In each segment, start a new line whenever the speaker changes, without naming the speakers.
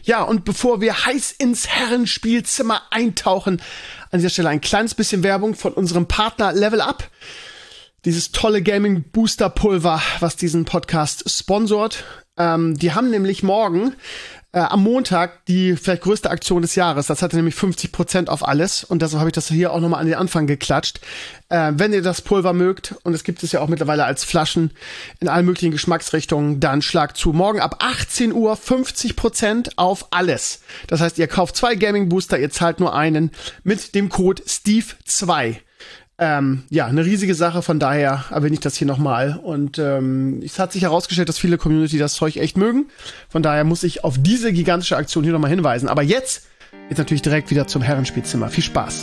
Ja, und bevor wir heiß ins Herrenspielzimmer eintauchen, an dieser Stelle ein kleines bisschen Werbung von unserem Partner Level Up. Dieses tolle Gaming-Booster-Pulver, was diesen Podcast sponsort. Die haben nämlich morgen am Montag die vielleicht größte Aktion des Jahres. Das hatte nämlich 50% auf alles. Und deshalb habe ich das hier auch nochmal an den Anfang geklatscht. Wenn ihr das Pulver mögt, und es gibt es ja auch mittlerweile als Flaschen in allen möglichen Geschmacksrichtungen, dann schlagt zu. Morgen ab 18 Uhr 50% auf alles. Das heißt, ihr kauft 2 Gaming-Booster, ihr zahlt nur einen mit dem Code STEVE2. Ja, eine riesige Sache, von daher erwähne ich das hier nochmal. Und es hat sich herausgestellt, dass viele Community das Zeug echt mögen. Von daher muss ich auf diese gigantische Aktion hier nochmal hinweisen. Aber jetzt geht's natürlich direkt wieder zum Herrenspielzimmer. Viel Spaß.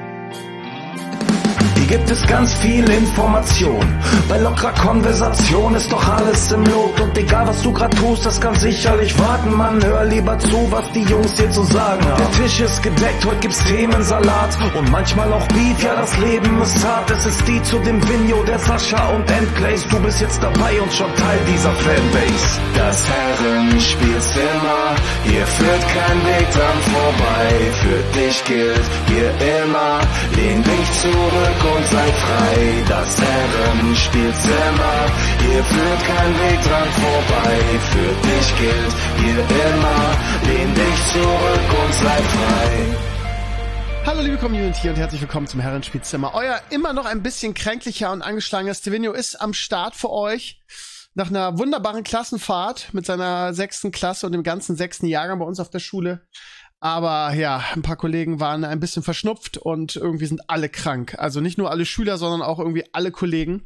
Hier gibt es ganz viel Information. Bei lockerer Konversation ist doch alles im Lot. Und egal was du grad tust, das kann sicherlich warten. Mann, hör lieber zu, was die Jungs dir zu sagen haben. Der Tisch ist gedeckt, heute gibt's Themensalat. Und manchmal auch Beef, ja das Leben ist hart. Es ist die zu dem Vinjo, der Sascha und Endplays. Du bist jetzt dabei und schon Teil dieser Fanbase. Das Herrenspielzimmer, hier führt kein Weg dran vorbei. Für dich gilt hier immer, lehn dich zurück und sei frei. Das Herrenspielzimmer, hier führt kein Weg dran vorbei. Für dich gilt hier immer, lehn dich zurück und sei frei.
Hallo liebe Community und herzlich willkommen zum Herrenspielzimmer. Euer immer noch ein bisschen kränklicher und angeschlagener Stevenio ist am Start für euch. Nach einer wunderbaren Klassenfahrt mit seiner 6. Klasse und dem ganzen 6. Jahrgang bei uns auf der Schule. Aber ja, ein paar Kollegen waren ein bisschen verschnupft und irgendwie sind alle krank. Also nicht nur alle Schüler, sondern auch irgendwie alle Kollegen.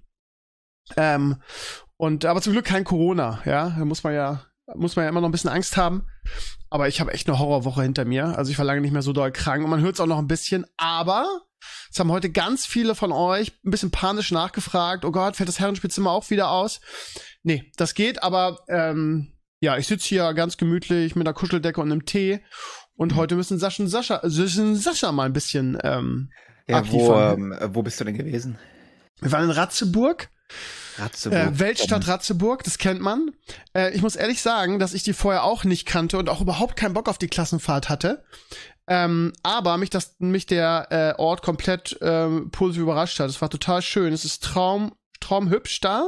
Aber zum Glück kein Corona, ja. Da muss man ja immer noch ein bisschen Angst haben. Aber ich habe echt eine Horrorwoche hinter mir. Also ich war lange nicht mehr so doll krank und man hört es auch noch ein bisschen. Aber es haben heute ganz viele von euch ein bisschen panisch nachgefragt. Oh Gott, fällt das Herrenspielzimmer auch wieder aus? Nee, das geht, aber ja, ich sitze hier ganz gemütlich mit einer Kuscheldecke und einem Tee. Und heute müssen Sascha mal ein bisschen abliefern.
Wo bist du denn gewesen?
Wir waren in Ratzeburg. Weltstadt Ratzeburg, das kennt man. Ich muss ehrlich sagen, dass ich die vorher auch nicht kannte und auch überhaupt keinen Bock auf die Klassenfahrt hatte. Aber mich der Ort komplett positiv überrascht hat. Es war total schön. Es ist traumhübsch da.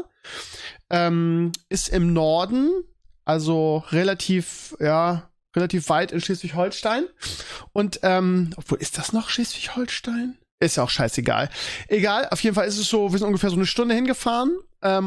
Ist im Norden, also relativ weit in Schleswig-Holstein. Und, obwohl, ist das noch Schleswig-Holstein? Ist ja auch scheißegal. Egal, auf jeden Fall ist es so, wir sind ungefähr so eine Stunde hingefahren.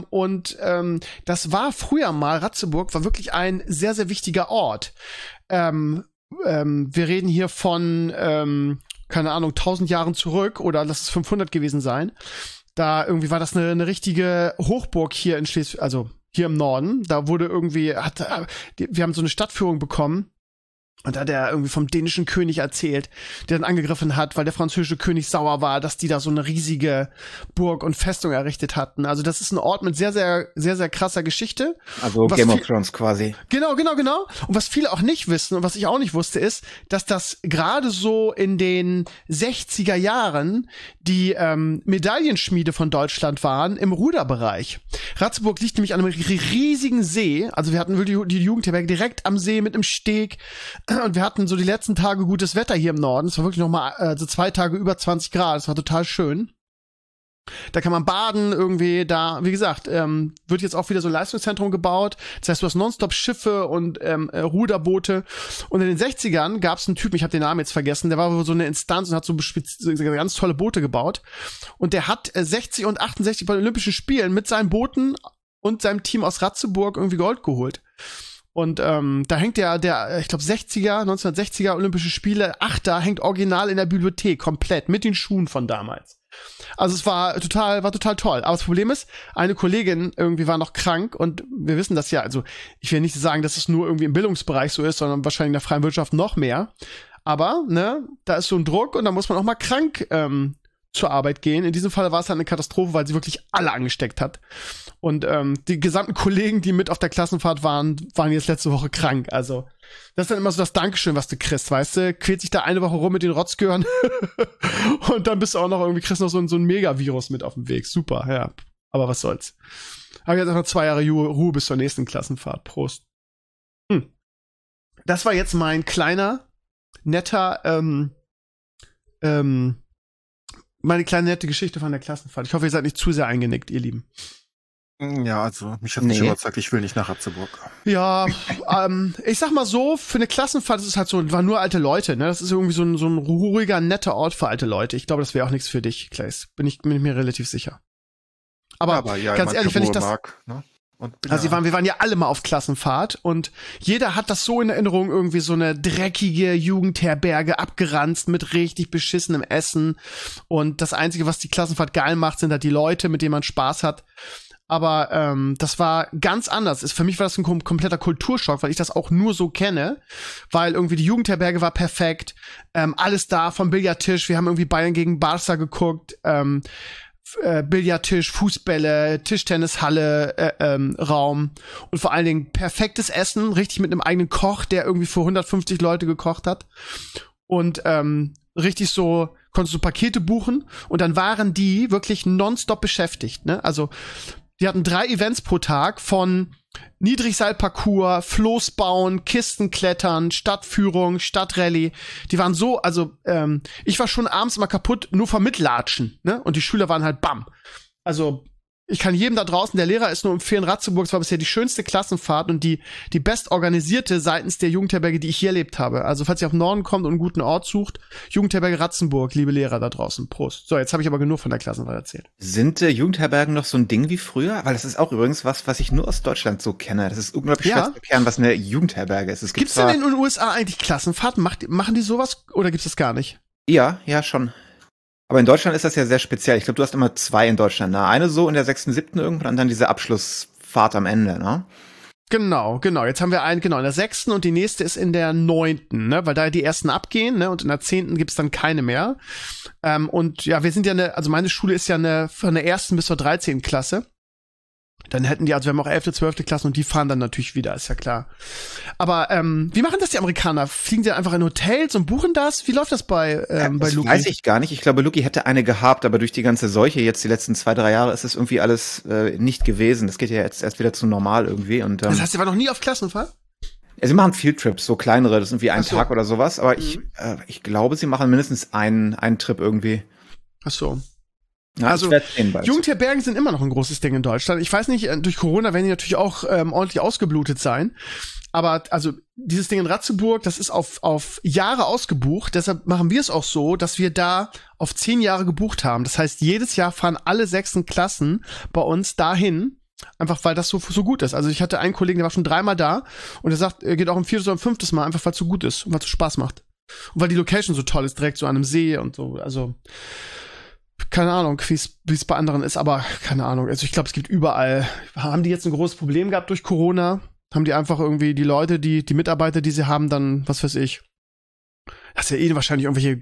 Das war früher mal, Ratzeburg war wirklich ein sehr, sehr wichtiger Ort. Wir reden hier von, keine Ahnung, 1000 Jahren zurück oder lass es 500 gewesen sein. Da irgendwie war das eine richtige Hochburg hier in Schleswig, also hier im Norden. Da wurde irgendwie, wir haben so eine Stadtführung bekommen. Und da hat er irgendwie vom dänischen König erzählt, der dann angegriffen hat, weil der französische König sauer war, dass die da so eine riesige Burg und Festung errichtet hatten. Also das ist ein Ort mit sehr, sehr, sehr, sehr krasser Geschichte.
Also Game of Thrones quasi.
Genau. Und was viele auch nicht wissen und was ich auch nicht wusste, ist, dass das gerade so in den 60er Jahren die Medaillenschmiede von Deutschland waren im Ruderbereich. Ratzeburg liegt nämlich an einem riesigen See. Also wir hatten wirklich die Jugendherberge direkt am See mit einem Steg. Und wir hatten so die letzten Tage gutes Wetter hier im Norden. Es war wirklich noch mal so 2 Tage über 20 Grad. Es war total schön. Da kann man baden irgendwie. Da, wie gesagt, wird jetzt auch wieder so ein Leistungszentrum gebaut. Das heißt, du hast nonstop Schiffe und Ruderboote. Und in den 60ern gab es einen Typen, ich habe den Namen jetzt vergessen, der war wohl so eine Instanz und hat so ganz tolle Boote gebaut. Und der hat 60 und 68 bei den Olympischen Spielen mit seinen Booten und seinem Team aus Ratzeburg irgendwie Gold geholt. Und da hängt der ich glaube 1960er Olympische Spiele, Achter, hängt original in der Bibliothek, komplett, mit den Schuhen von damals. Also es war total toll. Aber das Problem ist, eine Kollegin irgendwie war noch krank und wir wissen das ja, also ich will nicht sagen, dass es nur irgendwie im Bildungsbereich so ist, sondern wahrscheinlich in der freien Wirtschaft noch mehr. Aber, ne, da ist so ein Druck und da muss man auch mal krank zur Arbeit gehen. In diesem Fall war es dann eine Katastrophe, weil sie wirklich alle angesteckt hat. Und die gesamten Kollegen, die mit auf der Klassenfahrt waren jetzt letzte Woche krank. Also das ist dann immer so das Dankeschön, was du kriegst, weißt du? Quält sich da eine Woche rum mit den Rotzgören und dann bist du auch noch irgendwie, kriegst noch so ein Megavirus mit auf dem Weg. Super, ja. Aber was soll's. Aber jetzt noch 2 Jahre Ruhe bis zur nächsten Klassenfahrt. Prost. das war jetzt mein kleiner, netter, meine kleine nette Geschichte von der Klassenfahrt. Ich hoffe, ihr seid nicht zu sehr eingenickt, ihr Lieben.
Ja, also mich hat nicht überzeugt, ich will nicht nach Ratzeburg.
Ja, ich sag mal so, für eine Klassenfahrt ist es halt so, waren nur alte Leute, ne? Das ist irgendwie so ein ruhiger, netter Ort für alte Leute. Ich glaube, das wäre auch nichts für dich, Claes. Bin ich mir relativ sicher. Aber
ja,
ganz ehrlich, wenn ich das...
mag, ne?
Also wir waren ja alle mal auf Klassenfahrt und jeder hat das so in Erinnerung, irgendwie so eine dreckige Jugendherberge abgeranzt mit richtig beschissenem Essen und das Einzige, was die Klassenfahrt geil macht, sind halt die Leute, mit denen man Spaß hat. Aber das war ganz anders. Für mich war das ein kompletter Kulturschock, weil ich das auch nur so kenne, weil irgendwie die Jugendherberge war perfekt, alles da vom Billardtisch, wir haben irgendwie Bayern gegen Barca geguckt, Billardtisch, Fußbälle, Tischtennishalle, Raum und vor allen Dingen perfektes Essen, richtig mit einem eigenen Koch, der irgendwie für 150 Leute gekocht hat und richtig so, konntest du Pakete buchen und dann waren die wirklich nonstop beschäftigt, ne? Also die hatten 3 Events pro Tag von Niedrigseilparcours, Floß bauen, Kisten klettern, Stadtführung, Stadtrallye. Die waren so, also ich war schon abends immer kaputt, nur vom Mitlatschen, ne? Und die Schüler waren halt bam. Also ich kann jedem da draußen, der Lehrer ist, nur empfehlen, Ratzeburg, es war bisher die schönste Klassenfahrt und die bestorganisierte seitens der Jugendherberge, die ich hier erlebt habe. Also falls ihr auf den Norden kommt und einen guten Ort sucht, Jugendherberge Ratzenburg, liebe Lehrer da draußen, Prost. So, jetzt habe ich aber genug von der Klassenfahrt erzählt.
Sind Jugendherbergen noch so ein Ding wie früher? Weil das ist auch übrigens was ich nur aus Deutschland so kenne. Das ist unglaublich schwer zu erklären, was eine Jugendherberge ist.
Gibt's denn in den USA eigentlich Klassenfahrten? Machen die sowas oder gibt's das gar nicht?
Ja, schon. Aber in Deutschland ist das ja sehr speziell. Ich glaube, du hast immer 2 in Deutschland, ne? Eine so in der 6., 7. irgendwann und dann diese Abschlussfahrt am Ende, ne?
Genau. Jetzt haben wir einen, in der 6. und die nächste ist in der 9., ne? Weil da die ersten abgehen, ne? Und in der 10. gibt's dann keine mehr. Und ja, wir sind ja also meine Schule ist ja von der 1. bis zur 13. Klasse. Dann hätten die, also wir haben auch 11., 12. Klasse und die fahren dann natürlich wieder, ist ja klar. Aber wie machen das die Amerikaner? Fliegen die einfach in Hotels und buchen das? Wie läuft das bei Luki?
Weiß ich gar nicht. Ich glaube, Luki hätte eine gehabt, aber durch die ganze Seuche jetzt die letzten 2, 3 Jahre ist es irgendwie alles nicht gewesen. Das geht ja jetzt erst wieder zu normal irgendwie. Und,
das heißt, ihr war noch nie auf Klassenfahrt?
Ja, sie machen Fieldtrips, so kleinere, das ist irgendwie ein Tag oder sowas, aber ich glaube, sie machen mindestens einen Trip irgendwie.
Ach so.
Ja,
also Jugendherbergen sind immer noch ein großes Ding in Deutschland. Ich weiß nicht, durch Corona werden die natürlich auch ordentlich ausgeblutet sein. Aber also dieses Ding in Ratzeburg, das ist auf Jahre ausgebucht. Deshalb machen wir es auch so, dass wir da auf 10 Jahre gebucht haben. Das heißt, jedes Jahr fahren alle 6. Klassen bei uns dahin. Einfach weil das so gut ist. Also ich hatte einen Kollegen, der war schon 3-mal da und der sagt, er geht auch ein 4. oder 5. Mal, einfach weil es so gut ist und weil es so Spaß macht. Und weil die Location so toll ist, direkt so an einem See und so. Also keine Ahnung, wie es bei anderen ist, aber keine Ahnung. Also ich glaube, es gibt überall. Haben die jetzt ein großes Problem gehabt durch Corona? Haben die einfach irgendwie die Leute, die Mitarbeiter, die sie haben, dann, was weiß ich, das ist ja wahrscheinlich irgendwelche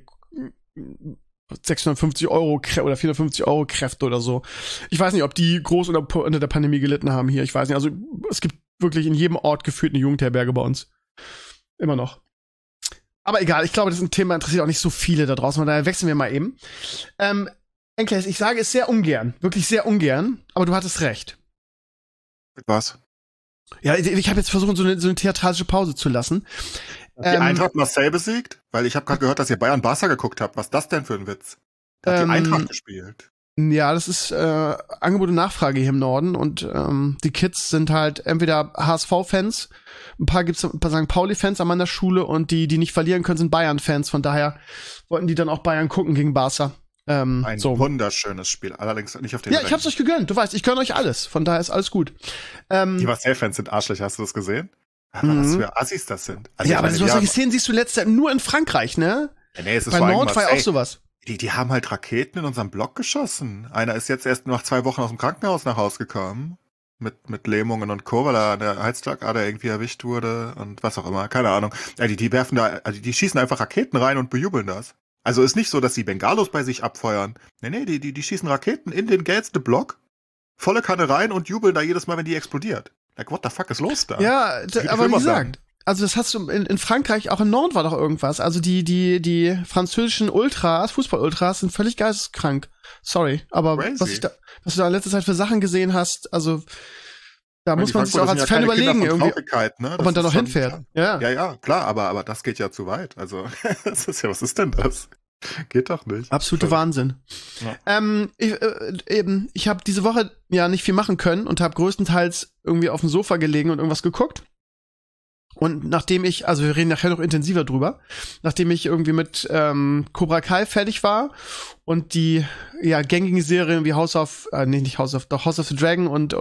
650 € oder 450 € Kräfte oder so. Ich weiß nicht, ob die groß unter der Pandemie gelitten haben hier. Ich weiß nicht. Also es gibt wirklich in jedem Ort gefühlt eine Jugendherberge bei uns. Immer noch. Aber egal, ich glaube, das ist ein Thema, interessiert auch nicht so viele da draußen. Von daher wechseln wir mal eben. Enkles, ich sage es sehr ungern, wirklich sehr ungern, aber du hattest recht.
Was?
Ja, ich habe jetzt versucht, so eine theatralische Pause zu lassen.
Die Eintracht Marseille besiegt? Weil ich habe gerade gehört, dass ihr Bayern Barca geguckt habt. Was ist das denn für ein Witz? Da hat die Eintracht gespielt.
Ja, das ist Angebot und Nachfrage hier im Norden und die Kids sind halt entweder HSV-Fans, ein paar St. Pauli-Fans an meiner Schule und die nicht verlieren können, sind Bayern-Fans. Von daher wollten die dann auch Bayern gucken gegen Barca.
Ein wunderschönes Spiel, allerdings nicht auf den
Ja, ich hab's euch gegönnt, du weißt, ich gönne euch alles, von daher ist alles gut.
Die Marseille-Fans sind Arschlöcher, hast du das gesehen? Was für Assis das sind. Also
ja, aber solche Szenen siehst du letztes Jahr nur in Frankreich, ne?
Ja, nee, es ist
bei Nord war ja auch sowas.
Die haben halt Raketen in unserem Block geschossen. Einer ist jetzt erst nach 2 Wochen aus dem Krankenhaus nach Hause gekommen. Mit Lähmungen und Co., weil er an der Halsschlagader irgendwie erwischt wurde und was auch immer, keine Ahnung. Ja, die werfen da, also die schießen einfach Raketen rein und bejubeln das. Also ist nicht so, dass sie Bengalos bei sich abfeuern. Nee, die schießen Raketen in den gelbsten Block, volle Kanne rein und jubeln da jedes Mal, wenn die explodiert. Like, what the fuck ist los da?
Ja, aber wie gesagt, also das hast du in Frankreich, auch in Nord war doch irgendwas. Also die französischen Ultras, Fußball-Ultras sind völlig geisteskrank. Sorry, aber was du da in letzter Zeit für Sachen gesehen hast, also Da muss man sich auch als Fan überlegen, irgendwie,
ne?
ob man da noch hinfährt.
Ja, klar, aber das geht ja zu weit. Also, das ist ja, was ist denn das? Geht doch nicht.
Absolute Wahnsinn. Ja. Ich habe diese Woche ja nicht viel machen können und habe größtenteils irgendwie auf dem Sofa gelegen und irgendwas geguckt. Und nachdem ich, also wir reden nachher noch intensiver drüber, nachdem ich irgendwie mit Cobra Kai fertig war und die gängigen Serien wie House of the Dragon und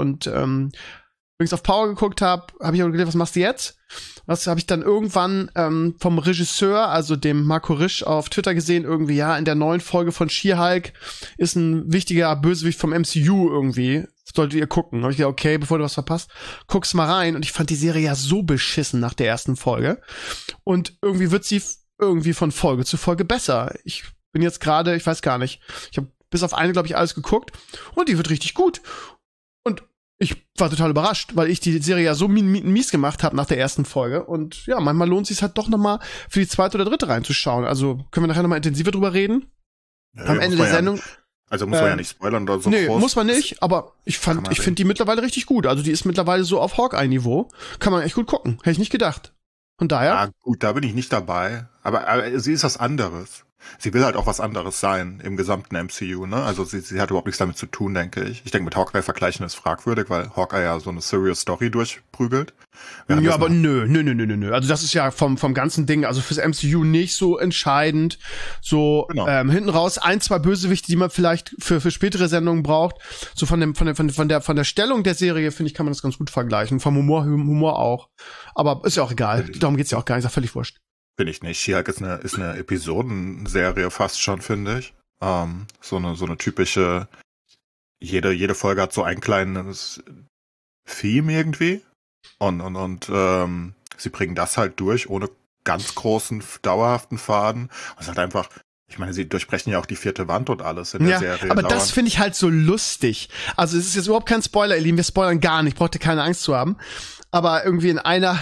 Rings of Power geguckt habe ich auch gedacht, was machst du jetzt? Was habe ich dann irgendwann vom Regisseur, also dem Marco Risch, auf Twitter gesehen, irgendwie, in der neuen Folge von She-Hulk ist ein wichtiger Bösewicht vom MCU irgendwie. Solltet ihr gucken. Da hab ich gedacht, okay, bevor du was verpasst, guck's mal rein. Und ich fand die Serie ja so beschissen nach der ersten Folge. Und irgendwie wird sie irgendwie von Folge zu Folge besser. Ich bin jetzt gerade, ich weiß gar nicht, ich habe bis auf eine, glaube ich, alles geguckt. Und die wird richtig gut. Und ich war total überrascht, weil ich die Serie ja so mies gemacht habe nach der ersten Folge. Und ja, manchmal lohnt es sich halt doch noch mal für die zweite oder dritte reinzuschauen. Also können wir nachher noch mal intensiver drüber reden. Am Ende der Sendung.
Also muss man ja nicht spoilern oder so.
Nee, muss man nicht, aber ich finde die mittlerweile richtig gut. Also die ist mittlerweile so auf Hawkeye-Niveau. Kann man echt gut gucken. Hätte ich nicht gedacht. Von daher.
Ja, gut, da bin ich nicht dabei. Aber sie ist was anderes. Sie will halt auch was anderes sein im gesamten MCU, ne? Also sie hat überhaupt nichts damit zu tun, denke ich. Ich denke, mit Hawkeye vergleichen ist fragwürdig, weil Hawkeye ja so eine Serious Story durchprügelt.
Ja, aber nö. Also das ist ja vom ganzen Ding, also fürs MCU nicht so entscheidend. So, genau. Hinten raus 1, 2 Bösewichte, die man vielleicht für spätere Sendungen braucht. So von der Stellung der Serie, finde ich, kann man das ganz gut vergleichen. Vom Humor auch. Aber ist ja auch egal. Darum geht's ja auch gar nicht, ist ja völlig wurscht.
Finde ich nicht. She-Hulk ist eine Episodenserie fast schon, finde ich. So eine typische, jede Folge hat so ein kleines Theme irgendwie. Und sie bringen das halt durch, ohne ganz großen, dauerhaften Faden. Und es ist halt einfach, ich meine, sie durchbrechen ja auch die 4. Wand und alles in der Serie. Aber
das finde ich halt so lustig. Also es ist jetzt überhaupt kein Spoiler, ihr Lieben, wir spoilern gar nicht, braucht ihr keine Angst zu haben. Aber irgendwie in einer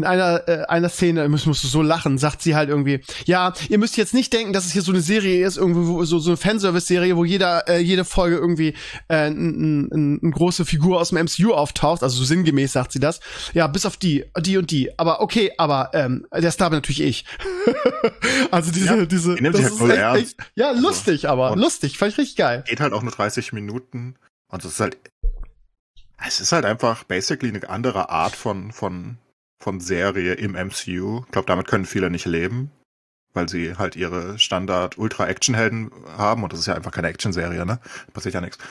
Szene, musst du so lachen, sagt sie halt irgendwie, ja, ihr müsst jetzt nicht denken, dass es hier so eine Serie ist, irgendwie so eine Fanservice-Serie, wo jede Folge irgendwie eine große Figur aus dem MCU auftaucht, also so sinngemäß sagt sie das. Ja, bis auf die und die. Aber okay, der Star bin natürlich ich. Also diese.
Die nimmt sich halt null ernst.
Ja, lustig, aber lustig, fand ich richtig geil.
Geht halt auch nur 30 Minuten und es ist halt einfach basically eine andere Art von Serie im MCU. Ich glaube, damit können viele nicht leben, weil sie halt ihre Standard-Ultra-Action-Helden haben und das ist ja einfach keine Action-Serie, ne? Passiert ja nichts.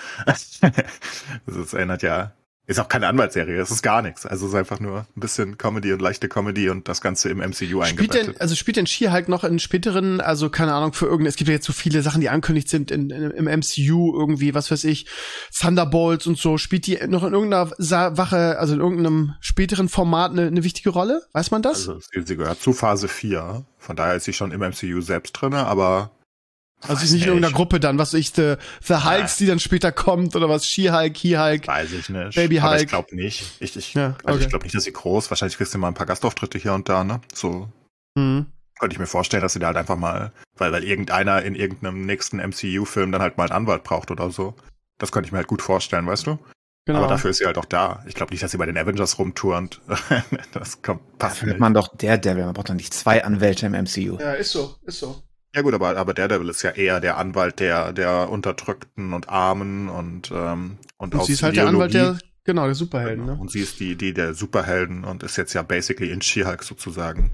Das erinnert ja, ist auch keine Anwaltsserie, es ist gar nichts. Also es ist einfach nur ein bisschen Comedy und leichte Comedy und das Ganze im MCU eingebettet. Spielt
denn She-Hulk noch in späteren, also keine Ahnung, es gibt ja jetzt so viele Sachen, die angekündigt sind im MCU irgendwie, was weiß ich, Thunderbolts und so, spielt die noch in irgendeiner Sache, also in irgendeinem späteren Format eine wichtige Rolle? Weiß man das?
Also sie gehört zu Phase 4, von daher ist sie schon im MCU selbst drinne, aber
also ist nicht in irgendeiner Gruppe dann, was ich, The Hulks, die dann später kommt, oder was, She-Hulk, He-Hulk.
Weiß ich nicht.
Baby Hulk.
Aber ich glaube nicht. Ich glaube nicht, dass sie groß, wahrscheinlich kriegst du mal ein paar Gastauftritte hier und da, ne? So. Könnte ich mir vorstellen, dass sie da halt einfach mal, weil irgendeiner in irgendeinem nächsten MCU-Film dann halt mal einen Anwalt braucht oder so. Das könnte ich mir halt gut vorstellen, weißt du? Genau. Aber dafür ist sie halt auch da. Ich glaube nicht, dass sie bei den Avengers rumturnt. Das passt
nicht. Man doch Daredevil, man braucht doch nicht 2 Anwälte im MCU.
Ja, ist so.
Ja gut, aber Daredevil ist ja eher der Anwalt der Unterdrückten und Armen und
sie ist halt der Anwalt der Superhelden,
genau.
Ne?
Und sie ist die der Superhelden und ist jetzt ja basically in She-Hulk sozusagen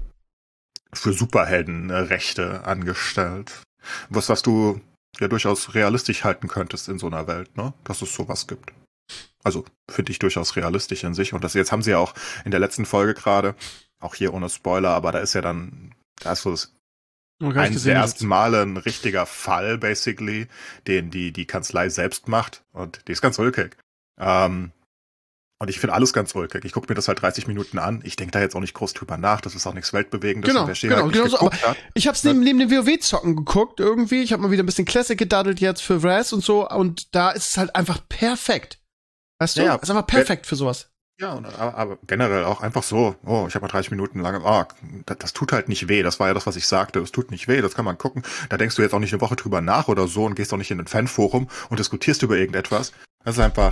für Superheldenrechte angestellt. Was du ja durchaus realistisch halten könntest in so einer Welt, ne? Dass es sowas gibt. Also finde ich durchaus realistisch in sich. Und jetzt haben sie ja auch in der letzten Folge gerade, auch hier ohne Spoiler, aber da ist so das eines der ersten Male ein richtiger Fall, basically, den die Kanzlei selbst macht. Und die ist ganz ulkig. Und ich finde alles ganz ulkig. Ich gucke mir das halt 30 Minuten an. Ich denke da jetzt auch nicht groß drüber nach. Das ist auch nichts Weltbewegendes.
Genau so. Aber ich habe es neben dem WoW-Zocken geguckt irgendwie. Ich habe mal wieder ein bisschen Classic gedaddelt jetzt für Raz und so. Und da ist es halt einfach perfekt. Weißt du?
Ja,
ist einfach perfekt für sowas.
Ja, aber generell auch einfach so, ich habe mal 30 Minuten lang, das tut halt nicht weh, das war ja das, was ich sagte, es tut nicht weh, das kann man gucken, da denkst du jetzt auch nicht eine Woche drüber nach oder so und gehst auch nicht in ein Fanforum und diskutierst über irgendetwas, das ist einfach,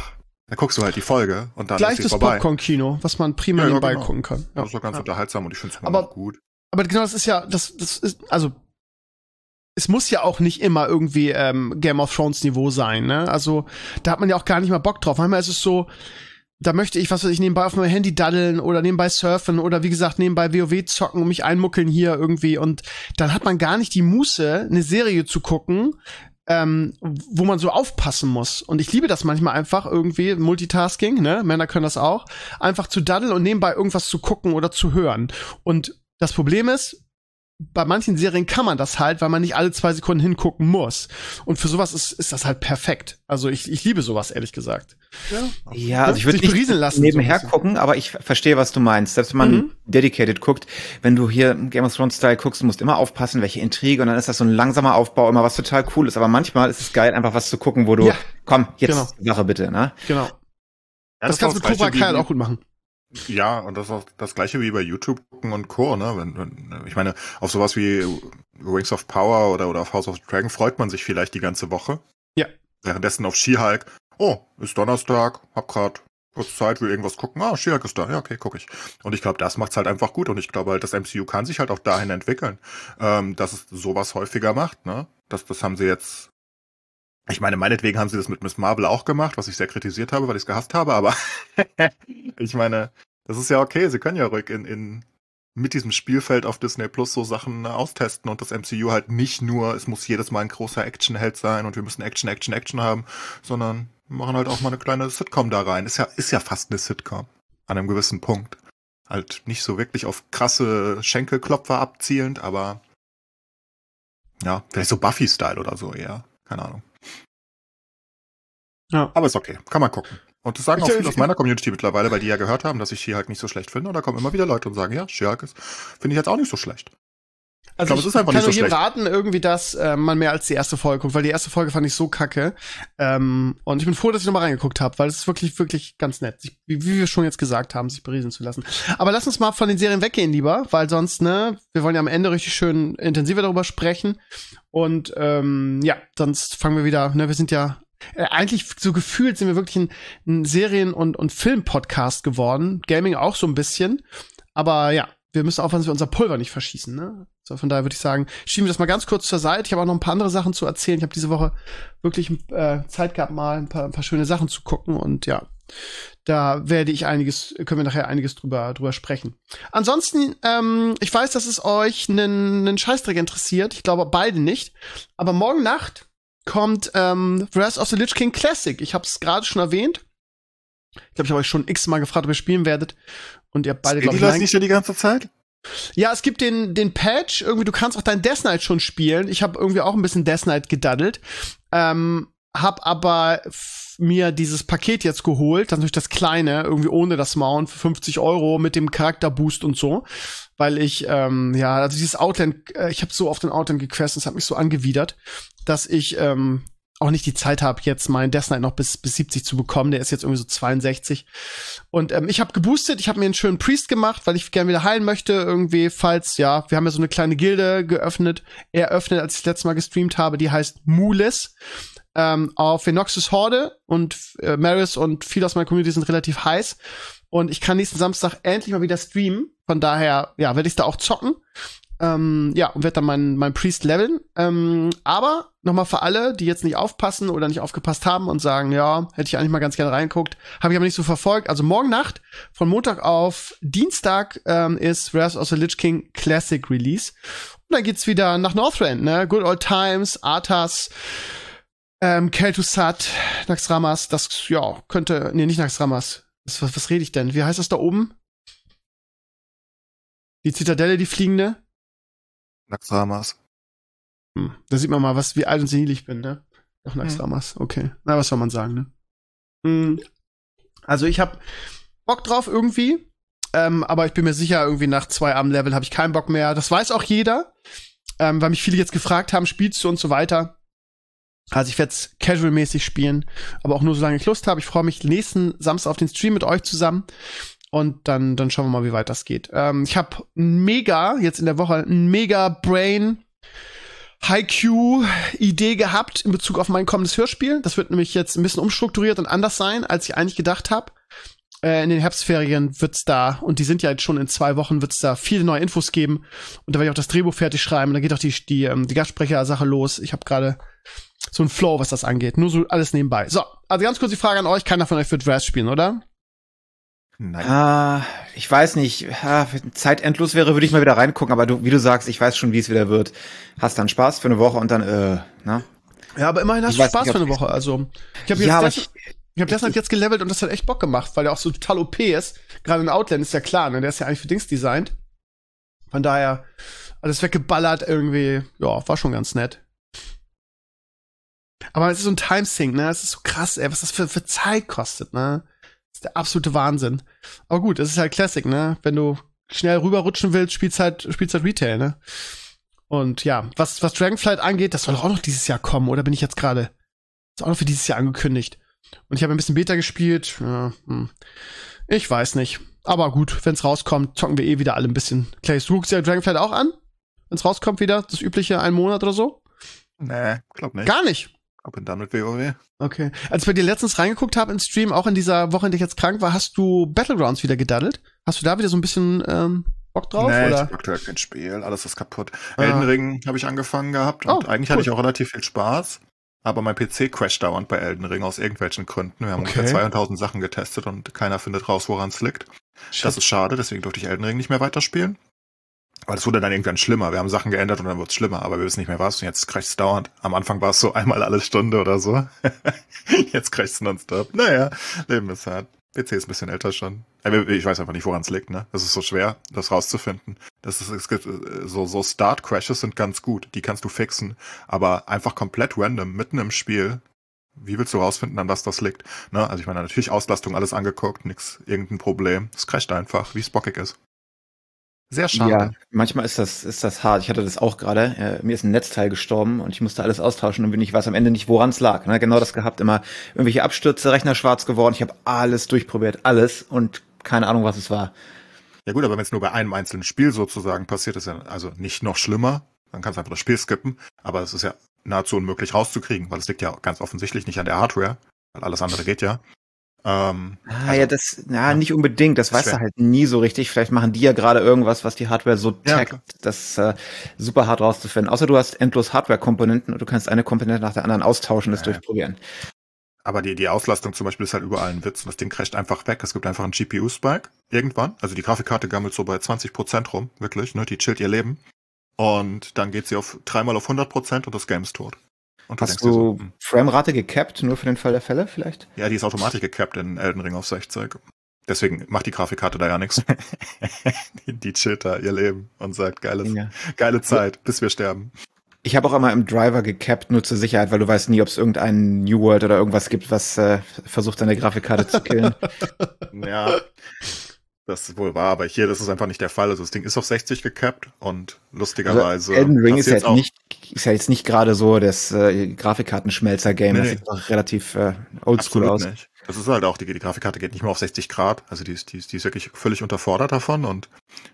Da guckst du halt die Folge und dann
Gleich
ist sie
das
vorbei.
Popcorn-Kino, was man prima nebenbei gucken kann. Ja.
Das ist doch ganz unterhaltsam und ich finde es immer
Aber-
noch gut.
Aber genau, das ist ja, das ist, also es muss ja auch nicht immer irgendwie Game of Thrones Niveau sein, ne? Also da hat man ja auch gar nicht mal Bock drauf. Manchmal ist es so, da möchte ich, was weiß ich, nebenbei auf meinem Handy daddeln oder nebenbei surfen oder wie gesagt, nebenbei WoW zocken und mich einmuckeln hier irgendwie und dann hat man gar nicht die Muße, eine Serie zu gucken, wo man so aufpassen muss. Und ich liebe das manchmal einfach irgendwie, Multitasking, ne? Männer können das auch, einfach zu daddeln und nebenbei irgendwas zu gucken oder zu hören. Und das Problem ist, bei manchen Serien kann man das halt, weil man nicht alle 2 Sekunden hingucken muss. Und für sowas ist das halt perfekt. Also ich liebe sowas, ehrlich gesagt.
Ja, also ich würde
Sich berieseln lassen,
nebenher
so ein bisschen.
gucken, aber ich verstehe, was du meinst. Selbst wenn man dedicated guckt, wenn du hier Game of Thrones Style guckst, du musst immer aufpassen, welche Intrige und dann ist das so ein langsamer Aufbau, immer was total cool ist. Aber manchmal ist es geil, einfach was zu gucken, wo du,
Ja,
komm, jetzt
genau.
Sache bitte, ne?
Genau.
Ja,
Das kannst du mit Cobra Kai halt auch gut machen.
Ja, und das ist auch das Gleiche wie bei YouTube gucken und Co., ne? Ich meine, auf sowas wie Rings of Power oder auf House of the Dragon freut man sich vielleicht die ganze Woche.
Ja.
Währenddessen auf She-Hulk, oh, ist Donnerstag, hab grad kurz Zeit, will irgendwas gucken, She-Hulk ist da, ja, okay, guck ich. Und ich glaube, das macht's halt einfach gut und ich glaube halt, das MCU kann sich halt auch dahin entwickeln, dass es sowas häufiger macht, ne? Das haben sie jetzt. Ich meine, meinetwegen haben sie das mit Miss Marvel auch gemacht, was ich sehr kritisiert habe, weil ich es gehasst habe, aber ich meine, das ist ja okay, sie können ja ruhig mit diesem Spielfeld auf Disney Plus so Sachen austesten und das MCU halt nicht nur, es muss jedes Mal ein großer Actionheld sein und wir müssen Action haben, sondern machen halt auch mal eine kleine Sitcom da rein. Ist ja fast eine Sitcom an einem gewissen Punkt. Halt nicht so wirklich auf krasse Schenkelklopfer abzielend, aber ja, vielleicht so Buffy-Style oder so eher. Keine Ahnung.
Ja.
Aber ist okay, kann man gucken. Und das sagen auch viele aus meiner Community mittlerweile, weil die ja gehört haben, dass ich She-Hulk nicht so schlecht finde. Und da kommen immer wieder Leute und sagen, ja, She-Hulk finde ich jetzt auch nicht so schlecht.
Also
glaube, es ist einfach
kann
nicht so
nur jedem
schlecht.
raten, irgendwie, dass man mehr als die erste Folge guckt, weil die erste Folge fand ich so kacke. Und ich bin froh, dass ich nochmal reingeguckt habe, weil es ist wirklich, wirklich ganz nett, sich, wie wir schon jetzt gesagt haben, sich berieseln zu lassen. Aber lass uns mal von den Serien weggehen lieber, weil sonst, ne, wir wollen ja am Ende richtig schön intensiver darüber sprechen. Und ja, sonst fangen wir wieder, ne, wir sind ja eigentlich so gefühlt sind wir wirklich ein Serien- und Film-Podcast geworden. Gaming auch so ein bisschen. Aber ja, wir müssen aufpassen, dass wir unser Pulver nicht verschießen, ne? So, von daher würde ich sagen, schieben wir das mal ganz kurz zur Seite. Ich habe auch noch ein paar andere Sachen zu erzählen. Ich habe diese Woche wirklich Zeit gehabt, mal ein paar schöne Sachen zu gucken. Und ja, da können wir nachher einiges drüber sprechen. Ansonsten, ich weiß, dass es euch einen Scheißdreck interessiert. Ich glaube beide nicht. Aber morgen Nacht kommt Wrath of the Lich King Classic. Ich habe es gerade schon erwähnt. Ich glaube, ich habe euch schon x-mal gefragt, ob ihr spielen werdet. Und ihr habt beide, glaube ich,
das nicht schon die ganze Zeit?
Ja, es gibt den Patch. Irgendwie, du kannst auch dein Death Knight schon spielen. Ich habe irgendwie auch ein bisschen Death Knight gedaddelt. Hab aber mir dieses Paket jetzt geholt, das ist natürlich das kleine, irgendwie ohne das Mount für 50 € mit dem Charakterboost und so. Weil ich, also dieses Outland, ich habe so auf den Outland gequestet, das hat mich so angewidert, dass ich auch nicht die Zeit habe, jetzt meinen Death Knight noch bis 70 zu bekommen. Der ist jetzt irgendwie so 62. Und ich habe geboostet, ich habe mir einen schönen Priest gemacht, weil ich gerne wieder heilen möchte. Irgendwie, falls, ja, wir haben ja so eine kleine Gilde eröffnet, als ich das letzte Mal gestreamt habe. Die heißt Mules. Auf Venoxus Horde. Und Maris und viele aus meiner Community sind relativ heiß. Und ich kann nächsten Samstag endlich mal wieder streamen. Von daher, ja, werde ich da auch zocken. Und werde dann mein Priest leveln. Aber nochmal für alle, die jetzt nicht aufpassen oder nicht aufgepasst haben und sagen, ja, hätte ich eigentlich mal ganz gerne reingeguckt, habe ich aber nicht so verfolgt. Also morgen Nacht, von Montag auf Dienstag, ist Wrath of the Lich King Classic Release. Und dann geht's wieder nach Northrend, ne? Good Old Times, Arthas, Kel'Thuzad, Naxxramas, das, ja, nicht Naxxramas. Was rede ich denn? Wie heißt das da oben? Die Zitadelle, die fliegende?
Naxxramas.
Da sieht man mal, wie alt und senil ich bin, ne? Doch, Naxxramas, okay. Na, was soll man sagen, ne? Also ich hab Bock drauf irgendwie, aber ich bin mir sicher, irgendwie nach 2 Abendlevel habe ich keinen Bock mehr. Das weiß auch jeder, weil mich viele jetzt gefragt haben, spielst du und so weiter. Also ich werde es casual-mäßig spielen, aber auch nur solange ich Lust habe. Ich freue mich nächsten Samstag auf den Stream mit euch zusammen. Und dann schauen wir mal, wie weit das geht. Ich habe jetzt in der Woche ein mega Brain Haikyuu-Idee gehabt in Bezug auf mein kommendes Hörspiel. Das wird nämlich jetzt ein bisschen umstrukturiert und anders sein, als ich eigentlich gedacht habe. In den Herbstferien wird's da, und die sind ja jetzt schon in 2 Wochen, wird's da viele neue Infos geben. Und da werde ich auch das Drehbuch fertig schreiben. Da geht auch die Gastsprecher-Sache los. Ich habe gerade so einen Flow, was das angeht. Nur so alles nebenbei. So, also ganz kurz die Frage an euch. Keiner von euch wird Raz spielen, oder?
Nein. Ich weiß nicht. Wenn Zeit endlos wäre, würde ich mal wieder reingucken. Aber wie du sagst, ich weiß schon, wie es wieder wird. Hast dann Spaß für eine Woche und dann, ne?
Ja, aber immerhin hast du Spaß für eine Woche. Also, ich habe deshalb jetzt gelevelt und das hat echt Bock gemacht, weil der auch so total OP ist. Gerade in Outland ist ja klar, ne? Der ist ja eigentlich für Dings designt. Von daher, alles weggeballert irgendwie. Ja, war schon ganz nett. Aber es ist so ein Timesync, ne? Es ist so krass, ey, was das für Zeit kostet, ne? Das ist der absolute Wahnsinn. Aber gut, es ist halt Classic, ne? Wenn du schnell rüberrutschen willst, spielst halt Retail, ne? Und ja, was Dragonflight angeht, das soll doch auch noch dieses Jahr kommen, oder bin ich jetzt gerade? Ist auch noch für dieses Jahr angekündigt. Und ich habe ein bisschen Beta gespielt. Ja, ich weiß nicht. Aber gut, wenn's rauskommt, zocken wir wieder alle ein bisschen. Clay, du guckst ja Dragonflight auch an? Wenn's rauskommt wieder, das übliche 1 Monat oder so?
Nee, glaub nicht.
Gar nicht?
Ab und dann mit WoW.
Okay. Als ich bei dir letztens reingeguckt habe im Stream, auch in dieser Woche, in der ich jetzt krank war, hast du Battlegrounds wieder gedaddelt? Hast du da wieder so ein bisschen Bock drauf?
Nee,
oder?
ich hab aktuell kein Spiel, alles ist kaputt. Elden Ring habe ich angefangen gehabt und eigentlich
cool.
hatte ich auch relativ viel Spaß. Aber mein PC crasht dauernd bei Elden Ring aus irgendwelchen Gründen. Wir haben ungefähr 200.000 Sachen getestet und keiner findet raus, woran es liegt.
Shit.
Das ist schade, deswegen durfte ich Elden Ring nicht mehr weiterspielen. Aber es wurde dann irgendwann schlimmer. Wir haben Sachen geändert und dann wurde es schlimmer, aber wir wissen nicht mehr was. Und jetzt crasht es dauernd. Am Anfang war es so einmal alle Stunde oder so. Jetzt crasht es nonstop. Naja, Leben ist hart. PC ist ein bisschen älter schon. Ich weiß einfach nicht, woran es liegt, ne? Das ist so schwer, das rauszufinden. Es gibt so Start-Crashes sind ganz gut, die kannst du fixen. Aber einfach komplett random, mitten im Spiel, wie willst du rausfinden, an was das liegt? Ne? Also ich meine, natürlich Auslastung, alles angeguckt, irgendein Problem. Es crasht einfach, wie es bockig ist. Sehr schade.
Ja, manchmal ist das hart. Ich hatte das auch gerade. Mir ist ein Netzteil gestorben und ich musste alles austauschen und ich weiß am Ende nicht, woran es lag. Ne? Genau das gehabt, immer irgendwelche Abstürze, Rechner schwarz geworden. Ich habe alles durchprobiert, alles, und keine Ahnung, was es war.
Ja gut, aber wenn es nur bei einem einzelnen Spiel sozusagen passiert, ist ja also nicht noch schlimmer. Dann kannst du einfach das Spiel skippen. Aber es ist ja nahezu unmöglich rauszukriegen, weil es liegt ja ganz offensichtlich nicht an der Hardware, weil alles andere geht ja.
Nicht unbedingt, das weißt du halt nie so richtig. Vielleicht machen die ja gerade irgendwas, was die Hardware so taggt, das super hart rauszufinden. Außer du hast endlos Hardware-Komponenten und du kannst eine Komponente nach der anderen austauschen, das durchprobieren.
Aber die Auslastung zum Beispiel ist halt überall ein Witz und das Ding crasht einfach weg. Es gibt einfach einen GPU-Spike irgendwann. Also die Grafikkarte gammelt so bei 20% rum, wirklich, ne? Die chillt ihr Leben. Und dann geht sie 3-mal auf 100% und das Game ist tot. Und
hast du Framerate gecapped, nur für den Fall der Fälle vielleicht?
Ja, die ist automatisch gecapped in Elden Ring auf 60. Deswegen macht die Grafikkarte da ja nichts. Die chillt da ihr Leben und sagt, geile Zeit, bis wir sterben.
Ich habe auch immer im Driver gecapped, nur zur Sicherheit, weil du weißt nie, ob es irgendein New World oder irgendwas gibt, was versucht, deine Grafikkarte zu killen.
Ja, das ist wohl wahr, aber hier, das ist einfach nicht der Fall. Also das Ding ist auf 60 gecapped und lustigerweise.
Also Elden Ring ist ja jetzt nicht gerade so das Grafikkartenschmelzer-Game. Das sieht auch relativ oldschool aus.
Nicht. Das ist halt auch, die Grafikkarte geht nicht mehr auf 60 Grad. Also die ist wirklich völlig unterfordert davon und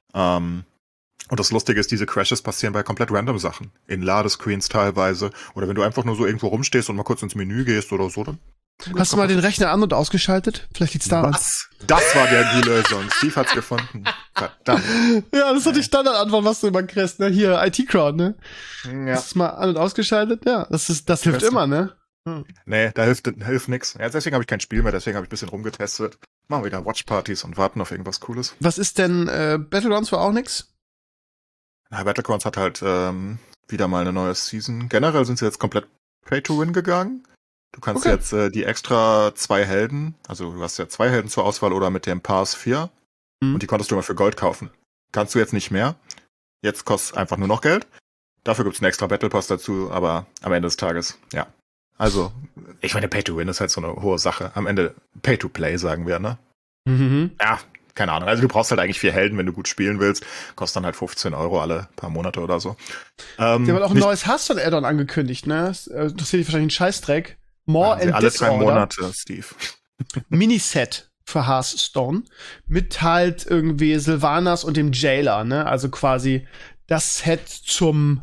das Lustige ist, diese Crashes passieren bei komplett random Sachen. In Ladescreens teilweise. Oder wenn du einfach nur so irgendwo rumstehst und mal kurz ins Menü gehst oder so, dann.
Hast du mal den Rechner an- und ausgeschaltet? Vielleicht liegt's daran.
Was? Das war die Lösung. Steve hat's gefunden. Verdammt.
Ja, das ist die Standardantwort, was du immer kriegst, ne? Hier, IT-Crowd, ne?
Ja.
Hast du mal an- und ausgeschaltet? Ja, das hilft immer, ne?
Nee, da hilft nix. Ja, deswegen habe ich kein Spiel mehr, deswegen habe ich ein bisschen rumgetestet. Machen wir wieder Watchpartys und warten auf irgendwas Cooles.
Was ist denn, Battlegrounds war auch nix?
Na, Battlegrounds hat halt wieder mal eine neue Season. Generell sind sie jetzt komplett Pay-to-Win gegangen. Du kannst jetzt die extra 2 Helden, also du hast ja 2 Helden zur Auswahl oder mit dem Pass 4 und die konntest du immer für Gold kaufen. Kannst du jetzt nicht mehr. Jetzt kostet es einfach nur noch Geld. Dafür gibt's einen extra Battle Pass dazu, aber am Ende des Tages, ja. Also, ich meine, Pay-to-Win ist halt so eine hohe Sache. Am Ende Pay-to-Play, sagen wir, ne?
Mhm.
Ja, keine Ahnung. Also du brauchst halt eigentlich 4 Helden, wenn du gut spielen willst. Kostet dann halt 15 € alle paar Monate oder so.
Die haben auch ein neues Hearthstone-Add-on angekündigt, ne? Das interessiert dich wahrscheinlich einen Scheißdreck. More and
alle
Disorder.
3 Monate, Steve.
Miniset für Hearthstone. Mit halt irgendwie Sylvanas und dem Jailer, ne? Also quasi das Set zum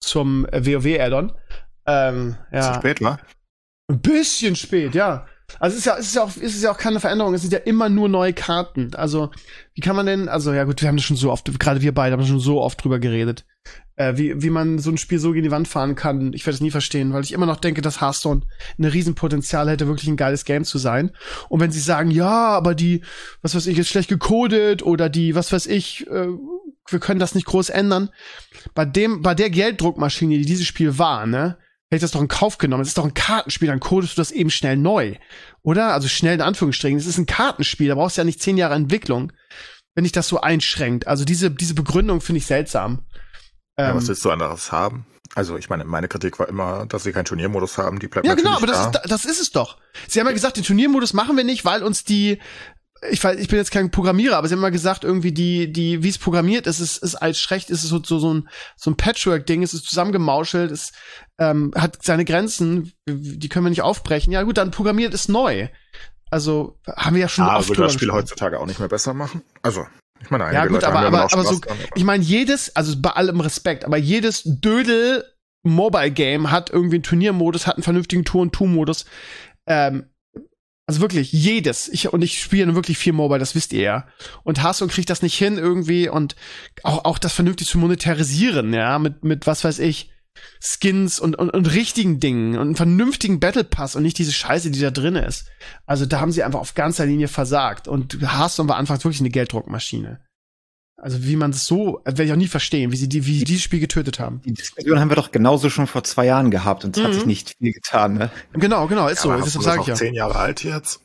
zum WoW-Add-on.
Zu spät, wa?
Ein bisschen spät, ja. Also es ist ja auch keine Veränderung, es sind ja immer nur neue Karten. Also, wie kann man denn, also ja gut, wir haben das schon so oft, gerade wir beide haben schon so oft drüber geredet, wie man so ein Spiel so gegen die Wand fahren kann. Ich werde es nie verstehen, weil ich immer noch denke, dass Hearthstone ein Riesenpotenzial hätte, wirklich ein geiles Game zu sein. Und wenn sie sagen, ja, aber die, was weiß ich, ist schlecht gecodet oder die, was weiß ich, wir können das nicht groß ändern. Bei der Gelddruckmaschine, die dieses Spiel war, ne, hätte ich das doch in Kauf genommen. Es ist doch ein Kartenspiel, dann codest du das eben schnell neu. Oder? Also schnell in Anführungsstrichen. Es ist ein Kartenspiel, da brauchst du ja nicht 10 Jahre Entwicklung, wenn dich das so einschränkt. Also diese Begründung finde ich seltsam.
Ja, was willst du anderes haben? Also ich meine Kritik war immer, dass sie keinen Turniermodus haben, die bleibt
ja,
natürlich
genau, aber das ist es doch. Sie haben ja gesagt, den Turniermodus machen wir nicht, weil uns die, ich bin jetzt kein Programmierer, aber sie haben mal gesagt, irgendwie wie es programmiert ist als schlecht, ist es so ein Patchwork-Ding, es ist zusammengemauschelt, es hat seine Grenzen, die können wir nicht aufbrechen. Ja gut, dann programmiert es neu. Also haben wir ja schon oft
würde das Spiel heutzutage auch nicht mehr besser machen. Also ich meine, einige
ja gut,
Leute
aber so, ich meine also bei allem Respekt, aber jedes Dödel Mobile-Game hat irgendwie einen Turniermodus, hat einen vernünftigen Tour-und-Two-Modus. Also wirklich, jedes. Ich spiele nun wirklich viel Mobile, das wisst ihr ja. Und Hearthstone kriegt das nicht hin irgendwie und auch das vernünftig zu monetarisieren, ja, mit was weiß ich, Skins und richtigen Dingen und einen vernünftigen Battle Pass und nicht diese Scheiße, die da drin ist. Also da haben sie einfach auf ganzer Linie versagt. Und Hearthstone war anfangs wirklich eine Gelddruckmaschine. Also wie man es so, werde ich auch nie verstehen, wie sie dieses Spiel getötet haben.
Die Diskussion haben wir doch genauso schon vor 2 Jahren gehabt und es hat sich nicht viel getan, ne?
Genau, ist so.
Das sage ich ja. 10 Jahre alt jetzt.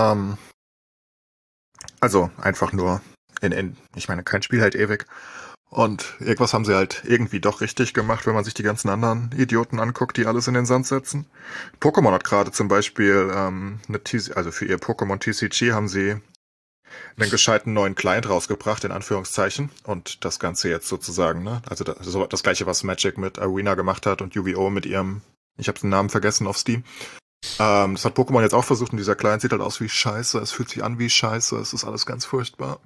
Also einfach nur ich meine, kein Spiel hält ewig. Und irgendwas haben sie halt irgendwie doch richtig gemacht, wenn man sich die ganzen anderen Idioten anguckt, die alles in den Sand setzen. Pokémon hat gerade zum Beispiel also für ihr Pokémon TCG haben sie einen gescheiten neuen Client rausgebracht, in Anführungszeichen. Und das Ganze jetzt sozusagen, ne? Also das gleiche, was Magic mit Arena gemacht hat und UVO mit ihrem, ich habe den Namen vergessen, auf Steam. Das hat Pokémon jetzt auch versucht und dieser Client sieht halt aus wie Scheiße, es fühlt sich an wie Scheiße, es ist alles ganz furchtbar.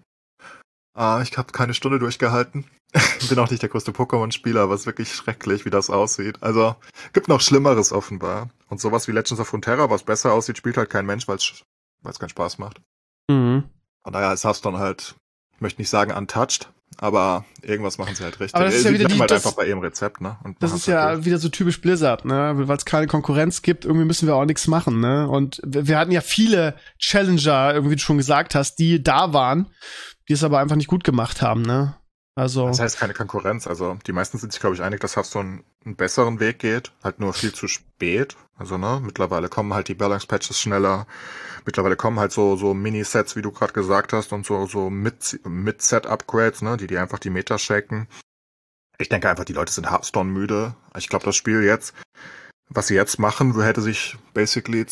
Ich habe keine Stunde durchgehalten. Bin auch nicht der größte Pokémon-Spieler, aber es ist wirklich schrecklich, wie das aussieht. Also, gibt noch Schlimmeres offenbar. Und sowas wie Legends of Runeterra, was besser aussieht, spielt halt kein Mensch, weil es keinen Spaß macht.
Mhm.
Von daher ist Hearthstone halt, ich möchte nicht sagen untouched, aber irgendwas machen sie halt richtig.
Aber das ist ja wieder
halt einfach bei ihrem Rezept, ne? Und
das ist ja halt wieder so typisch Blizzard, ne? Weil es keine Konkurrenz gibt, irgendwie müssen wir auch nichts machen, ne? Und wir hatten ja viele Challenger, irgendwie wie du schon gesagt hast, die da waren, die es aber einfach nicht gut gemacht haben, ne? Also.
Das heißt keine Konkurrenz, also die meisten sind sich, glaube ich, einig, dass Hearthstone einen besseren Weg geht, halt nur viel zu spät. Also, ne, mittlerweile kommen halt die Balance-Patches schneller, mittlerweile kommen halt so Mini-Sets, wie du gerade gesagt hast, und so Mid-Set-Upgrades, ne, die einfach die Meta shaken. Ich denke einfach, die Leute sind Hearthstone müde. Ich glaube, das Spiel jetzt, was sie jetzt machen, hätte sich basically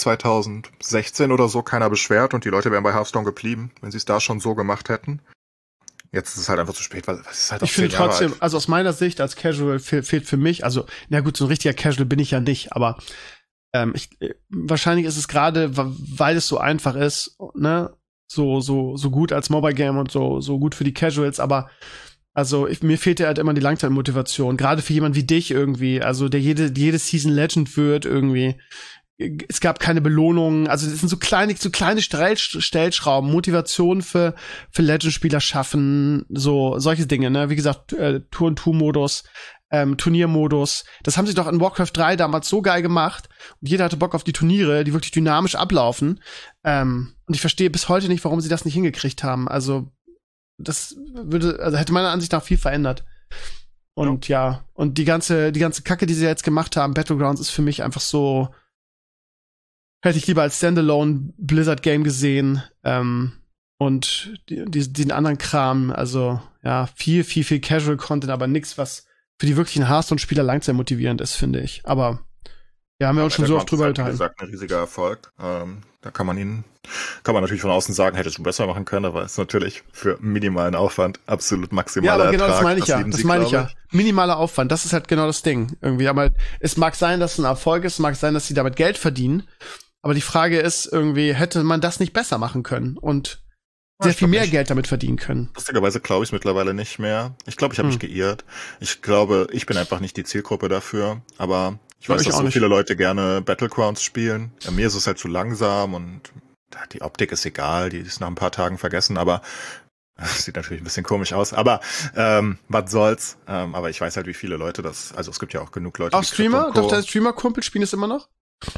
2016 oder so keiner beschwert und die Leute wären bei Hearthstone geblieben, wenn sie es da schon so gemacht hätten. Jetzt ist es halt einfach zu spät, weil es ist halt auch 10 Jahre alt.
Ich finde trotzdem, also aus meiner Sicht als Casual fehlt für mich, also, na gut, so ein richtiger Casual bin ich ja nicht, aber wahrscheinlich ist es gerade, weil es so einfach ist, ne, so gut als Mobile Game und so gut für die Casuals, aber also mir fehlt ja halt immer die Langzeitmotivation, gerade für jemand wie dich irgendwie, also der jede Season Legend wird irgendwie. Es gab keine Belohnungen, also das sind so kleine Stellschrauben, Motivation für Legend-Spieler schaffen, so solche Dinge, ne? Wie gesagt, Tour-and-Two-Modus, Turniermodus. Das haben sie doch in Warcraft 3 damals so geil gemacht. Und jeder hatte Bock auf die Turniere, die wirklich dynamisch ablaufen. Und ich verstehe bis heute nicht, warum sie das nicht hingekriegt haben. Also das hätte meiner Ansicht nach viel verändert. Und ja, und die ganze Kacke, die sie jetzt gemacht haben, Battlegrounds, ist für mich einfach so. Hätte ich lieber als Standalone Blizzard-Game gesehen. Und den anderen Kram, also ja, viel Casual-Content, aber nichts, was für die wirklichen Hearthstone-Spieler langsam motivierend ist, finde ich. Aber ja, haben wir uns schon so oft drüber geteilt.
Wie gesagt, ein riesiger Erfolg. Da kann man natürlich von außen sagen, hättest du besser machen können, aber ist natürlich für minimalen Aufwand absolut maximaler Ertrag.
Ja, aber genau das meine ich ja. Minimaler Aufwand, das ist halt genau das Ding. Irgendwie, aber es mag sein, dass es ein Erfolg ist, mag sein, dass sie damit Geld verdienen. Aber die Frage ist irgendwie, hätte man das nicht besser machen können? Und sehr viel mehr Geld damit verdienen können.
Lustigerweise glaube ich es mittlerweile nicht mehr. Ich glaube, ich habe mich geirrt. Ich glaube, ich bin einfach nicht die Zielgruppe dafür. Aber ich weiß, dass so viele Leute gerne Battlegrounds spielen. Mir ist es halt zu langsam und die Optik ist egal. Die ist nach ein paar Tagen vergessen. Aber sieht natürlich ein bisschen komisch aus. Aber was soll's. Aber ich weiß halt, wie viele Leute das... Also es gibt ja auch genug Leute,
auch Streamer? Doch, der Streamer-Kumpel spielen es immer noch?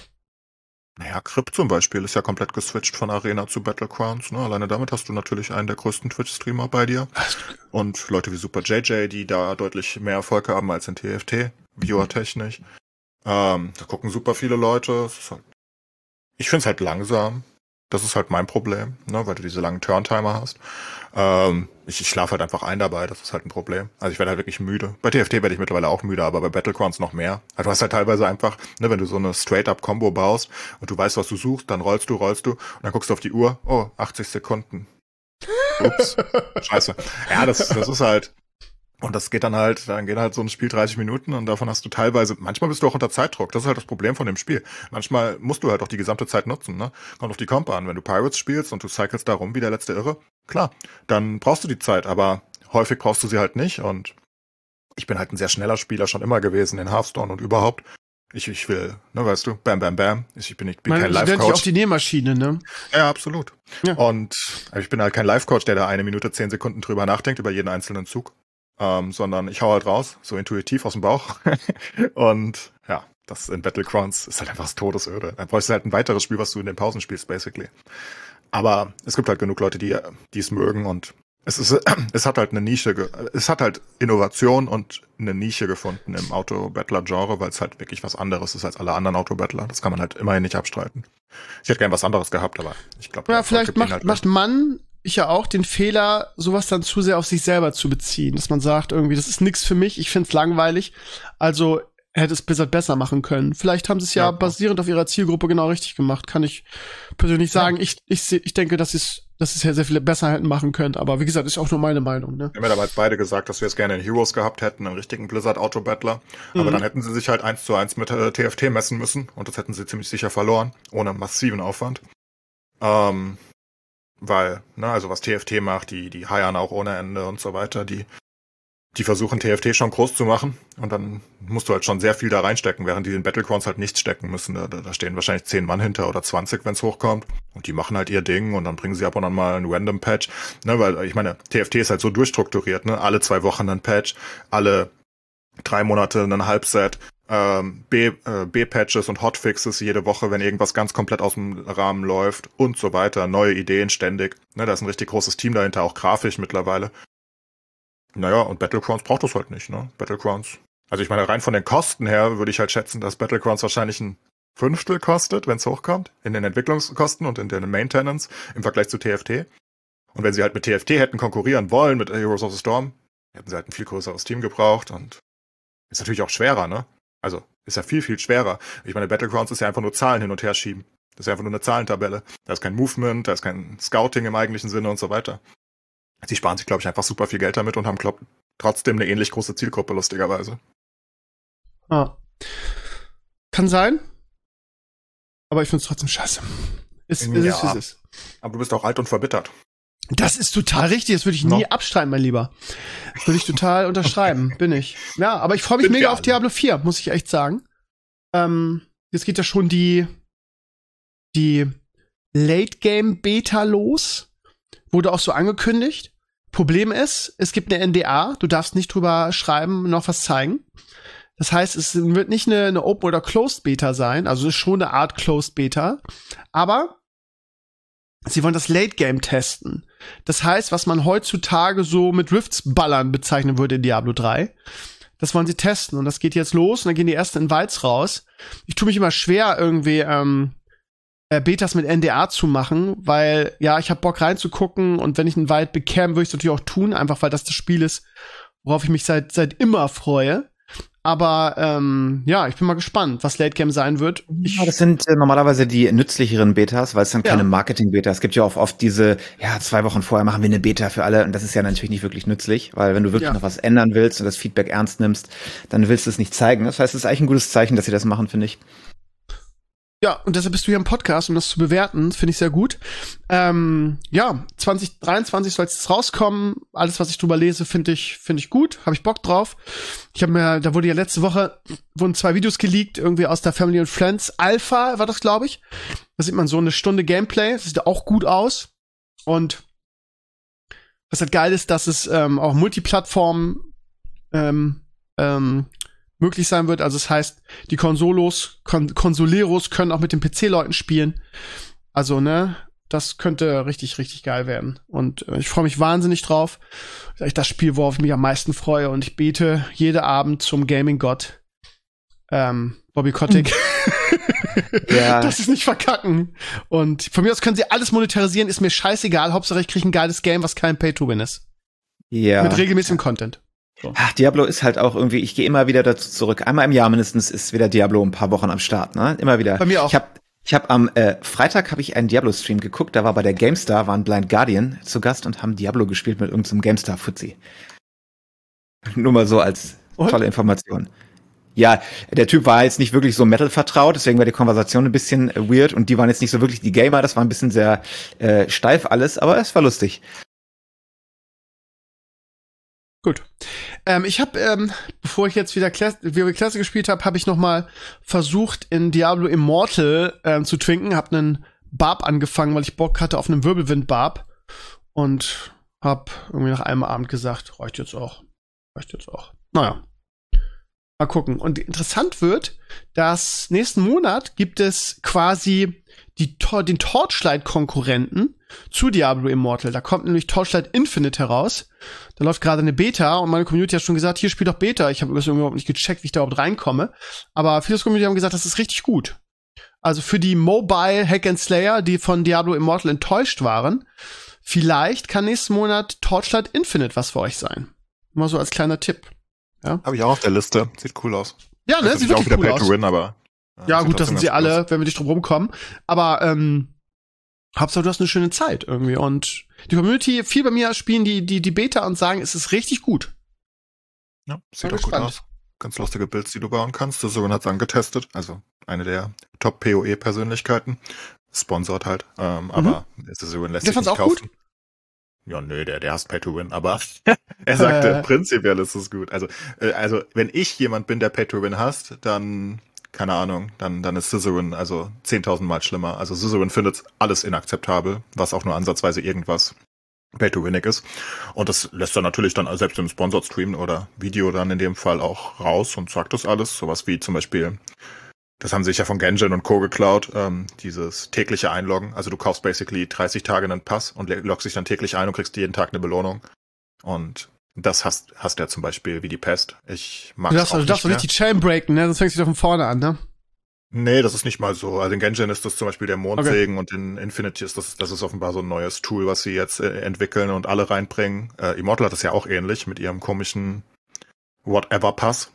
Naja, Crypt zum Beispiel ist ja komplett geswitcht von Arena zu Battlegrounds. Ne? Alleine damit hast du natürlich einen der größten Twitch-Streamer bei dir. Und Leute wie Super JJ, die da deutlich mehr Erfolg haben als in TFT, viewertechnisch. Da gucken super viele Leute. Ich finde es halt langsam. Das ist halt mein Problem, ne? Weil du diese langen Turntimer hast. Ich schlafe halt einfach ein dabei, das ist halt ein Problem. Also ich werde halt wirklich müde. Bei TFT werde ich mittlerweile auch müde, aber bei Battlegrounds noch mehr. Also du hast halt teilweise einfach, ne, wenn du so eine Straight-Up-Combo baust und du weißt, was du suchst, dann rollst du und dann guckst du auf die Uhr, oh, 80 Sekunden. Ups, scheiße. Ja, das ist halt, und das geht dann geht halt so ein Spiel 30 Minuten und davon hast du teilweise, manchmal bist du auch unter Zeitdruck. Das ist halt das Problem von dem Spiel. Manchmal musst du halt auch die gesamte Zeit nutzen, ne? Kommt auf die Comp an. Wenn du Pirates spielst und du cyclest da rum wie der letzte Irre, klar, dann brauchst du die Zeit, aber häufig brauchst du sie halt nicht und ich bin halt ein sehr schneller Spieler schon immer gewesen in Hearthstone und überhaupt. Ich will, ne, weißt du, bam, bam, bam. Ich bin kein Life-Coach.
Auch die Nähmaschine, ne?
Ja, absolut. Ja. Und ich bin halt kein Life-Coach, der da 1 Minute 10 Sekunden drüber nachdenkt, über jeden einzelnen Zug. Sondern ich hau halt raus, so intuitiv aus dem Bauch. Und ja, das in Battlegrounds ist halt einfach das Todesöde. Dann bräuchst du halt ein weiteres Spiel, was du in den Pausen spielst, basically. Aber es gibt halt genug Leute, die es mögen und es hat halt eine Nische, es hat halt Innovation und eine Nische gefunden im Auto-Battler-Genre, weil es halt wirklich was anderes ist als alle anderen Auto-Battler. Das kann man halt immerhin nicht abstreiten. Ich hätte gern was anderes gehabt, aber ich glaube...
Ja, vielleicht macht man... Ich ja auch den Fehler, sowas dann zu sehr auf sich selber zu beziehen, dass man sagt, irgendwie, das ist nix für mich, ich find's langweilig, also hätte es Blizzard besser machen können. Vielleicht haben sie es ja basierend auf ihrer Zielgruppe genau richtig gemacht, kann ich persönlich sagen. Ja. Ich denke, dass es ja sehr viele besser hätten machen können, aber wie gesagt, ist auch nur meine Meinung. Ne?
Wir haben ja damals beide gesagt, dass wir es gerne in Heroes gehabt hätten, einen richtigen Blizzard-Auto-Battler, aber dann hätten sie sich halt 1:1 mit TFT messen müssen und das hätten sie ziemlich sicher verloren, ohne massiven Aufwand. Weil, ne, also was TFT macht, die heiern auch ohne Ende und so weiter, die versuchen TFT schon groß zu machen und dann musst du halt schon sehr viel da reinstecken, während die in Battlegrounds halt nichts stecken müssen. Da stehen wahrscheinlich 10 Mann hinter oder 20, wenn es hochkommt und die machen halt ihr Ding und dann bringen sie ab und an mal einen Random Patch, ne, weil ich meine, TFT ist halt so durchstrukturiert, ne, alle 2 Wochen ein Patch, alle 3 Monate ein Halbset, B-Patches und Hotfixes jede Woche, wenn irgendwas ganz komplett aus dem Rahmen läuft und so weiter. Neue Ideen ständig. Ne, da ist ein richtig großes Team dahinter, auch grafisch mittlerweile. Naja, und Battlegrounds braucht das halt nicht, ne? Battlegrounds. Also ich meine, rein von den Kosten her würde ich halt schätzen, dass Battlegrounds wahrscheinlich ein 1/5 kostet, wenn es hochkommt, in den Entwicklungskosten und in den Maintenance im Vergleich zu TFT. Und wenn sie halt mit TFT hätten konkurrieren wollen, mit Heroes of the Storm, hätten sie halt ein viel größeres Team gebraucht und ist natürlich auch schwerer, ne? Also, ist ja viel, viel schwerer. Ich meine, Battlegrounds ist ja einfach nur Zahlen hin und her schieben. Das ist ja einfach nur eine Zahlentabelle. Da ist kein Movement, da ist kein Scouting im eigentlichen Sinne und so weiter. Sie sparen sich, glaube ich, einfach super viel Geld damit und haben, trotzdem eine ähnlich große Zielgruppe, lustigerweise.
Ah. Kann sein. Aber ich finde es trotzdem scheiße. Ist.
Aber du bist auch alt und verbittert.
Das ist total richtig, das würde ich nie abstreiten, mein Lieber. Das würde ich total unterschreiben, bin ich. Ja, aber ich freue mich mega auf Diablo 4, muss ich echt sagen. Jetzt geht ja schon die Late-Game-Beta los. Wurde auch so angekündigt. Problem ist, es gibt eine NDA, du darfst nicht drüber schreiben, noch was zeigen. Das heißt, es wird nicht eine Open- oder Closed-Beta sein, also es ist schon eine Art Closed-Beta, aber sie wollen das Late-Game testen. Das heißt, was man heutzutage so mit Rifts-Ballern bezeichnen würde in Diablo 3, das wollen sie testen. Und das geht jetzt los und dann gehen die ersten Invites raus. Ich tue mich immer schwer, irgendwie Betas mit NDA zu machen, weil, ja, ich habe Bock reinzugucken und wenn ich einen Invite bekäme, würde ich es natürlich auch tun, einfach weil das Spiel ist, worauf ich mich seit immer freue. Aber ja, ich bin mal gespannt, was Late Game sein wird.
Ja, das sind normalerweise die nützlicheren Betas, weil es dann keine Marketing-Betas. Es gibt ja auch oft diese, 2 Wochen vorher machen wir eine Beta für alle und das ist ja natürlich nicht wirklich nützlich, weil wenn du wirklich noch was ändern willst und das Feedback ernst nimmst, dann willst du es nicht zeigen. Das heißt, es ist eigentlich ein gutes Zeichen, dass sie das machen, finde ich.
Ja, und deshalb bist du hier im Podcast, um das zu bewerten. Finde ich sehr gut. 2023 soll es rauskommen. Alles, was ich drüber lese, finde ich gut. Habe ich Bock drauf. Da wurde ja letzte Woche, wurden 2 Videos geleakt, irgendwie aus der Family and Friends Alpha war das, glaube ich. Da sieht man so eine Stunde Gameplay. Das sieht auch gut aus. Und was halt geil ist, dass es auch Multiplattform möglich sein wird. Also das heißt, die Konsoleros können auch mit den PC-Leuten spielen. Also, ne, das könnte richtig, richtig geil werden. Und ich freue mich wahnsinnig drauf. Das ist echt das Spiel, worauf ich mich am meisten freue. Und ich bete jeden Abend zum Gaming-Gott Bobby Kotick.
Ja.
Das ist nicht verkacken. Und von mir aus können sie alles monetarisieren, ist mir scheißegal. Hauptsache ich kriege ein geiles Game, was kein Pay-to-Win ist.
Ja.
Mit regelmäßigem Content. So.
Ach, Diablo ist halt auch irgendwie, ich gehe immer wieder dazu zurück. Einmal im Jahr mindestens ist wieder Diablo ein paar Wochen am Start, ne? Immer wieder.
Bei mir auch.
Ich hab am Freitag habe ich einen Diablo-Stream geguckt, da war bei der GameStar, waren Blind Guardian zu Gast und haben Diablo gespielt mit irgendeinem GameStar-Fuzzi. Nur mal so als tolle Information. Ja, der Typ war jetzt nicht wirklich so Metal vertraut, deswegen war die Konversation ein bisschen weird und die waren jetzt nicht so wirklich die Gamer, das war ein bisschen sehr steif alles, aber es war lustig.
Gut. Ich habe, bevor ich jetzt wieder WoW Classic gespielt habe, habe ich noch mal versucht, in Diablo Immortal zu twinken. Hab einen Barb angefangen, weil ich Bock hatte auf einen Wirbelwind-Barb. Und hab irgendwie nach einem Abend gesagt, reicht jetzt auch. Naja. Mal gucken. Und interessant wird, dass nächsten Monat gibt es quasi den Torchlight-Konkurrenten zu Diablo Immortal. Da kommt nämlich Torchlight Infinite heraus. Da läuft gerade eine Beta und meine Community hat schon gesagt, hier spielt doch Beta. Ich habe überhaupt nicht gecheckt, wie ich da überhaupt reinkomme. Aber viele Community haben gesagt, das ist richtig gut. Also für die Mobile Hack and Slayer, die von Diablo Immortal enttäuscht waren, vielleicht kann nächsten Monat Torchlight Infinite was für euch sein. Mal so als kleiner Tipp. Ja?
Habe ich auch auf der Liste. Sieht cool aus.
Ja, ne? Sieht wirklich
auch wieder
cool
Pay
aus.
to Win, aber
ja, gut, das sind sie
ganz cool
alle,
aus.
wenn wir nicht drum rumkommen. Aber Hauptsache, du hast eine schöne Zeit irgendwie. Und die Community, viel bei mir spielen die Beta und sagen, es ist richtig gut.
Ja, sieht
Bin
auch gut
gespannt.
aus. Ganz lustige Builds, die du bauen kannst. Der Sohn hat's angetestet. Also eine der Top-PoE-Persönlichkeiten. Sponsored halt. Aber der Sohn lässt
Der
sich
fand's
nicht
auch
kaufen. Ja, nö, der hasst Pay to Win, aber er sagte, prinzipiell ist es gut. Also wenn ich jemand bin, der Pay to Win hasst, dann, keine Ahnung, dann ist Scissorin also 10.000 Mal schlimmer. Also Scissorin findet alles inakzeptabel, was auch nur ansatzweise irgendwas Pay to Winnig ist. Und das lässt er natürlich dann selbst im Sponsored Stream oder Video dann in dem Fall auch raus und sagt das alles. Sowas wie zum Beispiel, das haben sich ja von Genshin und Co. geklaut, dieses tägliche Einloggen. Also du kaufst basically 30 Tage einen Pass und loggst dich dann täglich ein und kriegst jeden Tag eine Belohnung. Und das hasst er zum Beispiel wie die Pest. Ich mag es auch
Du darfst doch nicht die Chain breaken, ne? Sonst fängst du wieder von vorne an, ne?
Nee, das ist nicht mal so. Also in Genshin ist das zum Beispiel der Mondsegen und in Infinity ist das ist offenbar so ein neues Tool, was sie jetzt entwickeln und alle reinbringen. Immortal hat das ja auch ähnlich mit ihrem komischen Whatever-Pass.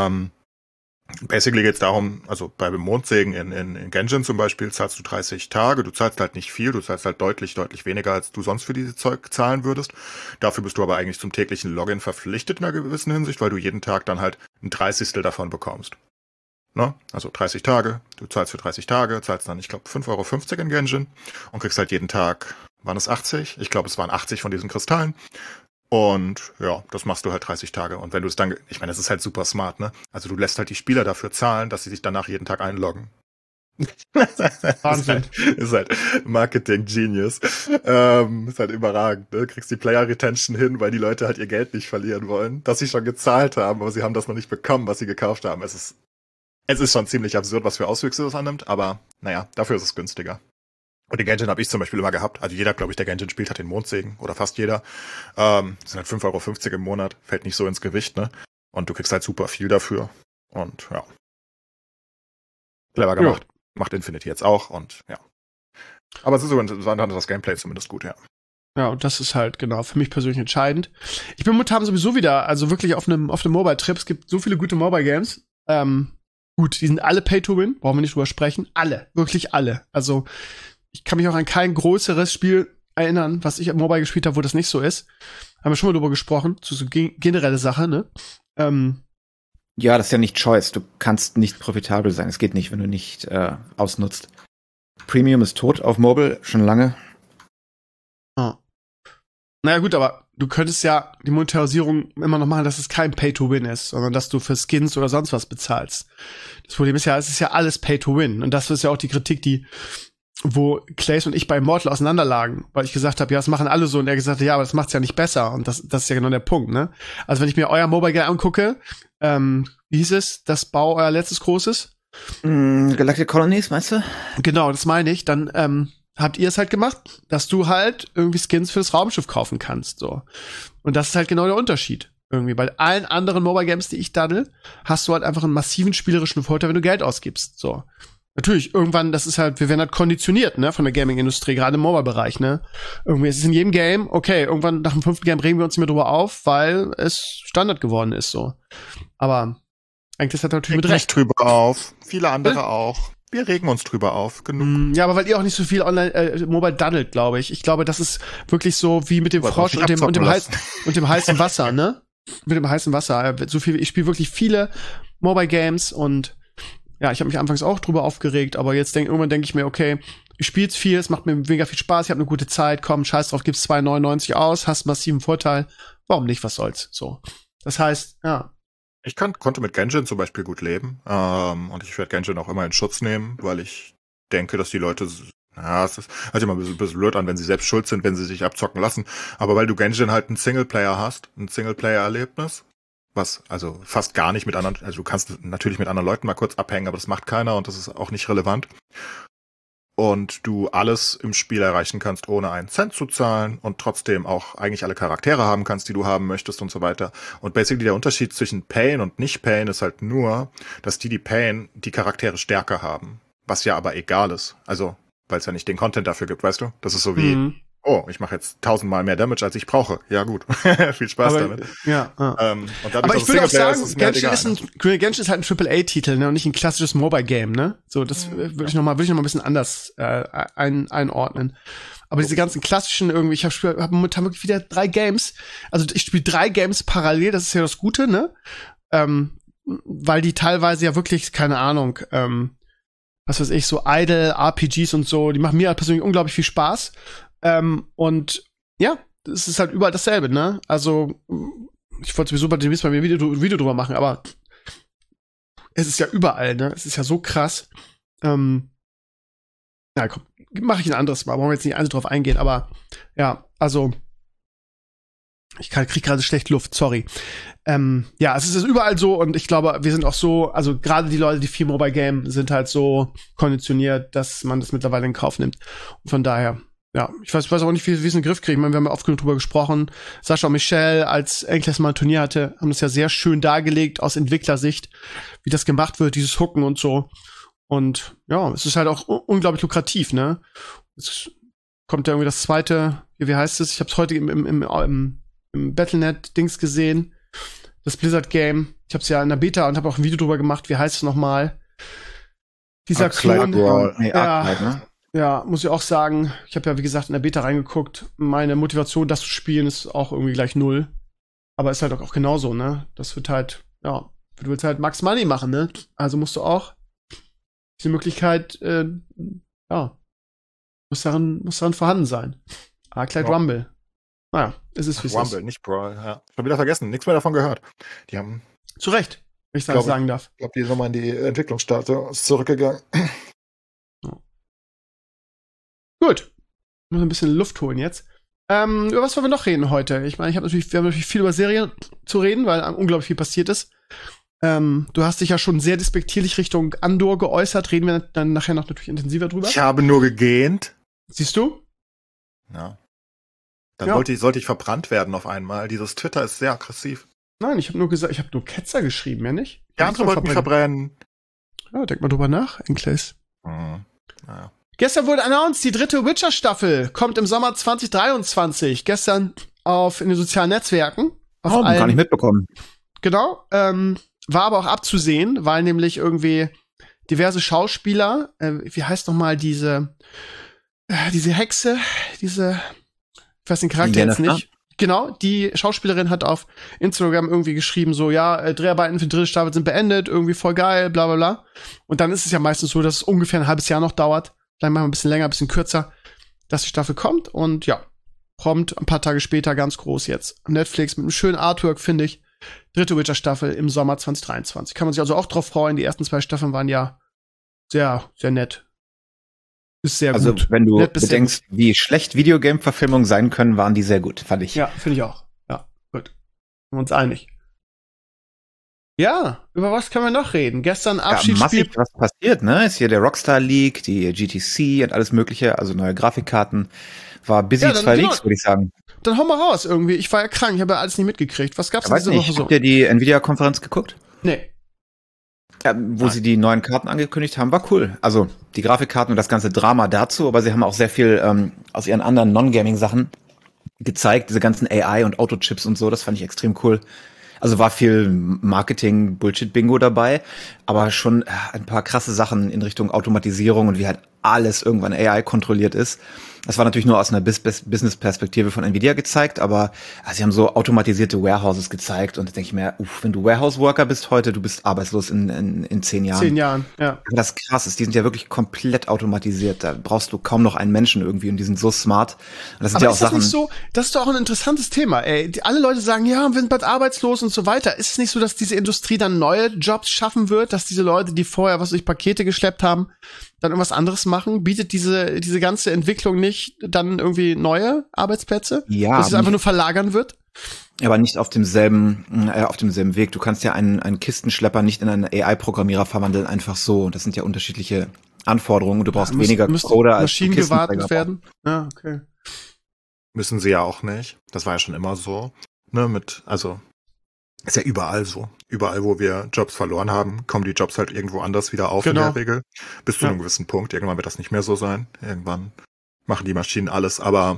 Basically geht's darum, also bei dem Mondsegen in Genshin zum Beispiel zahlst du 30 Tage, du zahlst halt nicht viel, du zahlst halt deutlich weniger, als du sonst für diese Zeug zahlen würdest. Dafür bist du aber eigentlich zum täglichen Login verpflichtet in einer gewissen Hinsicht, weil du jeden Tag dann halt ein 30. davon bekommst. Ne? Also 30 Tage, du zahlst für 30 Tage, zahlst dann, ich glaube, 5,50 € in Genshin und kriegst halt jeden Tag, waren es 80? Ich glaube, es waren 80 von diesen Kristallen. Und ja, das machst du halt 30 Tage. Und wenn du es dann, ich meine, das ist halt super smart, ne? Also du lässt halt die Spieler dafür zahlen, dass sie sich danach jeden Tag einloggen.
Wahnsinn.
Ist halt Marketing Genius. Ist halt überragend, ne? Du kriegst die Player Retention hin, weil die Leute halt ihr Geld nicht verlieren wollen, dass sie schon gezahlt haben, aber sie haben das noch nicht bekommen, was sie gekauft haben. Es ist schon ziemlich absurd, was für Auswüchse das annimmt, aber naja, dafür ist es günstiger. Und den Genshin habe ich zum Beispiel immer gehabt. Also jeder, glaube ich, der Genshin spielt, hat den Mondsegen. Oder fast jeder. Das sind halt 5,50 € im Monat. Fällt nicht so ins Gewicht, ne? Und du kriegst halt super viel dafür. Und ja. Clever gemacht. Ja. Macht Infinity jetzt auch. Und ja. Aber es ist so interessant, das Gameplay zumindest gut, ja.
Ja, und das ist halt, genau, für mich persönlich entscheidend. Ich bin momentan sowieso wieder, also wirklich auf einem Mobile-Trip. Es gibt so viele gute Mobile-Games. Gut, die sind alle Pay-to-Win. Brauchen wir nicht drüber sprechen. Alle. Wirklich alle. Also, ich kann mich auch an kein größeres Spiel erinnern, was ich im Mobile gespielt habe, wo das nicht so ist. Haben wir schon mal drüber gesprochen, zu so generelle Sache, ne?
Ja, das ist ja nicht Choice. Du kannst nicht profitabel sein. Es geht nicht, wenn du nicht ausnutzt. Premium ist tot auf Mobile, schon lange.
Oh. Naja gut, aber du könntest ja die Monetarisierung immer noch machen, dass es kein Pay-to-Win ist, sondern dass du für Skins oder sonst was bezahlst. Das Problem ist ja, es ist ja alles Pay-to-Win. Und das ist ja auch die Kritik, wo Clays und ich bei Immortal auseinanderlagen, weil ich gesagt habe, ja, das machen alle so, und er gesagt hat, ja, aber das macht's ja nicht besser, und das ist ja genau der Punkt, ne? Also wenn ich mir euer Mobile Game angucke, wie hieß es, das Bau euer letztes großes?
Galactic Colonies, meinst du?
Genau, das meine ich, dann habt ihr es halt gemacht, dass du halt irgendwie Skins fürs Raumschiff kaufen kannst, so. Und das ist halt genau der Unterschied. Irgendwie bei allen anderen Mobile Games, die ich daddel, hast du halt einfach einen massiven spielerischen Vorteil, wenn du Geld ausgibst, so. Natürlich, irgendwann, das ist halt, wir werden halt konditioniert, ne, von der Gaming-Industrie, gerade im Mobile-Bereich, ne. Irgendwie ist es in jedem Game, okay, irgendwann nach dem 5. Game regen wir uns nicht mehr drüber auf, weil es Standard geworden ist, so. Aber eigentlich ist das natürlich mit Recht.
Drüber auf. Viele andere auch. Wir regen uns drüber auf. Genug.
Ja, aber weil ihr auch nicht so viel online Mobile daddelt, glaube ich. Ich glaube, das ist wirklich so wie mit dem Frosch und dem heißen Wasser, ne? Mit dem heißen Wasser. So viel, ich spiele wirklich viele Mobile Games, und ja, ich habe mich anfangs auch drüber aufgeregt, aber jetzt irgendwann denke ich mir, okay, ich spiel's viel, es macht mir mega viel Spaß, ich habe eine gute Zeit, komm, scheiß drauf, gib's 2,99 aus, hast massiven Vorteil, warum nicht, was soll's, so. Das heißt, ja.
Ich konnte mit Genshin zum Beispiel gut leben, und ich werde Genshin auch immer in Schutz nehmen, weil ich denke, dass die Leute, es ist halt immer ein bisschen blöd an, wenn sie selbst schuld sind, wenn sie sich abzocken lassen, aber weil du Genshin halt einen Singleplayer hast, ein Singleplayer-Erlebnis, was also fast gar nicht mit anderen, also du kannst natürlich mit anderen Leuten mal kurz abhängen, aber das macht keiner und das ist auch nicht relevant. Und du alles im Spiel erreichen kannst, ohne einen Cent zu zahlen, und trotzdem auch eigentlich alle Charaktere haben kannst, die du haben möchtest und so weiter. Und basically der Unterschied zwischen Pain und Nicht-Pain ist halt nur, dass die Pain die Charaktere stärker haben. Was ja aber egal ist. Also, weil es ja nicht den Content dafür gibt, weißt du? Das ist so wie, ich mache jetzt 1000-mal mehr Damage, als ich brauche. Ja, gut. Viel Spaß damit.
Ja.
Und
aber ich würde auch sagen, Genshin
halt
ist halt ein AAA-Titel, ne, und nicht ein klassisches Mobile-Game, ne? So, das würde ich noch mal ein bisschen anders einordnen. Aber diese ganzen klassischen irgendwie, ich hab momentan wirklich wieder 3 Games. Also ich spiele 3 Games parallel, das ist ja das Gute, ne? Weil die teilweise ja wirklich, keine Ahnung, was weiß ich, so Idle, RPGs und so, die machen mir halt persönlich unglaublich viel Spaß. Und ja, es ist halt überall dasselbe, ne? Also, ich wollte sowieso bei mir ein Video drüber machen, aber es ist ja überall, ne? Es ist ja so krass. Ja, komm, mache ich ein anderes Mal, wollen wir jetzt nicht drauf eingehen, aber ja, also ich krieg gerade schlecht Luft, sorry. Ja, es ist überall so, und ich glaube, wir sind auch so, also gerade die Leute, die viel Mobile Game, sind halt so konditioniert, dass man das mittlerweile in Kauf nimmt. Und von daher, ja, ich weiß auch nicht, wie es in den Griff kriegt. Ich meine, wir haben ja oft genug drüber gesprochen. Sascha und Michelle, als Enkles mal ein Turnier hatte, haben das ja sehr schön dargelegt aus Entwicklersicht, wie das gemacht wird, dieses Hooken und so. Und ja, es ist halt auch unglaublich lukrativ, ne? Es kommt ja irgendwie das zweite, wie heißt es? Ich habe es heute im Battle.net-Dings gesehen, das Blizzard-Game. Ich habe es ja in der Beta und habe auch ein Video drüber gemacht. Wie heißt es nochmal? Dieser Klon. Ja, muss ich auch sagen, ich habe ja, wie gesagt, in der Beta reingeguckt. Meine Motivation, das zu spielen, ist auch irgendwie gleich 0. Aber ist halt auch genauso, ne? Das wird halt, ja, du willst halt Max Money machen, ne? Also musst du auch diese Möglichkeit, muss darin vorhanden sein. Arclight Rumble. Naja, es ist wie es ist.
Rumble, nicht Brawl, ja. Ich hab wieder vergessen, nichts mehr davon gehört. Die haben.
Zu Recht, wenn ich das sagen darf.
Ich glaube, die ist nochmal in die Entwicklungsstatus zurückgegangen.
Gut. Ich muss ein bisschen Luft holen jetzt. Über was wollen wir noch reden heute? Ich meine, wir haben natürlich viel über Serien zu reden, weil unglaublich viel passiert ist. Du hast dich ja schon sehr despektierlich Richtung Andor geäußert. Reden wir dann nachher noch natürlich intensiver drüber.
Ich habe nur gegähnt.
Siehst du?
Ja. Dann sollte ich verbrannt werden auf einmal. Dieses Twitter ist sehr aggressiv.
Nein, ich habe nur gesagt, ich habe nur Ketzer geschrieben, ja nicht?
Die andere wollten mich verbrennen.
Ja, denk mal drüber nach, Enkles.
Naja.
Gestern wurde announced, die 3. Witcher-Staffel kommt im Sommer 2023. Gestern in den sozialen Netzwerken.
Gar nicht mitbekommen.
Genau. War aber auch abzusehen, weil nämlich irgendwie diverse Schauspieler, wie heißt noch mal diese Hexe, ich weiß den Charakter jetzt nicht. Genau, die Schauspielerin hat auf Instagram irgendwie geschrieben, so, ja, Dreharbeiten für die 3. Staffel sind beendet, irgendwie voll geil, bla bla bla. Und dann ist es ja meistens so, dass es ungefähr ein halbes Jahr noch dauert, vielleicht mal ein bisschen länger, ein bisschen kürzer, dass die Staffel kommt. Und ja, prompt ein paar Tage später ganz groß jetzt. Netflix mit einem schönen Artwork, finde ich. 3. Witcher-Staffel im Sommer 2023. Kann man sich also auch drauf freuen. Die ersten 2 Staffeln waren ja sehr, sehr nett. Ist sehr gut.
Also, wenn du bedenkst, wie schlecht Videogame-Verfilmungen sein können, waren die sehr gut, fand ich.
Ja, finde ich auch. Ja, gut. Sind wir uns einig. Ja, über was können wir noch reden? Gestern Abschiedsspiel.
Massiv was passiert, ne? Ist hier der Rockstar League, die GTC und alles mögliche, also neue Grafikkarten. War busy
Ja,
2 Weeks, würde ich sagen.
Dann hau mal raus irgendwie. Ich war ja krank, ich habe ja alles nicht mitgekriegt. Was gab's denn diese Woche so?
Habt ihr die Nvidia-Konferenz geguckt?
Nee.
Ja, wo sie die neuen Karten angekündigt haben, war cool. Also die Grafikkarten und das ganze Drama dazu, aber sie haben auch sehr viel aus ihren anderen Non-Gaming-Sachen gezeigt, diese ganzen AI und Autochips und so, das fand ich extrem cool. Also war viel Marketing-Bullshit-Bingo dabei, aber schon ein paar krasse Sachen in Richtung Automatisierung und wie halt alles irgendwann AI kontrolliert ist. Das war natürlich nur aus einer Business-Perspektive von Nvidia gezeigt, aber sie haben so automatisierte Warehouses gezeigt und da denke ich mir, wenn du Warehouse-Worker bist heute, du bist arbeitslos in 10 Jahren.
10 Jahren, ja.
Aber das krass ist, die sind ja wirklich komplett automatisiert. Da brauchst du kaum noch einen Menschen irgendwie und die sind so smart. Und das sind
aber
ja auch
ist das
Sachen.
Nicht so, das ist doch auch ein interessantes Thema, ey. Alle Leute sagen, ja, wir sind bald arbeitslos und so weiter. Ist es nicht so, dass diese Industrie dann neue Jobs schaffen wird, dass diese Leute, die vorher Pakete geschleppt haben, dann irgendwas anderes machen? Bietet diese ganze Entwicklung nicht dann irgendwie neue Arbeitsplätze?
Ja.
Dass es einfach nur verlagern wird?
Aber nicht auf demselben Weg. Du kannst ja einen Kistenschlepper nicht in einen AI-Programmierer verwandeln, einfach so. Das sind ja unterschiedliche Anforderungen. Du brauchst weniger Coder als
Maschinen gewartet werden? Ja, okay.
Müssen sie ja auch nicht. Das war ja schon immer so. Ne, ist ja überall so. Überall, wo wir Jobs verloren haben, kommen die Jobs halt irgendwo anders wieder auf in der Regel. Bis zu einem gewissen Punkt. Irgendwann wird das nicht mehr so sein. Irgendwann machen die Maschinen alles, aber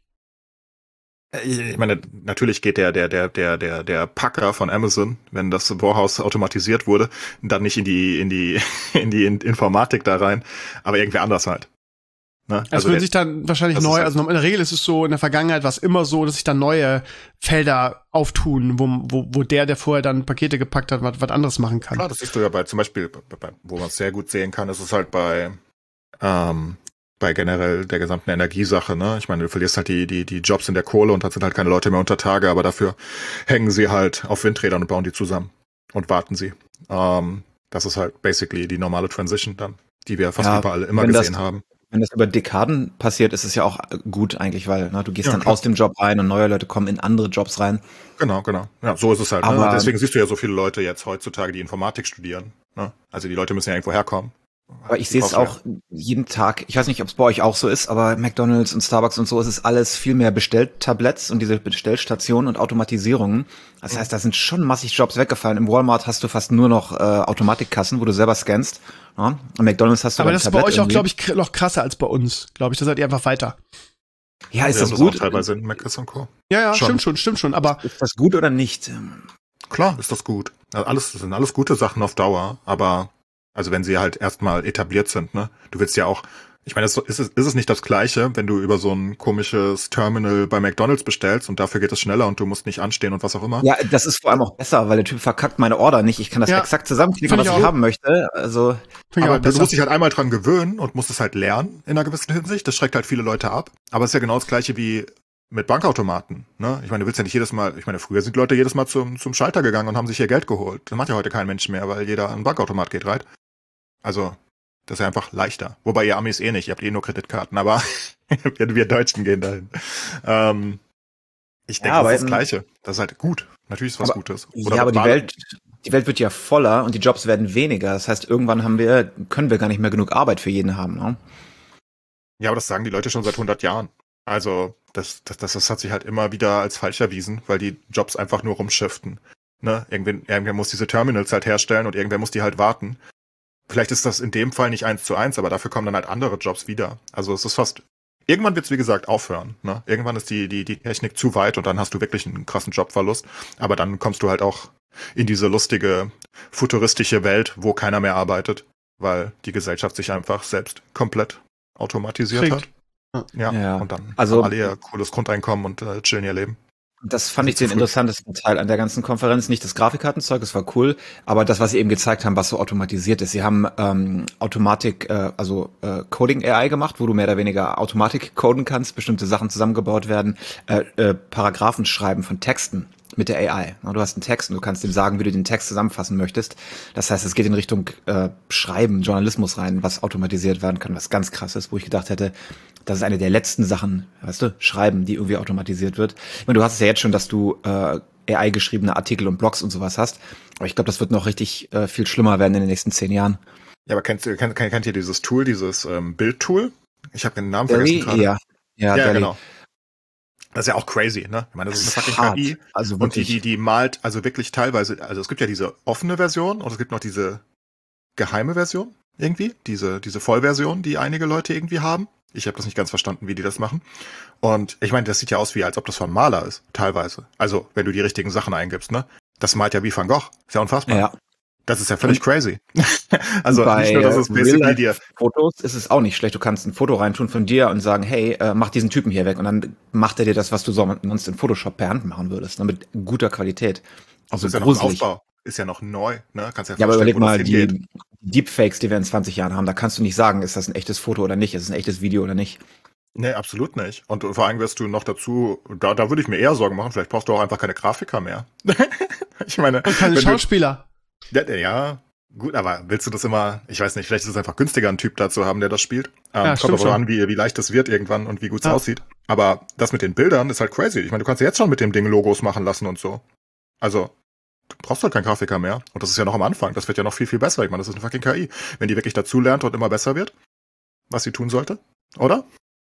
ich meine, natürlich geht der Packer von Amazon, wenn das Warehouse automatisiert wurde, dann nicht in die Informatik da rein, aber irgendwer anders halt. Ne?
Es würden sich dann wahrscheinlich neu, also in der Regel ist es so, in der Vergangenheit war es immer so, dass sich dann neue Felder auftun, wo der vorher dann Pakete gepackt hat, was anderes machen kann.
Klar, das siehst du ja zum Beispiel, wo man es sehr gut sehen kann, ist es halt bei generell der gesamten Energiesache, ne? Ich meine, du verlierst halt die Jobs in der Kohle und dann sind halt keine Leute mehr unter Tage, aber dafür hängen sie halt auf Windrädern und bauen die zusammen und warten sie. Das ist halt basically die normale Transition dann, die wir fast überall immer gesehen haben.
Wenn das über Dekaden passiert, ist es ja auch gut eigentlich, weil du gehst dann aus dem Job rein und neue Leute kommen in andere Jobs rein.
Genau. Ja, so ist es halt.
Aber,
ne? Deswegen siehst du ja so viele Leute jetzt heutzutage, die Informatik studieren. Ne? Also die Leute müssen ja irgendwo herkommen.
Aber ich sehe es auch jeden Tag, ich weiß nicht, ob es bei euch auch so ist, aber McDonald's und Starbucks und so, es ist alles viel mehr Bestelltabletts und diese Bestellstationen und Automatisierungen. Das heißt, da sind schon massig Jobs weggefallen. Im Walmart hast du fast nur noch Automatikkassen, wo du selber scannst. Ja? Am McDonald's hast du
aber das ist bei euch auch, glaube ich, noch krasser als bei uns. Glaube ich, da seid ihr einfach weiter.
Ja, ist das gut?
Auch teilweise in Mc's und Co.
Ja, stimmt schon. Aber
ist das gut oder nicht?
Klar, ist das gut. Also das sind alles gute Sachen auf Dauer, aber also wenn sie halt erstmal etabliert sind, ne? Du willst ja auch, ich meine, ist es nicht das Gleiche, wenn du über so ein komisches Terminal bei McDonald's bestellst und dafür geht es schneller und du musst nicht anstehen und was auch immer?
Ja, das ist vor allem auch besser, weil der Typ verkackt meine Order nicht. Ich kann das exakt zusammenklicken, was ich haben möchte. Also,
aber du musst dich halt einmal dran gewöhnen und musst es halt lernen in einer gewissen Hinsicht. Das schreckt halt viele Leute ab. Aber es ist ja genau das Gleiche wie mit Bankautomaten, ne? Ich meine, du willst ja nicht jedes Mal, früher sind Leute jedes Mal zum Schalter gegangen und haben sich ihr Geld geholt. Das macht ja heute kein Mensch mehr, weil jeder an einen Bankautomat geht, right? Also, das ist ja einfach leichter. Wobei ihr Amis nicht, ihr habt nur Kreditkarten, aber wir Deutschen gehen dahin. Ich denke, das ist das Gleiche. Das ist halt gut. Natürlich ist was Gutes.
Oder aber die Welt wird ja voller und die Jobs werden weniger. Das heißt, irgendwann können wir gar nicht mehr genug Arbeit für jeden haben, ne?
Ja, aber das sagen die Leute schon seit 100 Jahren. Also, das hat sich halt immer wieder als falsch erwiesen, weil die Jobs einfach nur rumschiften. Ne? Irgendwer muss diese Terminals halt herstellen und irgendwer muss die halt warten. Vielleicht ist das in dem Fall nicht 1:1, aber dafür kommen dann halt andere Jobs wieder. Also es ist fast, irgendwann wird es wie gesagt aufhören. Ne? Irgendwann ist die Technik zu weit und dann hast du wirklich einen krassen Jobverlust. Aber dann kommst du halt auch in diese lustige, futuristische Welt, wo keiner mehr arbeitet, weil die Gesellschaft sich einfach selbst komplett automatisiert hat. Ja, und dann haben alle ihr cooles Grundeinkommen und chillen ihr Leben.
Das fand ich den interessantesten Teil an der ganzen Konferenz. Nicht das Grafikkartenzeug, das war cool, aber das, was sie eben gezeigt haben, was so automatisiert ist. Sie haben Coding AI gemacht, wo du mehr oder weniger Automatik coden kannst, bestimmte Sachen zusammengebaut werden, Paragraphen schreiben von Texten mit der AI. Du hast einen Text und du kannst dem sagen, wie du den Text zusammenfassen möchtest. Das heißt, es geht in Richtung Schreiben, Journalismus rein, was automatisiert werden kann, was ganz krass ist, wo ich gedacht hätte, das ist eine der letzten Sachen, weißt du, Schreiben, die irgendwie automatisiert wird. Ich meine, du hast es ja jetzt schon, dass du AI-geschriebene Artikel und Blogs und sowas hast. Aber ich glaube, das wird noch richtig viel schlimmer werden in den nächsten 10 Jahren.
Ja, aber kennt ihr dieses Tool, dieses Bild-Tool? Ich habe den Namen vergessen gerade.
Ja,
genau. Das ist ja auch crazy, ne? Ich meine, das ist eine fucking KI.
Also
und die malt, also wirklich teilweise, also es gibt ja diese offene Version und es gibt noch diese geheime Version irgendwie, diese Vollversion, die einige Leute irgendwie haben. Ich habe das nicht ganz verstanden, wie die das machen. Und ich meine, das sieht ja aus wie, als ob das von Maler ist, teilweise. Also, wenn du die richtigen Sachen eingibst, ne? Das malt ja wie Van Gogh. Ist ja unfassbar.
Ja.
Das ist ja völlig crazy. Also
bei
nicht nur, dass es basically dir
Fotos ist es auch nicht schlecht. Du kannst ein Foto reintun von dir und sagen, hey, mach diesen Typen hier weg. Und dann macht er dir das, was du sonst in Photoshop per Hand machen würdest. Ne? Mit guter Qualität. Also
ist ja noch
gruselig.
Aufbau. Ist ja noch neu, ne? Kannst
Ja, aber überleg
wo das
mal,
hingeht.
die Deepfakes, die wir in 20 Jahren haben, da kannst du nicht sagen, ist das ein echtes Foto oder nicht, ist es ein echtes Video oder nicht.
Nee, absolut nicht. Und vor allem wirst du noch dazu, da würde ich mir eher Sorgen machen, vielleicht brauchst du auch einfach keine Grafiker mehr. Ich meine,
Und keine
wenn du-
Schauspieler.
Ja, gut, aber willst du das immer, ich weiß nicht, vielleicht ist es einfach günstiger, einen Typ da zu haben, der das spielt.
Ja,
Kommt
stimmt
aber
schon.
an, wie leicht das wird irgendwann und wie gut es
Ja.
aussieht. Aber das mit den Bildern ist halt crazy. Ich meine, du kannst ja jetzt schon mit dem Ding Logos machen lassen und so. Also, du brauchst halt keinen Grafiker mehr. Und das ist ja noch am Anfang. Das wird ja noch viel, viel besser. Ich meine, das ist eine fucking KI. Wenn die wirklich dazu lernt und immer besser wird, was sie tun sollte, oder?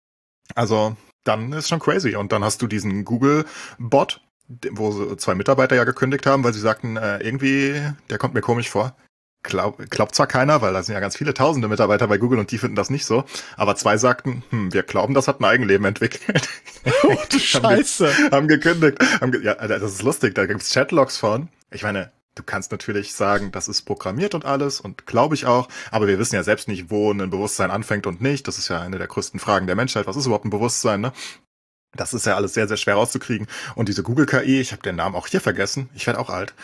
Also, dann ist schon crazy. Und dann hast du diesen Google-Bot, wo so 2 Mitarbeiter ja gekündigt haben, weil sie sagten, irgendwie, der kommt mir komisch vor. Glaubt zwar keiner, weil da sind ja ganz viele tausende Mitarbeiter bei Google und die finden das nicht so. Aber 2 sagten, wir glauben, das hat ein Eigenleben entwickelt.
Oh, du Scheiße.
Haben gekündigt. Ja, das ist lustig, da gibt's Chatlogs von. Ich meine, du kannst natürlich sagen, das ist programmiert und alles und glaube ich auch, aber wir wissen ja selbst nicht, wo ein Bewusstsein anfängt und nicht. Das ist ja eine der größten Fragen der Menschheit. Was ist überhaupt ein Bewusstsein, ne? Das ist ja alles sehr, sehr schwer rauszukriegen. Und diese Google-KI, ich habe den Namen auch hier vergessen, ich werde auch alt,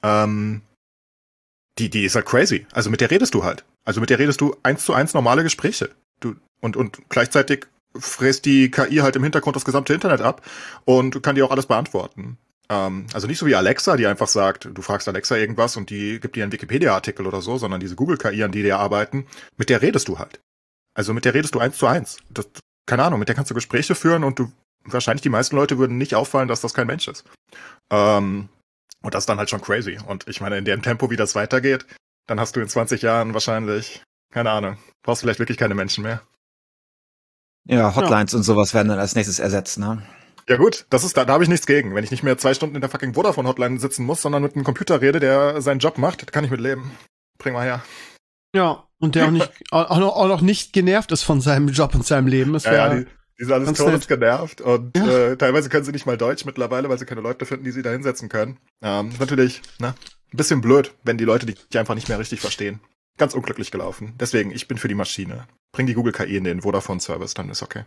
die ist halt crazy. Also mit der redest du halt. Also mit der redest du 1:1 normale Gespräche. Und gleichzeitig fräst die KI halt im Hintergrund das gesamte Internet ab und kann dir auch alles beantworten. Also nicht so wie Alexa, die einfach sagt, du fragst Alexa irgendwas und die gibt dir einen Wikipedia-Artikel oder so, sondern diese Google-KI, an die dir arbeiten, mit der redest du halt. Also mit der redest du 1:1. Keine Ahnung, mit der kannst du Gespräche führen und wahrscheinlich die meisten Leute würden nicht auffallen, dass das kein Mensch ist. Und das ist dann halt schon crazy. Und ich meine, in dem Tempo, wie das weitergeht, dann hast du in 20 Jahren wahrscheinlich, keine Ahnung, brauchst vielleicht wirklich keine Menschen mehr.
Ja, Hotlines und sowas werden dann als nächstes ersetzt, ne?
Ja gut, das ist da habe ich nichts gegen. Wenn ich nicht mehr 2 Stunden in der fucking Vodafone-Hotline sitzen muss, sondern mit einem Computer rede, der seinen Job macht, kann ich mit leben. Bring mal her.
Ja, und der auch noch nicht genervt ist von seinem Job und seinem Leben. Das
Die sind alles
ganz
todes
nett.
genervt und
Ja.
teilweise können sie nicht mal Deutsch mittlerweile, weil sie keine Leute finden, die sie da hinsetzen können. Ist natürlich, ne, ein bisschen blöd, wenn die Leute dich einfach nicht mehr richtig verstehen. Ganz unglücklich gelaufen. Deswegen, ich bin für die Maschine. Bring die Google KI in den Vodafone-Service, dann ist okay.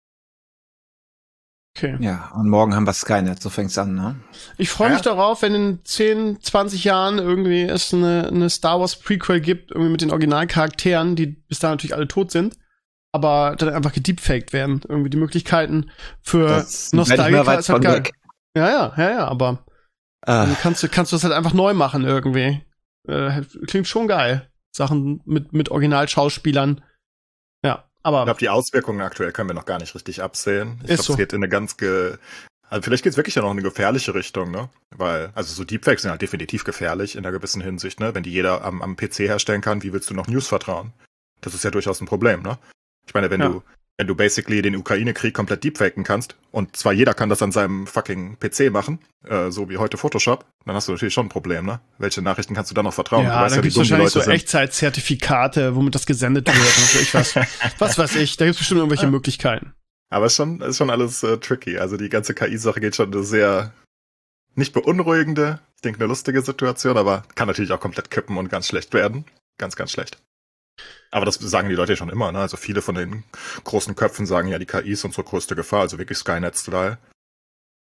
Okay.
Ja, und morgen haben wir Skynet, so fängt's an, ne?
Ich freue mich
Ja.
darauf, wenn in 10, 20 Jahren irgendwie es eine Star Wars Prequel gibt, irgendwie mit den Originalcharakteren, die bis dahin natürlich alle tot sind, aber dann einfach gedeepfaked werden. Irgendwie die Möglichkeiten für
Das werd ich mal
Nostalgiker
weit
ist halt
von
geil.
weg.
Ja, aber dann kannst du das halt einfach neu machen irgendwie. Klingt schon geil. Sachen mit Originalschauspielern. Ja,
Ich
aber
glaube, die Auswirkungen aktuell können wir noch gar nicht richtig absehen. Ich
Ist
glaube,
so.
es geht in eine also vielleicht geht es wirklich ja noch in eine gefährliche Richtung, ne? Weil, also so Deepfakes sind halt definitiv gefährlich in einer gewissen Hinsicht, ne? Wenn die jeder am PC herstellen kann, wie willst du noch News vertrauen? Das ist ja durchaus ein Problem, ne? Ich meine, wenn du basically den Ukraine-Krieg komplett deepfaken kannst, und zwar jeder kann das an seinem fucking PC machen, so wie heute Photoshop, dann hast du natürlich schon ein Problem, ne? Welche Nachrichten kannst du dann noch vertrauen? Du
ja,
weißt
da
wie
gibt's
dumm die
wahrscheinlich so
Leute sind.
Echtzeitzertifikate, womit das gesendet wird. Also ich was weiß ich, da gibt's bestimmt irgendwelche Möglichkeiten.
Aber es ist schon alles tricky. Also die ganze KI-Sache geht schon eine sehr nicht beunruhigende, ich denke eine lustige Situation, aber kann natürlich auch komplett kippen und ganz schlecht werden. Ganz, ganz schlecht. Aber das sagen die Leute schon immer, ne? Also viele von den großen Köpfen sagen ja, die KI ist unsere größte Gefahr, also wirklich Skynet-Style.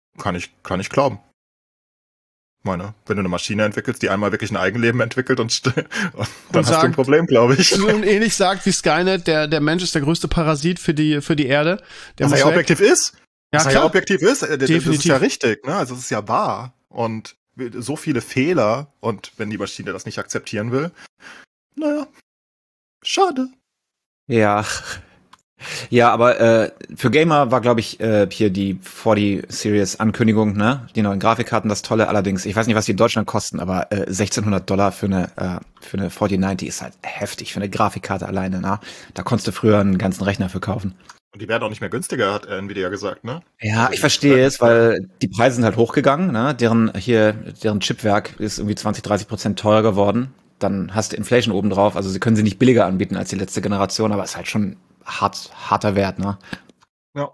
Kann ich glauben. Meine, wenn du eine Maschine entwickelst, die einmal wirklich ein Eigenleben entwickelt und dann hast du ein Problem, glaube ich.
Und ähnlich sagt wie Skynet, der Mensch ist der größte Parasit für die Erde.
Was er ja objektiv ist.
Ja,
was er ja objektiv ist. Das ist ja richtig, ne? Also es ist ja wahr. Und so viele Fehler, und wenn die Maschine das nicht akzeptieren will, naja, schade.
Ja. Ja, aber für Gamer war, glaube ich, hier die 40 Series Ankündigung, ne? Die neuen Grafikkarten, das Tolle. Allerdings, ich weiß nicht, was die in Deutschland kosten, aber $1,600 für eine 4090 ist halt heftig für eine Grafikkarte alleine, ne? Da konntest du früher einen ganzen Rechner für kaufen.
Und die werden auch nicht mehr günstiger, hat Nvidia gesagt, ne?
Ja,
also
ich verstehe es, weil die Preise sind halt hochgegangen, ne? Deren Chipwerk ist irgendwie 20-30% teurer geworden. Dann hast du Inflation obendrauf. Also sie können sie nicht billiger anbieten als die letzte Generation, aber es ist halt schon harter Wert, ne?
Ja.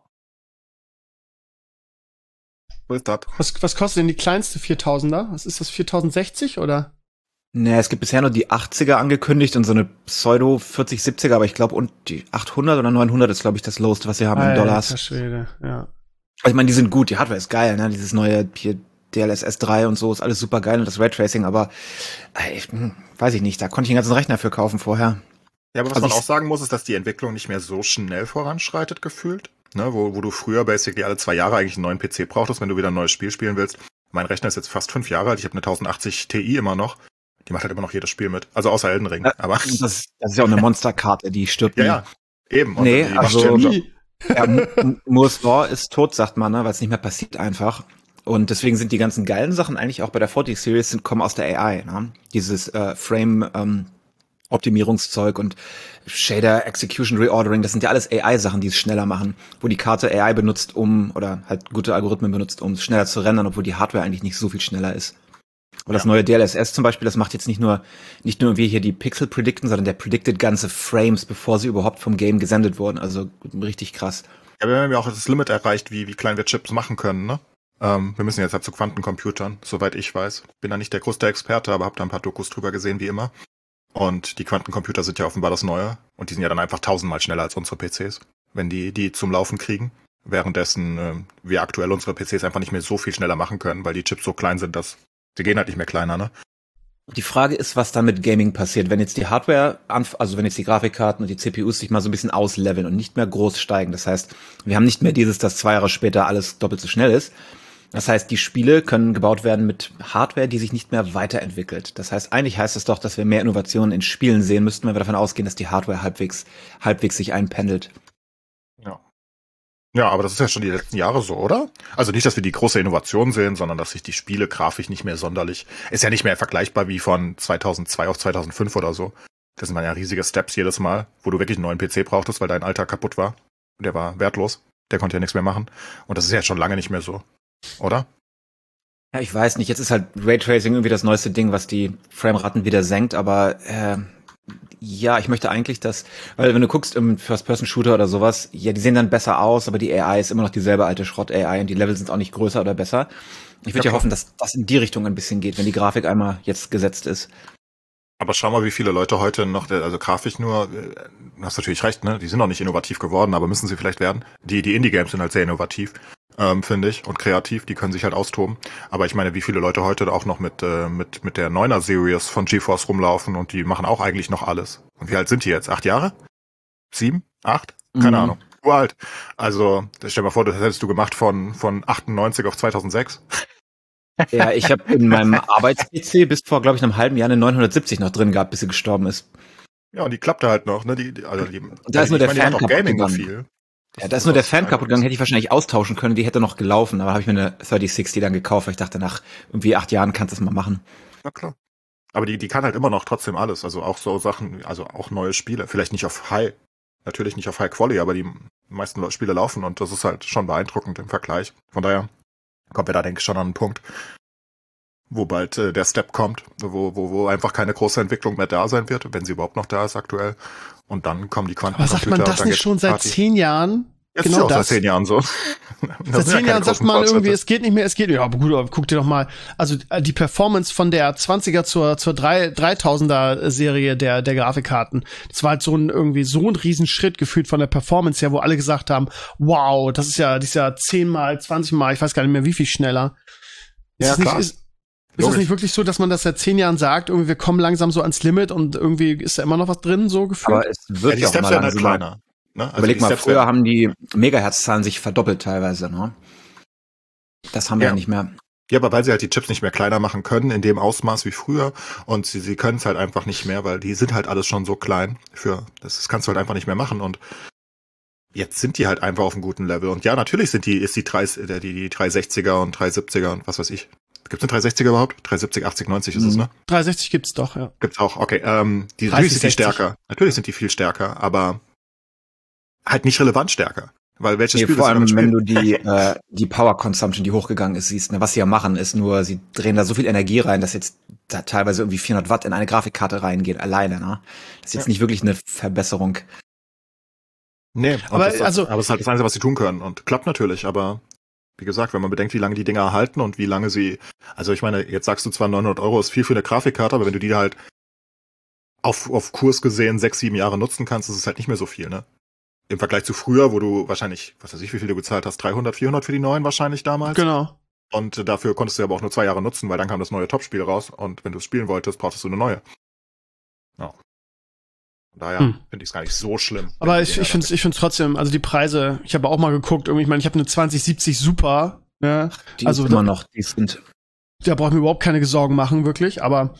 Was ist das?
Was kostet denn die kleinste 4000er? Was ist das, 4060 oder?
Ne, es gibt bisher nur die 80er angekündigt und so eine Pseudo 4070er, aber ich glaube, und die 800 oder 900 ist, glaube ich, das Lowest, was sie haben in Dollars.
Alter Schwede, ja.
Also ich meine, die sind gut, die Hardware ist geil, ne? Dieses neue hier DLSS 3 und so ist alles super geil und das Raytracing, aber weiß ich nicht, da konnte ich einen ganzen Rechner für kaufen vorher.
Ja, aber was man auch sagen muss, ist, dass die Entwicklung nicht mehr so schnell voranschreitet, gefühlt. Ne, wo du früher basically alle 2 Jahre eigentlich einen neuen PC brauchtest, wenn du wieder ein neues Spiel spielen willst. Mein Rechner ist jetzt fast 5 Jahre alt, ich habe eine 1080 Ti immer noch. Die macht halt immer noch jedes Spiel mit. Also außer Elden Ring. Aber
das ist ja auch eine Monsterkarte, die stirbt nie.
Ja, eben. Und
nee, also ja, Moore's Law ist tot, sagt man, ne, weil es nicht mehr passiert einfach. Und deswegen sind die ganzen geilen Sachen eigentlich auch bei der 40 Series kommen aus der AI, ne? Dieses Frame Optimierungszeug und Shader Execution Reordering, das sind ja alles AI-Sachen, die es schneller machen, wo die Karte AI benutzt, oder halt gute Algorithmen benutzt, um es schneller zu rendern, obwohl die Hardware eigentlich nicht so viel schneller ist. Und das neue DLSS zum Beispiel, das macht jetzt nicht nur wir hier die Pixel predikten, sondern der prediktet ganze Frames, bevor sie überhaupt vom Game gesendet wurden. Also richtig krass.
Ja, wir haben ja auch das Limit erreicht, wie klein wir Chips machen können, ne? Wir müssen jetzt halt zu Quantencomputern, soweit ich weiß. Bin da nicht der größte Experte, aber habe da ein paar Dokus drüber gesehen, wie immer. Und die Quantencomputer sind ja offenbar das Neue. Und die sind ja dann einfach 1000-mal schneller als unsere PCs, wenn die zum Laufen kriegen. Währenddessen wir aktuell unsere PCs einfach nicht mehr so viel schneller machen können, weil die Chips so klein sind, dass sie gehen halt nicht mehr kleiner, ne?
Die Frage ist, was dann mit Gaming passiert, wenn jetzt die Hardware, also wenn jetzt die Grafikkarten und die CPUs sich mal so ein bisschen ausleveln und nicht mehr groß steigen. Das heißt, wir haben nicht mehr dass 2 Jahre später alles doppelt so schnell ist. Das heißt, die Spiele können gebaut werden mit Hardware, die sich nicht mehr weiterentwickelt. Das heißt, eigentlich heißt es doch, dass wir mehr Innovationen in Spielen sehen müssten, wenn wir davon ausgehen, dass die Hardware halbwegs sich einpendelt.
Ja. Ja, aber das ist ja schon die letzten Jahre so, oder? Also nicht, dass wir die große Innovation sehen, sondern dass sich die Spiele grafisch nicht mehr sonderlich, ist ja nicht mehr vergleichbar wie von 2002 auf 2005 oder so. Das sind ja riesige Steps jedes Mal, wo du wirklich einen neuen PC brauchtest, weil dein alter kaputt war. Der war wertlos. Der konnte ja nichts mehr machen. Und das ist ja jetzt schon lange nicht mehr so. Oder?
Ja, ich weiß nicht. Jetzt ist halt Raytracing irgendwie das neueste Ding, was die Frameraten wieder senkt. Aber ja, ich möchte eigentlich, weil wenn du guckst im First-Person-Shooter oder sowas, ja, die sehen dann besser aus, aber die AI ist immer noch dieselbe alte Schrott-AI und die Level sind auch nicht größer oder besser. Ich würde ja hoffen, dass das in die Richtung ein bisschen geht, wenn die Grafik einmal jetzt gesetzt ist.
Aber schau mal, wie viele Leute heute noch, also grafisch nur, du hast natürlich recht, ne? Die sind noch nicht innovativ geworden, aber müssen sie vielleicht werden. Die Indie-Games sind halt sehr innovativ. Finde ich, und kreativ, die können sich halt austoben. Aber ich meine, wie viele Leute heute auch noch mit der 9er Series von GeForce rumlaufen und die machen auch eigentlich noch alles. Und wie alt sind die jetzt? 8 Jahre? 7? 8? Keine Ahnung. Uralt. Also, stell dir mal vor, das hättest du gemacht von 98 auf 2006.
Ja, ich habe in meinem Arbeits-PC bis vor, glaube ich, einem halben Jahr eine 970 noch drin gehabt, bis sie gestorben ist.
Ja, und die klappte halt noch, ne?
Da ist nur der Fan kaputt gegangen.
viel.
Ja, da ist nur der Fan kaputt gegangen, hätte ich wahrscheinlich austauschen können, die hätte noch gelaufen, aber habe ich mir eine 3060 dann gekauft, weil ich dachte, nach irgendwie 8 Jahren kannst du es mal machen.
Na klar. Aber die kann halt immer noch trotzdem alles, also auch so Sachen, also auch neue Spiele, vielleicht nicht auf natürlich nicht auf High Quality, aber die meisten Spiele laufen und das ist halt schon beeindruckend im Vergleich. Von daher kommen wir da, denke ich, schon an einen Punkt, wo bald der Step kommt, wo einfach keine große Entwicklung mehr da sein wird, wenn sie überhaupt noch da ist aktuell. Und dann kommen die Quantencomputer.
Aber sagt man das nicht schon seit 10 Jahren?
Jetzt
genau
ist ja auch
das.
seit 10 Jahren so.
Seit 10 Jahren sagt man irgendwie, es geht nicht mehr, es geht. Ja, aber gut, aber guck dir doch mal, also die Performance von der 20er zur 3000er Serie der Grafikkarten. Das war halt so ein Riesenschritt gefühlt von der Performance her, wo alle gesagt haben, wow, das ist ja 10-mal, 20-mal, ich weiß gar nicht mehr, wie viel schneller.
Ja, klar.
Ist das nicht wirklich so, dass man das seit 10 Jahren sagt, irgendwie wir kommen langsam so ans Limit und irgendwie ist da immer noch was drin, so gefühlt?
Aber es wird
die
ja auch
Steps
mal
werden halt
langsamer.
kleiner. Ne? Also
Überleg
die
mal,
Steps
früher
werden-
haben die Megahertz-Zahlen sich verdoppelt teilweise, ne? Das haben wir
Ja.
ja nicht mehr.
Ja, aber weil sie halt die Chips nicht mehr kleiner machen können, in dem Ausmaß wie früher. Und sie können es halt einfach nicht mehr, weil die sind halt alles schon so klein. Das kannst du halt einfach nicht mehr machen. Und jetzt sind die halt einfach auf einem guten Level. Und ja, natürlich ist die 360er und 370er und was weiß ich. Gibt's eine 360er überhaupt? 370, 80, 90 ist es, ne?
360 gibt's doch, ja.
Gibt's auch, okay. Natürlich sind
30,
die stärker. Natürlich sind die viel stärker, aber halt nicht relevant stärker. Weil welches Spiel
vor
willst du
allem,
damit
wenn
spielen?
du die Power Consumption, die hochgegangen ist, siehst, ne, was sie ja machen, ist nur, sie drehen da so viel Energie rein, dass jetzt da teilweise irgendwie 400 Watt in eine Grafikkarte reingeht, alleine, ne? Das ist jetzt nicht wirklich eine Verbesserung.
Nee,
Aber
aber es ist halt das Einzige, was sie tun können. Und klappt natürlich, aber wie gesagt, wenn man bedenkt, wie lange die Dinger halten und wie lange sie, also ich meine, jetzt sagst du zwar 900 € ist viel für eine Grafikkarte, aber wenn du die halt auf Kurs gesehen 6, 7 Jahre nutzen kannst, ist es halt nicht mehr so viel, ne? Im Vergleich zu früher, wo du wahrscheinlich, was weiß ich, wie viel du gezahlt hast, 300, 400 für die neuen wahrscheinlich damals.
Genau.
Und dafür konntest du aber auch nur 2 Jahre nutzen, weil dann kam das neue Top-Spiel raus und wenn du es spielen wolltest, brauchtest du eine neue. Ja. Von daher finde ich es gar nicht so schlimm.
Aber ich finde trotzdem, also die Preise, ich habe auch mal geguckt, irgendwie, ich meine, ich habe eine 2070 Super, ne?
Die
Also
ist immer noch, die sind.
Da brauche ich mir überhaupt keine Sorgen machen, wirklich, aber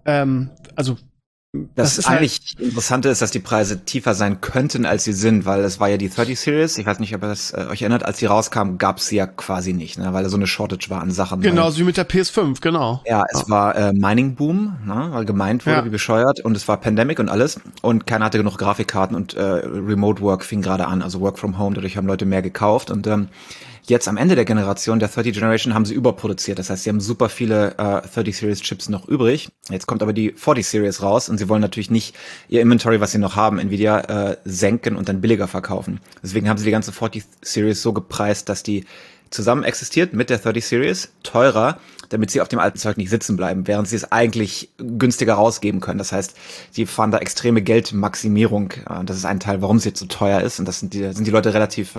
also
Das
ist halt,
eigentlich Interessante ist, dass die Preise tiefer sein könnten, als sie sind, weil es war ja die 30 Series. Ich weiß nicht, ob ihr das euch erinnert, als die rauskam, gab es sie ja quasi nicht, ne, weil da so eine Shortage war an Sachen.
genauso wie mit der PS5, genau.
Ja, es war Mining Boom, ne, weil gemeint wurde wie bescheuert und es war Pandemic und alles und keiner hatte genug Grafikkarten und Remote Work fing gerade an, also Work from Home, dadurch haben Leute mehr gekauft und jetzt am Ende der Generation, der 30 Generation, haben sie überproduziert. Das heißt, sie haben super viele 30 Series Chips noch übrig. Jetzt kommt aber die 40 Series raus und sie wollen natürlich nicht ihr Inventory, was sie noch haben, Nvidia senken und dann billiger verkaufen. Deswegen haben sie die ganze 40 Series so gepreist, dass die zusammen existiert mit der 30 Series, teurer, damit sie auf dem alten Zeug nicht sitzen bleiben, während sie es eigentlich günstiger rausgeben können. Das heißt, sie fahren da extreme Geldmaximierung. Das ist ein Teil, warum sie jetzt so teuer ist. Und das sind die Leute relativ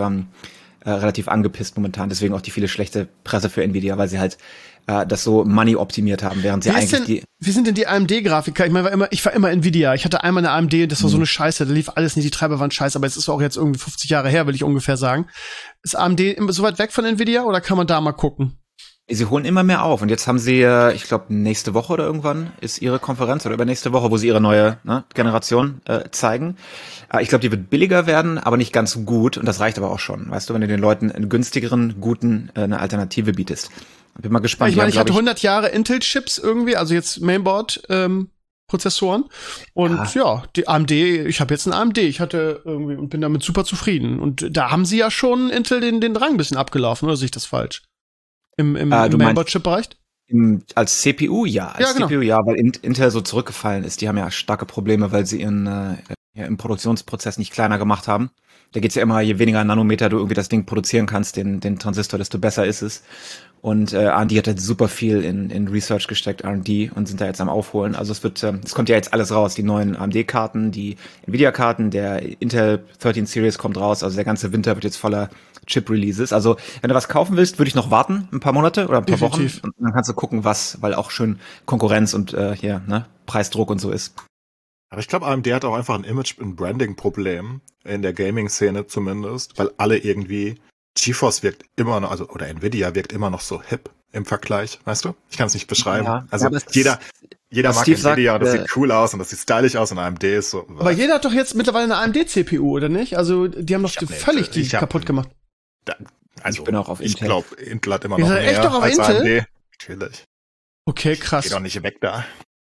angepisst momentan. Deswegen auch die viele schlechte Presse für Nvidia, weil sie halt das so money optimiert haben, während sie
wie sind denn die AMD-Grafiker? Ich meine, ich war immer Nvidia. Ich hatte einmal eine AMD, das war so eine Scheiße, da lief alles nicht, die Treiber waren scheiße, aber es ist auch jetzt irgendwie 50 Jahre her, will ich ungefähr sagen. Ist AMD so weit weg von Nvidia oder kann man da mal gucken?
Sie holen immer mehr auf und jetzt haben sie, ich glaube, nächste Woche oder irgendwann ist ihre Konferenz oder übernächste Woche, wo sie ihre neue Generation zeigen. Ich glaube, die wird billiger werden, aber nicht ganz so gut und das reicht aber auch schon, weißt du, wenn du den Leuten einen günstigeren, guten eine Alternative bietest. Bin mal gespannt.
Ich meine, ich hatte 100 Jahre Intel-Chips irgendwie, also jetzt Mainboard Prozessoren und ja, die AMD, ich habe jetzt einen AMD, ich hatte irgendwie und bin damit super zufrieden und da haben sie ja schon Intel den Rang ein bisschen abgelaufen, oder sehe ich das falsch? Im Mainboard-Chip-Bereich?
Als CPU ja. Als
genau.
CPU ja, weil Intel so zurückgefallen ist. Die haben ja starke Probleme, weil sie ihren im Produktionsprozess nicht kleiner gemacht haben. Da geht's ja immer, je weniger Nanometer du irgendwie das Ding produzieren kannst, den Transistor, desto besser ist es. Und AMD hat halt super viel in Research gesteckt, R&D, und sind da jetzt am Aufholen. Also es kommt ja jetzt alles raus. Die neuen AMD-Karten, die Nvidia-Karten, der Intel 13 Series kommt raus. Also der ganze Winter wird jetzt voller Chip-Releases. Also wenn du was kaufen willst, würde ich noch warten, ein paar Monate oder ein paar
Definitiv.
Wochen. Und dann kannst du gucken, was, weil auch schön Konkurrenz und Preisdruck und so ist.
Aber ich glaube, AMD hat auch einfach ein Image- und Branding-Problem in der Gaming-Szene zumindest, weil alle irgendwie, GeForce wirkt immer noch, also oder Nvidia wirkt immer noch so hip im Vergleich, weißt du? Ich kann es nicht beschreiben.
Ja,
also
aber
jeder mag
Steve
Nvidia
sagt,
und das sieht cool aus und das sieht stylisch aus und AMD ist so.
Aber jeder hat doch jetzt mittlerweile eine AMD-CPU, oder nicht? Also die haben doch völlig die kaputt gemacht.
Also
ich bin auch auf
ich
Intel.
glaube, Intel hat immer
Ihr
noch
seid
mehr
echt doch auf
als
Intel?
AMD. Natürlich.
Okay, krass.
Geh doch nicht weg da.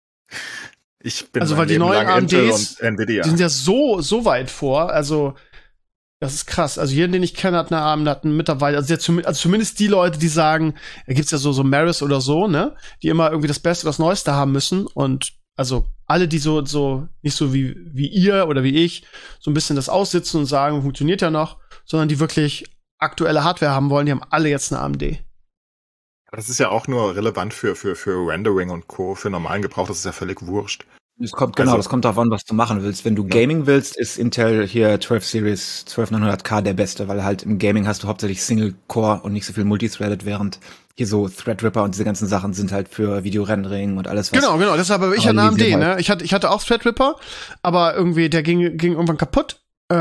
Ich bin
Also,
mein
weil die
Leben
neuen
lang Intel
AMDs,
und Nvidia.
Die sind ja so weit vor, also das ist krass. Also jeden, den ich kenne, hat eine AMD, hat mittlerweile, also zumindest die Leute, die sagen, da gibt's ja so Maris oder so, ne, die immer irgendwie das Beste, das Neueste haben müssen und also alle, die so nicht so wie ihr oder wie ich, so ein bisschen das aussitzen und sagen, funktioniert ja noch, sondern die wirklich aktuelle Hardware haben wollen, die haben alle jetzt eine AMD.
Aber das ist ja auch nur relevant für Rendering und Co. Für normalen Gebrauch, das ist ja völlig wurscht.
Das kommt darauf an, was du machen willst. Wenn du Gaming willst, ist Intel hier 12 Series 12900K der beste, weil halt im Gaming hast du hauptsächlich Single-Core und nicht so viel Multithreaded, während hier so Threadripper und diese ganzen Sachen sind halt für Videorendering und alles, was...
Genau, deshalb habe ich eine AMD, ne? Ich hatte auch Threadripper, aber irgendwie, der ging irgendwann kaputt.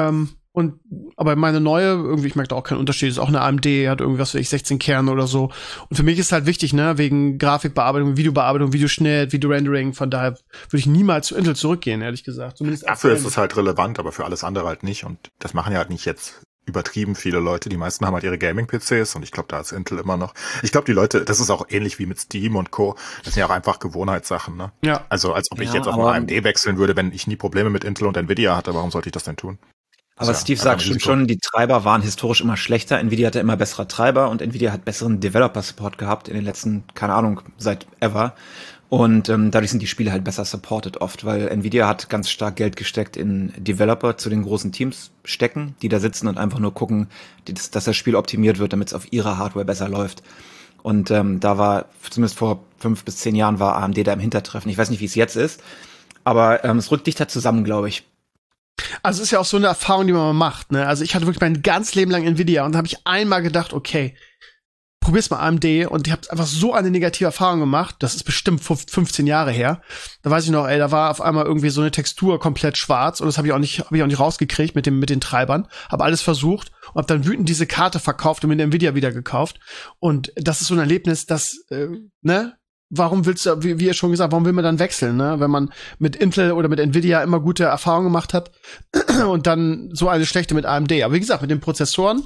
Aber meine neue, irgendwie, ich merke da auch keinen Unterschied, ist auch eine AMD, hat irgendwie, was weiß ich, 16 Kerne oder so. Und für mich ist halt wichtig, ne, wegen Grafikbearbeitung, Videobearbeitung, Videoschnitt, Videorendering, von daher würde ich niemals zu Intel zurückgehen, ehrlich gesagt. Zumindest
dafür ist es halt relevant, aber für alles andere halt nicht. Und das machen ja halt nicht jetzt übertrieben viele Leute. Die meisten haben halt ihre Gaming-PCs und ich glaube, da ist Intel immer noch. Ich glaube, die Leute, das ist auch ähnlich wie mit Steam und Co. Das sind ja auch einfach Gewohnheitssachen, ne?
Ja.
Also, als ob ich jetzt auf eine AMD wechseln würde, wenn ich nie Probleme mit Intel und Nvidia hatte. Warum sollte ich das denn tun?
Aber Steve sagt schon, die Treiber waren historisch immer schlechter. Nvidia hatte immer bessere Treiber und Nvidia hat besseren Developer-Support gehabt in den letzten, keine Ahnung, seit ever. Und dadurch sind die Spiele halt besser supported oft, weil Nvidia hat ganz stark Geld gesteckt in Developer zu den großen Teams stecken, die da sitzen und einfach nur gucken, dass das Spiel optimiert wird, damit es auf ihrer Hardware besser läuft. Und da war, zumindest vor 5 bis 10 Jahren, war AMD da im Hintertreffen. Ich weiß nicht, wie es jetzt ist, aber es rückt dichter zusammen, glaube ich.
Also es ist ja auch so eine Erfahrung, die man mal macht, ne? Also ich hatte wirklich mein ganzes Leben lang Nvidia und da habe ich einmal gedacht, okay, probier's mal AMD und ich habe einfach so eine negative Erfahrung gemacht, das ist bestimmt 15 Jahre her. Da weiß ich noch, da war auf einmal irgendwie so eine Textur komplett schwarz und das habe ich auch nicht rausgekriegt mit den Treibern, habe alles versucht und habe dann wütend diese Karte verkauft und mir Nvidia wieder gekauft und das ist so ein Erlebnis, das ne? Warum willst du, wie ihr schon gesagt, warum will man dann wechseln, ne? Wenn man mit Intel oder mit Nvidia immer gute Erfahrungen gemacht hat und dann so eine schlechte mit AMD. Aber wie gesagt, mit den Prozessoren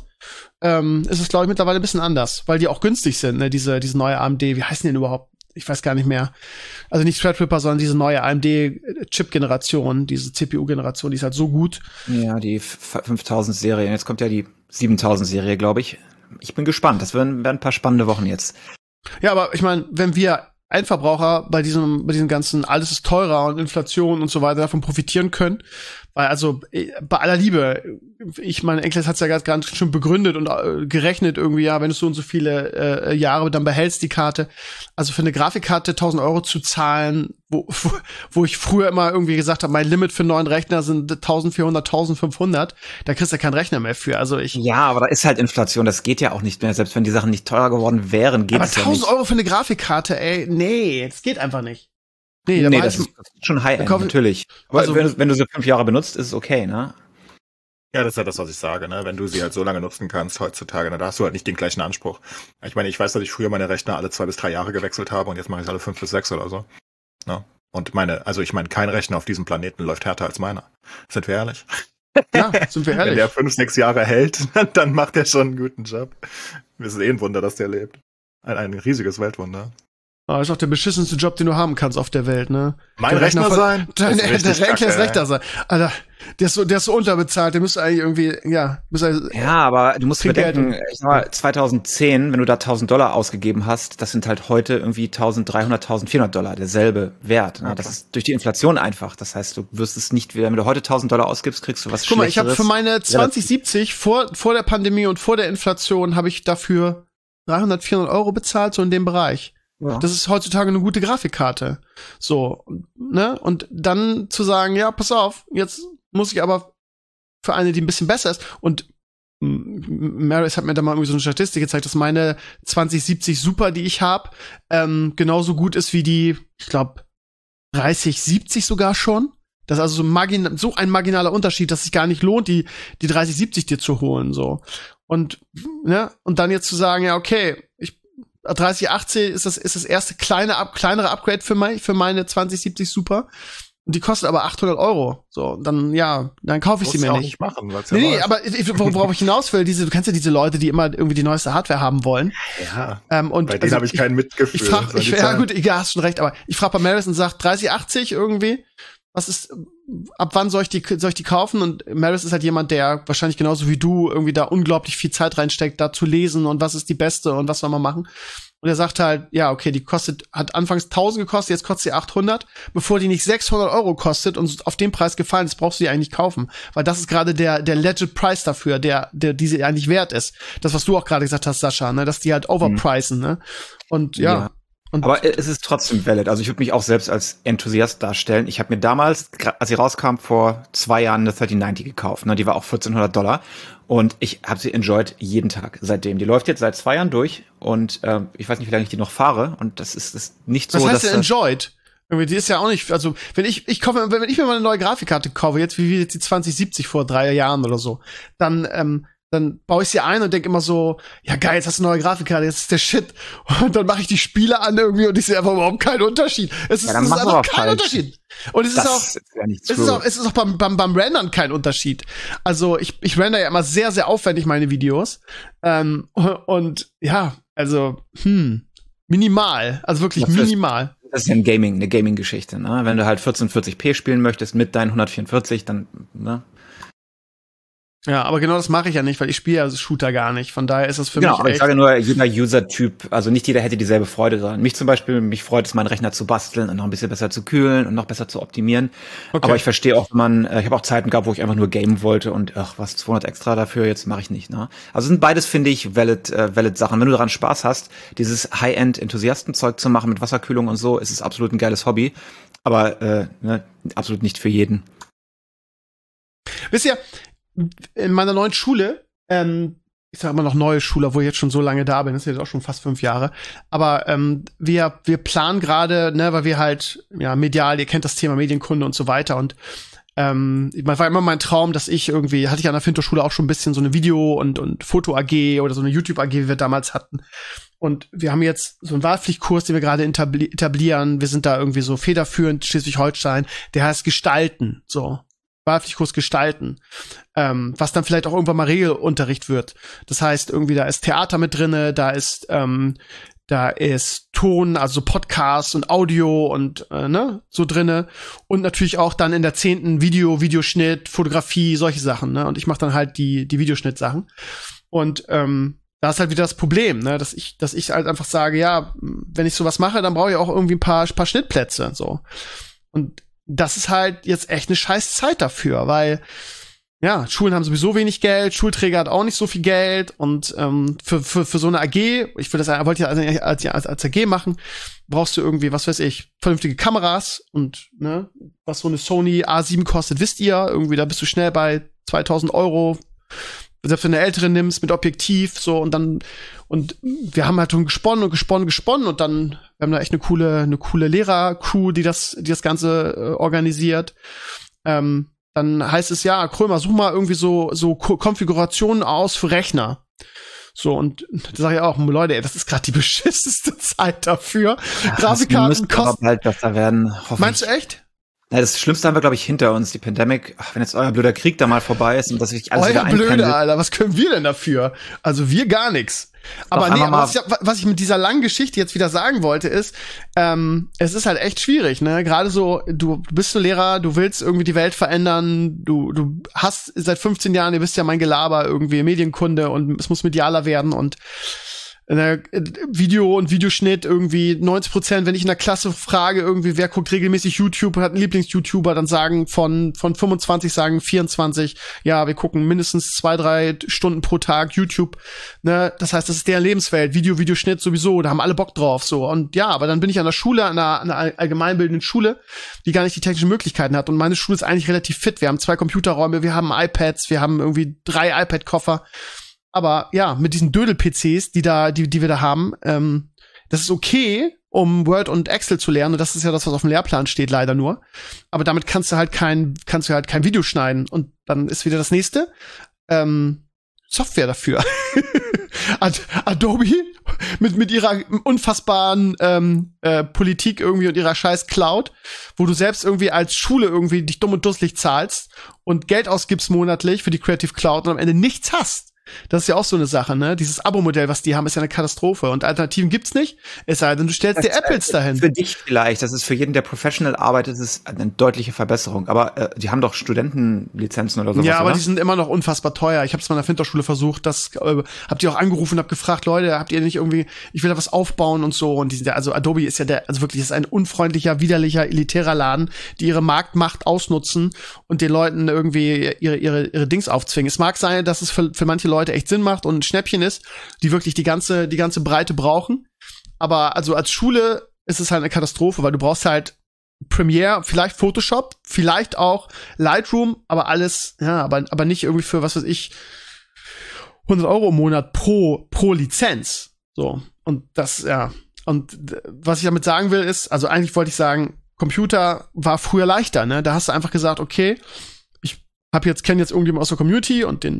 ist es, glaube ich, mittlerweile ein bisschen anders, weil die auch günstig sind, ne? Diese neue AMD, wie heißen die denn überhaupt? Ich weiß gar nicht mehr. Also nicht Threadripper, sondern diese neue AMD-Chip-Generation, diese CPU-Generation, die ist halt so gut.
Ja, die 5000-Serie. Jetzt kommt ja die 7000-Serie, glaube ich. Ich bin gespannt. Das werden ein paar spannende Wochen jetzt.
Ja, aber ich meine, wenn wir Endverbraucher bei diesem ganzen, alles ist teurer und Inflation und so weiter davon profitieren können. Weil also bei aller Liebe, ich meine, Enkles hat's ja gerade schon begründet und gerechnet irgendwie, ja, wenn du so und so viele Jahre dann behältst die Karte. Also für eine Grafikkarte 1.000 Euro zu zahlen, wo ich früher immer irgendwie gesagt habe, mein Limit für einen neuen Rechner sind 1.400, 1.500, da kriegst du keinen Rechner mehr für. Also
ja, aber da ist halt Inflation, das geht ja auch nicht mehr. Selbst wenn die Sachen nicht teurer geworden wären, geht es ja nicht.
Aber 1.000 Euro für eine Grafikkarte, ey, nee, das geht einfach nicht.
Nee, das ist schon High-End, natürlich. Aber also, wenn du sie 5 Jahre benutzt, ist es okay, ne?
Ja, das ist ja das, was ich sage, ne? Wenn du sie halt so lange nutzen kannst heutzutage, dann hast du halt nicht den gleichen Anspruch. Ich meine, ich weiß, dass ich früher meine Rechner alle 2 bis 3 Jahre gewechselt habe und jetzt mache ich es alle 5 bis 6 oder so. Ne? Und kein Rechner auf diesem Planeten läuft härter als meiner. Sind wir ehrlich?
Ja, sind wir ehrlich.
Wenn der 5, 6 Jahre hält, dann macht er schon einen guten Job. Es ist ein Wunder, dass der lebt. Ein riesiges Weltwunder.
Ah, ist auch der beschissenste Job, den du haben kannst auf der Welt, ne?
Mein Rechner sein?
Der Rechner sein. Alter, der ist so unterbezahlt, der müsste eigentlich irgendwie, ja.
Ja, aber du musst bedenken, ich sag mal, 2010, wenn du da $1.000 ausgegeben hast, das sind halt heute irgendwie $1.300, $1.400, derselbe Wert. Ne? Okay. Das ist durch die Inflation einfach. Das heißt, du wirst es nicht wieder, wenn du heute $1.000 ausgibst, kriegst du was Schlechteres.
Guck mal, ich habe für meine 2070 vor der Pandemie und vor der Inflation habe ich dafür 300, 400 Euro bezahlt, so in dem Bereich. Ja. Das ist heutzutage eine gute Grafikkarte. So, ne? Und dann zu sagen, ja, pass auf, jetzt muss ich aber für eine, die ein bisschen besser ist. Und Maris hat mir da mal irgendwie so eine Statistik gezeigt, dass meine 2070 Super, die ich habe, genauso gut ist wie die, ich glaube, 3070 sogar schon. Das ist also so ein marginaler Unterschied, dass es sich gar nicht lohnt, die 3070 dir zu holen, so. Und, ne? Und dann jetzt zu sagen, ja, okay, 3080 ist das erste kleinere Upgrade für meine 2070 Super. Und die kostet aber 800 Euro. So, dann kaufe ich sie mir nicht.
Machen,
nee, aber worauf ich hinaus will, du kennst ja diese Leute, die immer irgendwie die neueste Hardware haben wollen.
Ja.
Und
bei denen habe ich kein Mitgefühl.
Ja gut, hast schon recht, aber ich frage bei Maris und sag 3080 irgendwie. Ab wann soll ich die kaufen? Und Maris ist halt jemand, der wahrscheinlich genauso wie du irgendwie da unglaublich viel Zeit reinsteckt, da zu lesen und was ist die beste und was soll man machen. Und er sagt halt, ja, okay, die hat anfangs 1.000 gekostet, jetzt kostet sie 800. Bevor die nicht 600 Euro kostet und auf den Preis gefallen ist, brauchst du die eigentlich kaufen. Weil das ist gerade der legit Preis dafür, die sie eigentlich wert ist. Das, was du auch gerade gesagt hast, Sascha, ne, dass die halt overpricen, ne? Und ja. Und
aber es ist trotzdem valid. Also ich würde mich auch selbst als Enthusiast darstellen. Ich habe mir damals, als sie rauskam, vor 2 Jahren eine 3090 gekauft. Ne? Die war auch $1.400. Und ich habe sie enjoyed jeden Tag seitdem. Die läuft jetzt seit 2 Jahren durch. Und ich weiß nicht, wie lange ich die noch fahre. Und das ist nicht so,
was heißt denn enjoyed? Irgendwie, die ist ja auch nicht, also wenn ich mir mal eine neue Grafikkarte kaufe, jetzt wie jetzt die 2070 vor 3 Jahren oder so, dann baue ich sie ein und denke immer so, ja geil, jetzt hast du eine neue Grafikkarte, jetzt ist der Shit. Und dann mache ich die Spiele an irgendwie und ich sehe einfach überhaupt keinen Unterschied. Es ist einfach kein Unterschied. Und es ist auch beim Rendern kein Unterschied. Also ich render ja immer sehr, sehr aufwendig meine Videos. Und ja, also, minimal. Also wirklich minimal.
Das ist ja eine Gaming-Geschichte, ne? Wenn du halt 1440p spielen möchtest mit deinen 144, dann, ne?
Ja, aber genau das mache ich ja nicht, weil ich spiele ja Shooter gar nicht. Von daher ist das für mich
aber ich sage nur, jeder User-Typ, also nicht jeder hätte dieselbe Freude dran. Mich zum Beispiel, freut es, meinen Rechner zu basteln und noch ein bisschen besser zu kühlen und noch besser zu optimieren. Okay. Aber ich verstehe auch, ich habe auch Zeiten gehabt, wo ich einfach nur gamen wollte und 200 extra dafür, jetzt mache ich nicht, ne? Also sind beides, finde ich, valid Sachen. Wenn du daran Spaß hast, dieses High-End-Enthusiastenzeug zu machen mit Wasserkühlung und so, ist es absolut ein geiles Hobby. Aber absolut nicht für jeden.
Wisst ihr, in meiner neuen Schule, ich sage immer noch neue Schule, wo ich jetzt schon so lange da bin, das ist jetzt auch schon fast 5 Jahre, aber wir planen gerade, ne, weil wir halt, ja, medial, ihr kennt das Thema Medienkunde und so weiter und war immer mein Traum, dass ich irgendwie, hatte ich an der Finto-Schule auch schon ein bisschen so eine Video- und Foto-AG oder so eine YouTube-AG, wie wir damals hatten. Und wir haben jetzt so einen Wahlpflichtkurs, den wir gerade etablieren. Wir sind da irgendwie so federführend, Schleswig-Holstein, der heißt Gestalten, so. Wahlpflichtkurs gestalten, was dann vielleicht auch irgendwann mal Regelunterricht wird. Das heißt, irgendwie da ist Theater mit drinne, da ist Ton, also Podcast und Audio und so drinne und natürlich auch dann in der 10. Videoschnitt, Fotografie, solche Sachen, ne? Und ich mache dann halt die Videoschnittsachen. Und da ist halt wieder das Problem, ne, dass ich halt einfach sage, ja, wenn ich sowas mache, dann brauche ich auch irgendwie ein paar Schnittplätze, so. Und das ist halt jetzt echt eine scheiß Zeit dafür, weil, ja, Schulen haben sowieso wenig Geld, Schulträger hat auch nicht so viel Geld und für so eine AG, wollte ja als AG machen, brauchst du irgendwie, was weiß ich, vernünftige Kameras und, ne, was so eine Sony A7 kostet, wisst ihr, irgendwie, da bist du schnell bei 2.000 Euro, selbst wenn du eine ältere nimmst mit Objektiv, so, und wir haben halt schon gesponnen und dann, wir haben da echt eine coole Lehrer-Crew, die das Ganze organisiert. Dann heißt es, ja, Krömer, such mal irgendwie so Konfigurationen aus für Rechner. So, und da sage ich auch, Leute, ey, das ist gerade die beschissenste Zeit dafür. Grafikkarten kosten.
Bald besser werden, hoffentlich.
Meinst du echt?
Ja, das Schlimmste haben wir, glaube ich, hinter uns, die Pandemic. Wenn jetzt euer blöder Krieg da mal vorbei ist und dass sich alles wieder einpendelt.
Blöde, Alter, was können wir denn dafür? Also wir gar nichts. Aber nee, was ich mit dieser langen Geschichte jetzt wieder sagen wollte, ist, es ist halt echt schwierig, ne? Gerade so, du bist so Lehrer, du willst irgendwie die Welt verändern, du hast seit 15 Jahren, ihr wisst ja mein Gelaber, irgendwie Medienkunde und es muss medialer werden und Video und Videoschnitt irgendwie 90%, wenn ich in der Klasse frage, irgendwie, wer guckt regelmäßig YouTube, hat einen Lieblings-YouTuber, dann sagen von 25 sagen 24, ja, wir gucken mindestens 2-3 Stunden pro Tag YouTube, ne, das heißt, das ist deren Lebenswelt, Videoschnitt sowieso, da haben alle Bock drauf, so, und ja, aber dann bin ich an der Schule, an einer allgemeinbildenden Schule, die gar nicht die technischen Möglichkeiten hat und meine Schule ist eigentlich relativ fit, wir haben 2 Computerräume, wir haben iPads, wir haben irgendwie 3 iPad-Koffer. Aber ja, mit diesen Dödel-PCs, die wir da haben, das ist okay, um Word und Excel zu lernen. Und das ist ja das, was auf dem Lehrplan steht, leider nur. Aber damit kannst du halt kein Video schneiden. Und dann ist wieder das nächste. Software dafür. Adobe mit ihrer unfassbaren Politik irgendwie und ihrer scheiß Cloud, wo du selbst irgendwie als Schule irgendwie dich dumm und dusselig zahlst und Geld ausgibst monatlich für die Creative Cloud und am Ende nichts hast. Das ist ja auch so eine Sache, ne? Dieses Abo-Modell, was die haben, ist ja eine Katastrophe. Und Alternativen gibt's nicht. Es sei denn, du stellst dir Apples dahin.
Für dich vielleicht. Das ist für jeden, der professional arbeitet, ist es eine deutliche Verbesserung. Aber die haben doch Studentenlizenzen oder sowas,
ja, aber
oder?
die sind immer noch unfassbar teuer. Ich habe es mal in der Finterschule versucht. Habt ihr auch angerufen und hab gefragt, Leute, habt ihr nicht irgendwie, ich will da was aufbauen und so. Und die sind ja, also Adobe ist ja also wirklich, ist ein unfreundlicher, widerlicher, elitärer Laden, die ihre Marktmacht ausnutzen und den Leuten irgendwie ihre Dings aufzwingen. Es mag sein, dass es für manche Leute echt Sinn macht und ein Schnäppchen ist, die wirklich die ganze Breite brauchen. Aber also als Schule ist es halt eine Katastrophe, weil du brauchst halt Premiere, vielleicht Photoshop, vielleicht auch Lightroom, aber alles, ja, aber nicht irgendwie für, was weiß ich, 100 € im Monat pro Lizenz. So. Und das, ja. Und was ich damit sagen will, ist, also eigentlich wollte ich sagen, Computer war früher leichter, ne? Da hast du einfach gesagt, okay, ich kenne jetzt irgendjemanden aus der Community und der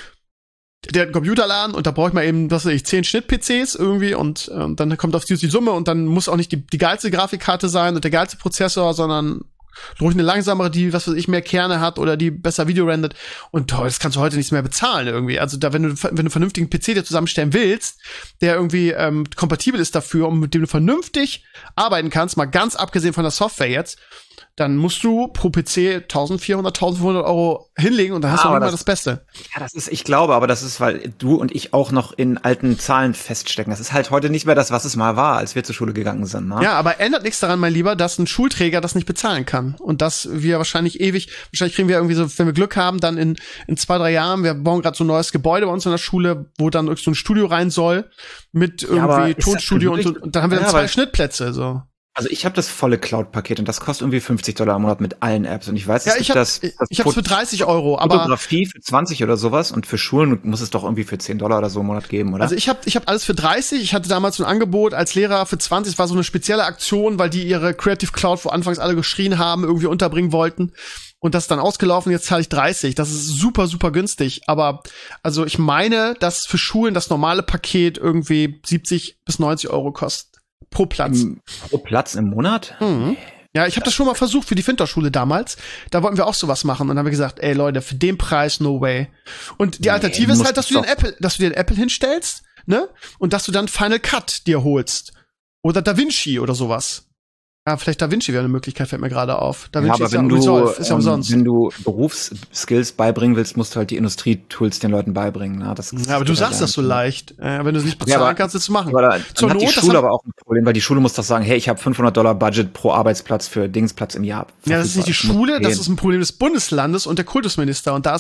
hat einen Computerladen und da brauche ich mal eben, was weiß ich, 10 Schnitt-PCs irgendwie und dann kommt auf die Summe und dann muss auch nicht die geilste Grafikkarte sein und der geilste Prozessor, sondern ruhig eine langsamere, die, was weiß ich, mehr Kerne hat oder die besser Video rendert. Und das kannst du heute nichts mehr bezahlen irgendwie. Also da, wenn du einen vernünftigen PC dir zusammenstellen willst, der irgendwie kompatibel ist dafür und mit dem du vernünftig arbeiten kannst, mal ganz abgesehen von der Software jetzt, dann musst du pro PC 1.400, 1.500 € hinlegen und dann hast du auch immer das Beste.
Ja, ich glaube, aber das ist, weil du und ich auch noch in alten Zahlen feststecken. Das ist halt heute nicht mehr das, was es mal war, als wir zur Schule gegangen sind. Ne?
Ja, aber ändert nichts daran, mein Lieber, dass ein Schulträger das nicht bezahlen kann. Und dass wir wahrscheinlich kriegen wir irgendwie so, wenn wir Glück haben, dann in 2-3 Jahren, wir bauen gerade so ein neues Gebäude bei uns in der Schule, wo dann so ein Studio rein soll, mit irgendwie Tonstudio und da haben wir dann 2 Schnittplätze, so.
Also ich habe das volle Cloud-Paket und das kostet irgendwie $50 im Monat mit allen Apps und ich weiß,
ich hab's für 30 €, aber
Fotografie für 20 oder sowas und für Schulen muss es doch irgendwie für $10 oder so im Monat geben, oder?
Also ich hab alles für 30. Ich hatte damals so ein Angebot als Lehrer für 20. Es war so eine spezielle Aktion, weil die ihre Creative Cloud, wo anfangs alle geschrien haben, irgendwie unterbringen wollten. Und das ist dann ausgelaufen, jetzt zahle ich 30. Das ist super, super günstig. Aber also ich meine, dass für Schulen das normale Paket irgendwie 70 bis 90 € kostet. Pro Platz.
Pro Platz im Monat?
Mhm. Ja, ich habe das schon mal versucht für die Finterschule damals. Da wollten wir auch sowas machen und dann haben wir gesagt, ey Leute, für den Preis no way. Und die Alternative ist halt, dass du dir den Apple hinstellst, ne? Und dass du dann Final Cut dir holst oder DaVinci oder sowas. Ja, vielleicht DaVinci wäre eine Möglichkeit, fällt mir gerade auf. DaVinci
ja,
ist ja umsonst.
Wenn du Berufsskills beibringen willst, musst du halt die Industrietools den Leuten beibringen. Ne?
Ja, aber du sagst das so leicht. Wenn du es nicht bezahlen kannst, das machen.
Aber dann hat die Schule aber auch ein Problem, weil die Schule muss doch sagen, hey, ich habe $500 Budget pro Arbeitsplatz für Dingsplatz im Jahr.
Ja, das ist nicht die Schule, das ist ein Problem des Bundeslandes und der Kultusminister. Und da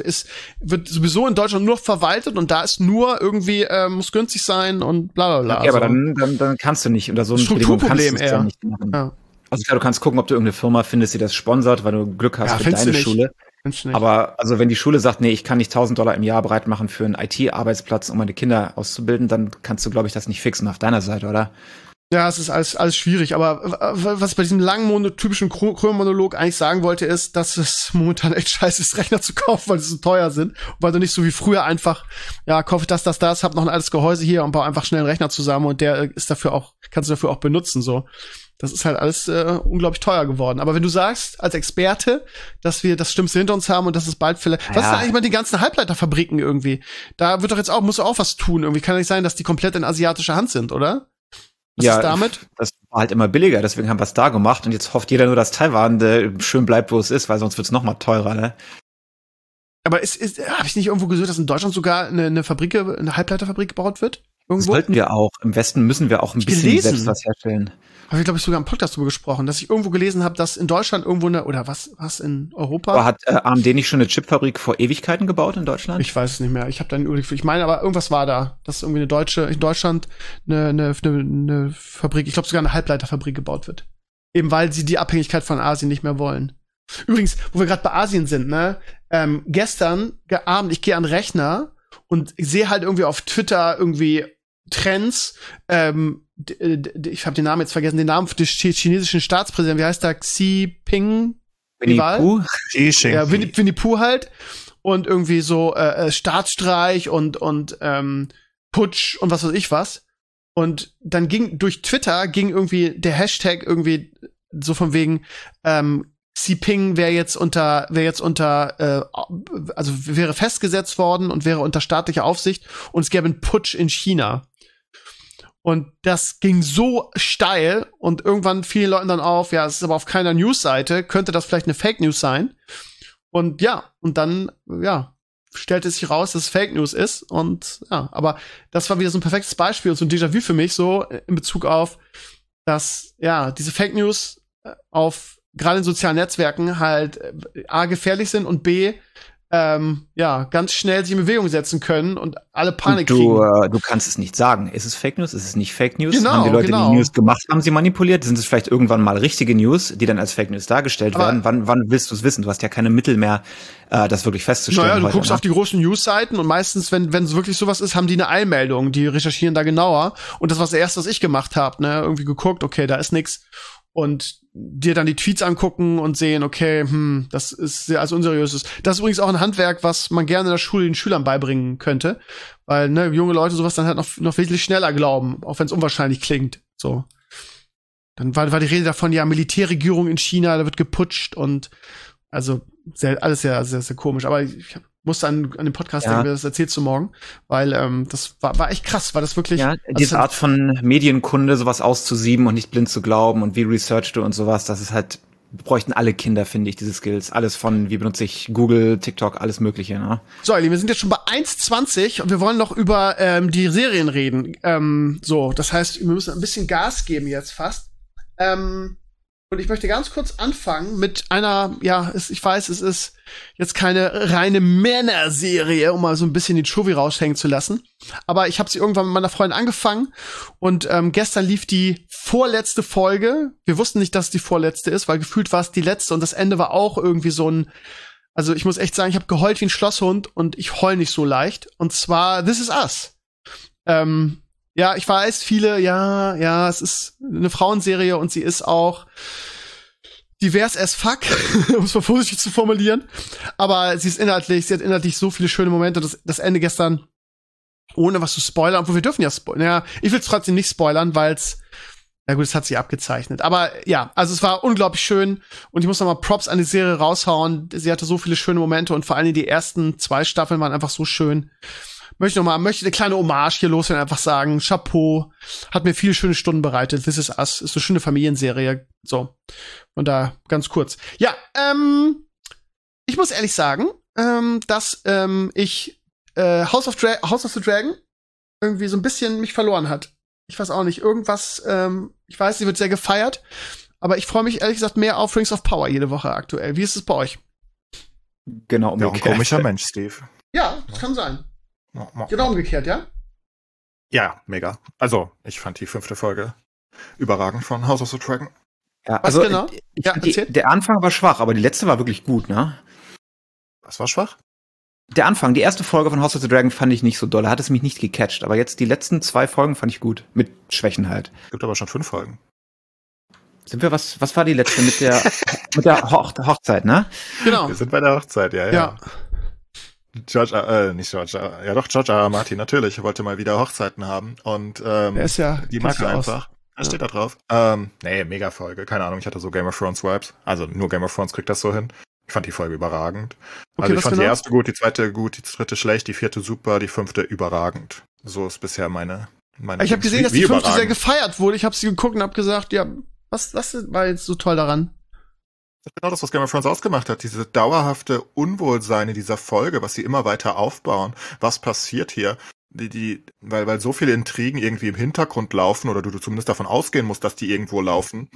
wird sowieso in Deutschland nur verwaltet und da ist nur irgendwie, muss günstig sein und bla bla bla.
Okay, aber dann kannst du nicht unter so einem
Strukturproblem eher. Nicht machen.
Ja. Also klar, du kannst gucken, ob du irgendeine Firma findest, die das sponsert, weil du Glück hast für deine Schule. Aber also wenn die Schule sagt, nee, ich kann nicht $1.000 im Jahr bereit machen für einen IT-Arbeitsplatz, um meine Kinder auszubilden, dann kannst du, glaube ich, das nicht fixen auf deiner Seite, oder?
Ja, es ist alles schwierig, aber was ich bei diesem langen typischen Krömer-Monolog eigentlich sagen wollte, ist, dass es momentan echt scheiße ist, Rechner zu kaufen, weil sie so teuer sind, weil du nicht so wie früher einfach, ja, kauf das, hab noch ein altes Gehäuse hier und baue einfach schnell einen Rechner zusammen und der ist kannst du dafür auch benutzen, so. Das ist halt alles unglaublich teuer geworden. Aber wenn du sagst, als Experte, dass wir das Schlimmste hinter uns haben und dass es bald vielleicht. Ja. Was ist da eigentlich mit den ganzen Halbleiterfabriken irgendwie? Da wird doch jetzt musst du auch was tun. Irgendwie kann nicht sein, dass die komplett in asiatischer Hand sind, oder? Was ist damit? Das
war halt immer billiger, deswegen haben wir es da gemacht und jetzt hofft jeder nur, dass Taiwan schön bleibt, wo es ist, weil sonst wird es noch mal teurer, ne?
Aber habe ich nicht irgendwo gehört, dass in Deutschland sogar eine Halbleiterfabrik gebaut wird? Irgendwo?
Das sollten wir auch. Im Westen müssen wir auch ein bisschen selbst was herstellen.
Habe ich, glaube ich, sogar im Podcast drüber gesprochen, dass ich irgendwo gelesen habe, dass in Deutschland irgendwo oder was in Europa?
Aber hat AMD nicht schon eine Chipfabrik vor Ewigkeiten gebaut in Deutschland?
Ich weiß es nicht mehr. Ich habe da einen Überblick. Ich meine, aber irgendwas war da, dass irgendwie in Deutschland eine Fabrik, ich glaube sogar eine Halbleiterfabrik gebaut wird. Eben weil sie die Abhängigkeit von Asien nicht mehr wollen. Übrigens, wo wir gerade bei Asien sind, ne? Gestern Abend, ich gehe an den Rechner und ich sehe halt irgendwie auf Twitter irgendwie Trends, ich habe den Namen jetzt vergessen, den Namen des chinesischen Staatspräsidenten, wie heißt der? Xi Ping?
Winnie Pooh?
Ja, Winnie Pooh halt. Und irgendwie so Staatsstreich und Putsch und was weiß ich was. Und dann durch Twitter ging irgendwie der Hashtag irgendwie so von wegen Xi-Ping wäre festgesetzt worden und wäre unter staatlicher Aufsicht und es gäbe einen Putsch in China. Und das ging so steil und irgendwann fiel den Leuten dann auf, ja, es ist aber auf keiner Newsseite, könnte das vielleicht eine Fake News sein? Und dann stellte es sich raus, dass es Fake News ist und ja, aber das war wieder so ein perfektes Beispiel und so ein Déjà-vu für mich so in Bezug auf, dass diese Fake News auf gerade in sozialen Netzwerken halt A, gefährlich sind und B, ganz schnell sich in Bewegung setzen können und alle Panik kriegen.
Du kannst es nicht sagen. Ist es Fake News? Ist es nicht Fake News?
Genau,
haben die Leute,
genau.
die News gemacht haben, sie manipuliert? Sind es vielleicht irgendwann mal richtige News, die dann als Fake News dargestellt werden? Wann willst du es wissen? Du hast ja keine Mittel mehr, das wirklich festzustellen.
Naja, du
heute,
guckst auf die großen Newsseiten und meistens, wenn es wirklich sowas ist, haben die eine Eilmeldung, die recherchieren da genauer. Und das war das Erste, was ich gemacht habe, ne? Irgendwie geguckt, okay, da ist nix. Und dir dann die Tweets angucken und sehen, okay, das ist sehr unseriös. Das ist übrigens auch ein Handwerk, was man gerne in der Schule den Schülern beibringen könnte. Weil, ne, junge Leute sowas dann halt noch wesentlich schneller glauben, auch wenn es unwahrscheinlich klingt. So. Dann war die Rede davon, ja, Militärregierung in China, da wird geputscht und also alles sehr, sehr, sehr komisch. Aber ich musste an den Podcast denken, das erzählst du morgen, weil das war echt krass, war das wirklich.
Ja, diese Art von Medienkunde, sowas auszusieben und nicht blind zu glauben und wie researchst du und sowas, das ist halt, bräuchten alle Kinder, finde ich, diese Skills. Alles von, wie benutze ich Google, TikTok, alles Mögliche, ne?
So, ihr Lieben, wir sind jetzt schon bei 1,20 und wir wollen noch über die Serien reden. Das heißt, wir müssen ein bisschen Gas geben jetzt fast. Und ich möchte ganz kurz anfangen mit einer, ich weiß, es ist jetzt keine reine Männerserie, um mal so ein bisschen die Chauvi raushängen zu lassen. Aber ich habe sie irgendwann mit meiner Freundin angefangen und gestern lief die vorletzte Folge. Wir wussten nicht, dass es die vorletzte ist, weil gefühlt war es die letzte und das Ende war auch irgendwie so ein, also ich muss echt sagen, ich habe geheult wie ein Schlosshund und ich heul nicht so leicht. Und zwar This Is Us. Ja, ich weiß, viele, es ist eine Frauenserie und sie ist auch divers as fuck, um es mal vorsichtig zu formulieren. Aber sie hat inhaltlich so viele schöne Momente. Das Ende gestern, ohne was zu spoilern, obwohl wir dürfen ja spoilern. Ja, ich will es trotzdem nicht spoilern, weil's, na gut, es hat sie abgezeichnet. Aber ja, also es war unglaublich schön und ich muss noch mal Props an die Serie raushauen. Sie hatte so viele schöne Momente und vor allem die ersten 2 Staffeln waren einfach so schön. Möchte eine kleine Hommage hier loswerden, einfach sagen, Chapeau, hat mir viele schöne Stunden bereitet. This Is Us, ist eine schöne Familienserie. So. Und da ganz kurz. Ja, ich muss ehrlich sagen, dass ich House of the Dragon irgendwie so ein bisschen mich verloren hat. Ich weiß auch nicht, irgendwas, ich weiß, sie wird sehr gefeiert, aber ich freue mich ehrlich gesagt mehr auf Rings of Power jede Woche aktuell. Wie ist es bei euch?
Genau,
umgekehrt. Ja, ein komischer Mensch, Steve.
Ja, das kann sein. Genau umgekehrt, ja?
Ja, mega. Also, ich fand die 5. Folge überragend von House of the Dragon.
Ja, also, genau? Der Anfang war schwach, aber die letzte war wirklich gut, ne?
Was war schwach?
Der Anfang, die erste Folge von House of the Dragon fand ich nicht so doll, da hat es mich nicht gecatcht, aber jetzt die letzten 2 Folgen fand ich gut, mit Schwächen halt.
Gibt aber schon 5 Folgen.
Sind wir, was war die letzte mit der Hochzeit, ne?
Genau.
Wir sind bei der Hochzeit, ja. George R. R. Martin, natürlich, wollte mal wieder Hochzeiten haben und
ist ja,
die mag er einfach. Da steht da drauf. Mega Folge, keine Ahnung, ich hatte so Game of Thrones Vibes, also nur Game of Thrones kriegt das so hin. Ich fand die Folge überragend. Also ich fand die erste gut, die zweite gut, die 3. schlecht, die 4. super, die 5. überragend. So ist bisher meine
ich habe gesehen, dass die 5. sehr gefeiert wurde. Ich habe sie geguckt und habe gesagt, ja, was war jetzt so toll daran?
Das ist genau das, was Game of Thrones ausgemacht hat. Diese dauerhafte Unwohlsein in dieser Folge, was sie immer weiter aufbauen. Was passiert hier? Weil so viele Intrigen irgendwie im Hintergrund laufen oder du zumindest davon ausgehen musst, dass die irgendwo laufen.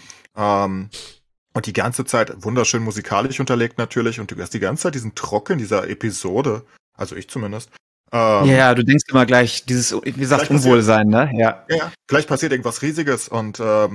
Und die ganze Zeit wunderschön musikalisch unterlegt natürlich und du hast die ganze Zeit diesen Trock in dieser Episode, also ich zumindest.
Ja, du denkst immer gleich, dieses, wie gesagt, Unwohlsein, ne? Ja.
Ja, gleich passiert irgendwas Riesiges und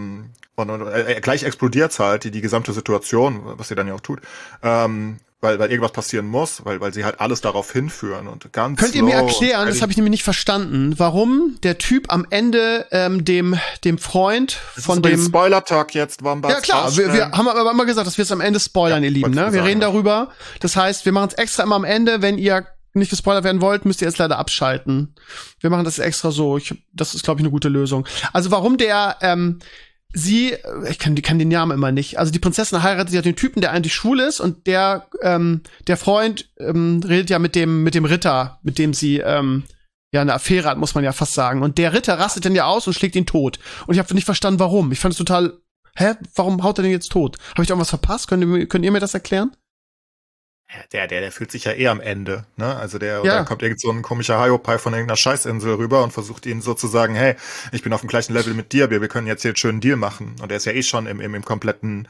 gleich explodiert's halt, die gesamte Situation, was sie dann ja auch tut. Weil irgendwas passieren muss, weil sie halt alles darauf hinführen und ganz
Könnt ihr mir erklären, das habe ich nämlich nicht verstanden, warum der Typ am Ende dem Freund von dem
Spoiler-Talk jetzt,
ja klar, wir haben aber immer gesagt, dass wir es am Ende spoilern, ihr Lieben, ne? Wir reden darüber. Das heißt, wir machen es extra immer am Ende, wenn ihr nicht gespoilert werden wollt, müsst ihr jetzt leider abschalten. Wir machen das extra so. Das ist, glaube ich, eine gute Lösung. Also warum der ich kann den Namen immer nicht. Also die Prinzessin heiratet ja den Typen, der eigentlich schwul ist, und der Freund redet ja mit dem Ritter, mit dem sie ja eine Affäre hat, muss man ja fast sagen. Und der Ritter rastet dann ja aus und schlägt ihn tot. Und ich habe nicht verstanden, warum. Ich fand es total, warum haut er den jetzt tot? Habe ich da irgendwas verpasst? Könnt ihr mir das erklären?
Der fühlt sich ja eh am Ende, ne? Also da kommt irgend so ein komischer Hiopai von irgendeiner Scheißinsel rüber und versucht ihn sozusagen, hey, ich bin auf dem gleichen Level mit dir, wir können jetzt hier einen schönen Deal machen. Und er ist ja eh schon im kompletten,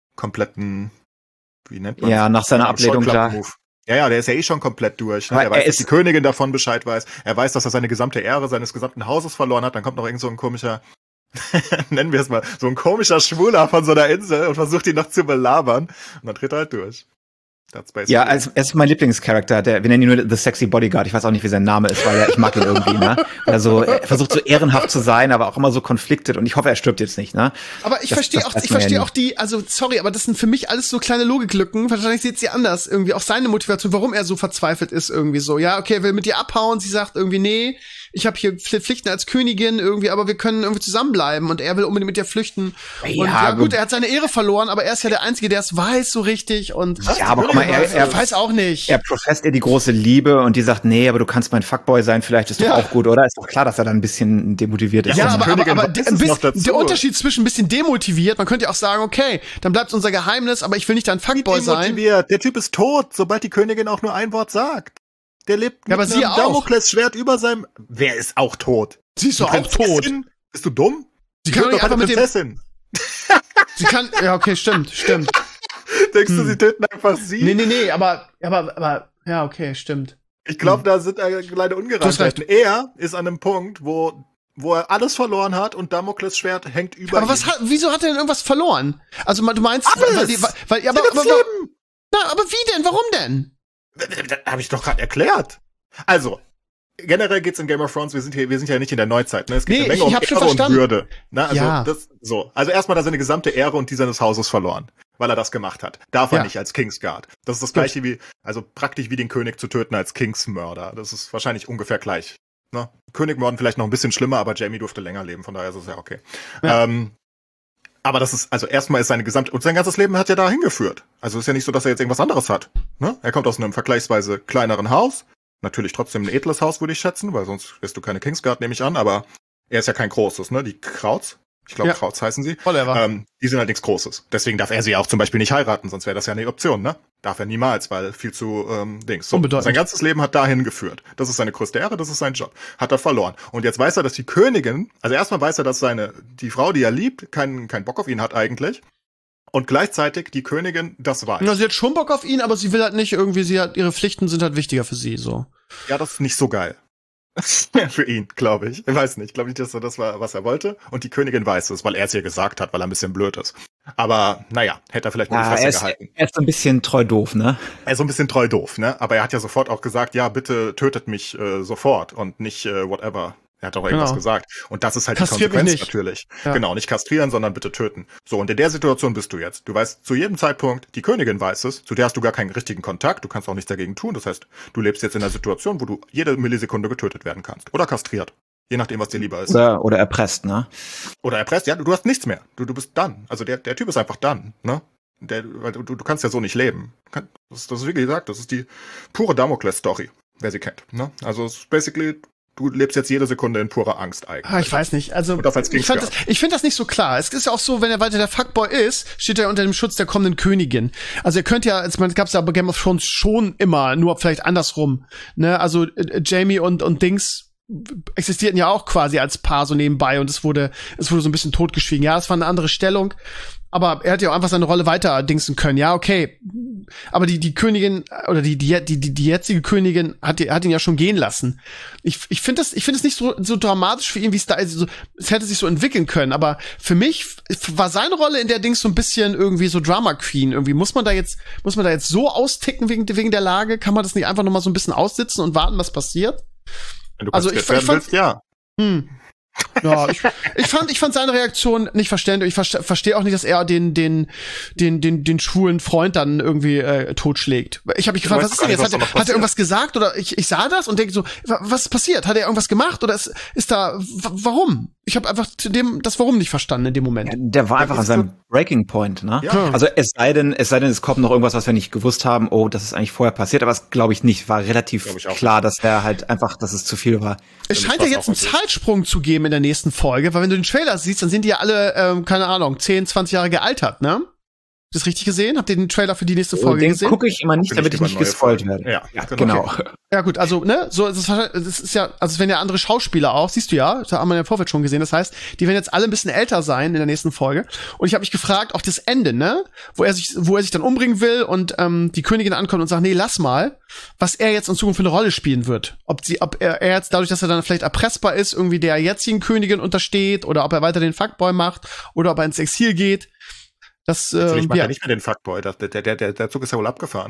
wie nennt man das?
Ja, nach seiner Ablehnung, klar.
Ja, der ist ja eh schon komplett durch. Ne? Er weiß, dass die Königin davon Bescheid weiß. Er weiß, dass er seine gesamte Ehre seines gesamten Hauses verloren hat. Dann kommt noch irgend so ein komischer, nennen wir es mal, so ein komischer Schwuler von so einer Insel und versucht ihn noch zu belabern. Und dann dreht er halt durch.
Ja, er ist mein Lieblingscharakter. Wir nennen ihn nur The Sexy Bodyguard. Ich weiß auch nicht, wie sein Name ist, weil ich mag ihn irgendwie, ne? Also, er versucht so ehrenhaft zu sein, aber auch immer so conflicted, und ich hoffe, er stirbt jetzt nicht, ne?
Aber ich verstehe auch die, also sorry, aber das sind für mich alles so kleine Logiklücken. Wahrscheinlich seht ihr anders irgendwie. Auch seine Motivation, warum er so verzweifelt ist irgendwie so. Ja, okay, er will mit ihr abhauen. Sie sagt irgendwie, nee, ich habe hier Pflichten als Königin irgendwie, aber wir können irgendwie zusammenbleiben, und er will unbedingt mit ihr flüchten. Und ja gut, er hat seine Ehre verloren, aber er ist ja der Einzige, der es weiß so richtig, und
ja, aber guck mal, er
weiß auch nicht.
Er professt ihr die große Liebe, und die sagt, nee, aber du kannst mein Fuckboy sein, vielleicht ist doch auch gut, oder? Ist doch klar, dass er dann ein bisschen demotiviert ist.
Ja, aber der Unterschied zwischen ein bisschen demotiviert, man könnte ja auch sagen, okay, dann bleibt unser Geheimnis, aber ich will nicht dein Fuckboy sein.
Der Typ ist tot, sobald die Königin auch nur ein Wort sagt. Der lebt mit einem Damoklesschwert über seinem... Wer ist auch tot?
Sie ist doch auch tot.
Bist du dumm?
Sie kann doch nicht einfach mit dem... Sie kann... Ja, okay, stimmt.
Denkst du, sie töten einfach sie?
Nee, aber... Ja, okay, stimmt.
Ich glaube, da sind kleine Ungereimtheiten. Er ist an einem Punkt, wo er alles verloren hat, und Damokles Schwert hängt über ihm.
Aber wieso hat er denn irgendwas verloren? Also du meinst...
Alles!
Aber wie denn? Warum denn?
Habe ich doch gerade erklärt. Also, generell geht's in Game of Thrones, wir sind ja nicht in der Neuzeit, ne? Es geht eine Menge um Ehre und Würde. Ne? Also, also erstmal hat er seine gesamte Ehre und die seines Hauses verloren, weil er das gemacht hat. Darf er nicht als Kingsguard. Das ist das gleiche praktisch wie den König zu töten als Kingsmörder. Das ist wahrscheinlich ungefähr gleich. Ne? König morden vielleicht noch ein bisschen schlimmer, aber Jaime durfte länger leben, von daher ist es ja okay. Ja. Aber das ist, also erstmal ist sein ganzes Leben hat ja da hingeführt. Also ist ja nicht so, dass er jetzt irgendwas anderes hat. Ne? Er kommt aus einem vergleichsweise kleineren Haus. Natürlich trotzdem ein edles Haus, würde ich schätzen, weil sonst wirst du keine Kingsguard, nehme ich an. Aber er ist ja kein großes, ne? Die Krauts, ich glaube Krauts heißen sie. Die sind halt nichts Großes. Deswegen darf er sie auch zum Beispiel nicht heiraten, sonst wäre das ja eine Option, ne? Darf er niemals, weil viel zu So, sein ganzes Leben hat dahin geführt. Das ist seine größte Ehre, das ist sein Job. Hat er verloren. Und jetzt weiß er, dass die Königin, also erstmal weiß er, dass die Frau, die er liebt, keinen Bock auf ihn hat eigentlich. Und gleichzeitig die Königin das weiß.
Ja, sie hat schon Bock auf ihn, aber sie will halt nicht irgendwie, ihre Pflichten sind halt wichtiger für sie, so.
Ja, das ist nicht so geil. Für ihn, glaube ich. Ich weiß nicht. Ich glaube nicht, dass das war, was er wollte. Und die Königin weiß es, weil er es ihr gesagt hat, weil er ein bisschen blöd ist. Aber, naja, hätte er vielleicht mal die Fresse gehalten.
Er ist so ein bisschen treu doof, ne?
Er ist so ein bisschen treu doof, ne? Aber er hat ja sofort auch gesagt, ja, bitte tötet mich sofort und nicht whatever. Er hat doch irgendwas gesagt. Und das ist halt
Kastriert
die Konsequenz natürlich. Ja. Genau, nicht kastrieren, sondern bitte töten. So, und in der Situation bist du jetzt. Du weißt zu jedem Zeitpunkt, die Königin weiß es, zu der hast du gar keinen richtigen Kontakt, du kannst auch nichts dagegen tun. Das heißt, du lebst jetzt in einer Situation, wo du jede Millisekunde getötet werden kannst. Oder kastriert. Je nachdem, was dir lieber ist.
Oder erpresst, ne?
Oder erpresst, ja, du hast nichts mehr. Du bist done. Also der Typ ist einfach done, ne? Weil du kannst ja so nicht leben. Das ist wie gesagt, das ist die pure Damokles-Story, wer sie kennt, ne? Also es ist basically... Du lebst jetzt jede Sekunde in purer Angst eigentlich.
Ich weiß nicht. Also
ich
finde das nicht so klar. Es ist ja auch so, wenn er weiter der Fuckboy ist, steht er unter dem Schutz der kommenden Königin. Also er könnte ja, es gab es ja bei Game of Thrones schon immer, nur vielleicht andersrum. Ne? Also Jaime und Dings existierten ja auch quasi als Paar so nebenbei, und es wurde so ein bisschen totgeschwiegen. Ja, es war eine andere Stellung. Aber er hätte ja auch einfach seine Rolle weiter dingsen können. Ja, okay. Aber die Königin oder die jetzige Königin hat ihn ja schon gehen lassen. Ich finde es nicht so dramatisch für ihn, wie es da ist. Also, es hätte sich so entwickeln können. Aber für mich war seine Rolle in der Dings so ein bisschen irgendwie so Drama Queen. Irgendwie muss man da jetzt so austicken wegen der Lage? Kann man das nicht einfach noch mal so ein bisschen aussitzen und warten, was passiert?
Wenn du kastriert werden willst, ja.
Ja, ich fand seine Reaktion nicht verständlich. Ich verstehe auch nicht, dass er den schwulen Freund dann irgendwie totschlägt. Ich habe mich gefragt, was ist denn jetzt? Hat er irgendwas gesagt oder ich sah das und denke so, was ist passiert? Hat er irgendwas gemacht oder ist da warum? Ich habe einfach das Warum nicht verstanden in dem Moment.
Ja, der war einfach an seinem Breaking Point, ne?
Ja.
Also es sei denn, es kommt noch irgendwas, was wir nicht gewusst haben. Oh, das ist eigentlich vorher passiert, aber das glaube ich nicht. War relativ klar, dass er halt einfach, dass es zu viel war.
Es scheint ja jetzt einen Zeitsprung zu geben in der nächsten Folge, weil wenn du den Trailer siehst, dann sind die ja alle, keine Ahnung, 10, 20 Jahre gealtert, ne? Das richtig gesehen? Habt ihr den Trailer für die nächste Folge gesehen?
Den gucke ich immer nicht, damit ich nicht gespoilt werde.
Ja,
genau.
Okay. Ja gut, also, ne, so, das ist ja, also es werden ja andere Schauspieler auch, siehst du ja, das haben wir ja im Vorfeld schon gesehen, das heißt, die werden jetzt alle ein bisschen älter sein in der nächsten Folge. Und ich habe mich gefragt, auch das Ende, ne, wo er sich dann umbringen will und die Königin ankommt und sagt, nee, lass mal, was er jetzt in Zukunft für eine Rolle spielen wird. Ob er jetzt dadurch, dass er dann vielleicht erpressbar ist, irgendwie der jetzigen Königin untersteht, oder ob er weiter den Fuckboy macht, oder ob er ins Exil geht. Das,
ich mag ja nicht mehr den Fuckboy. Der Zug ist ja wohl abgefahren.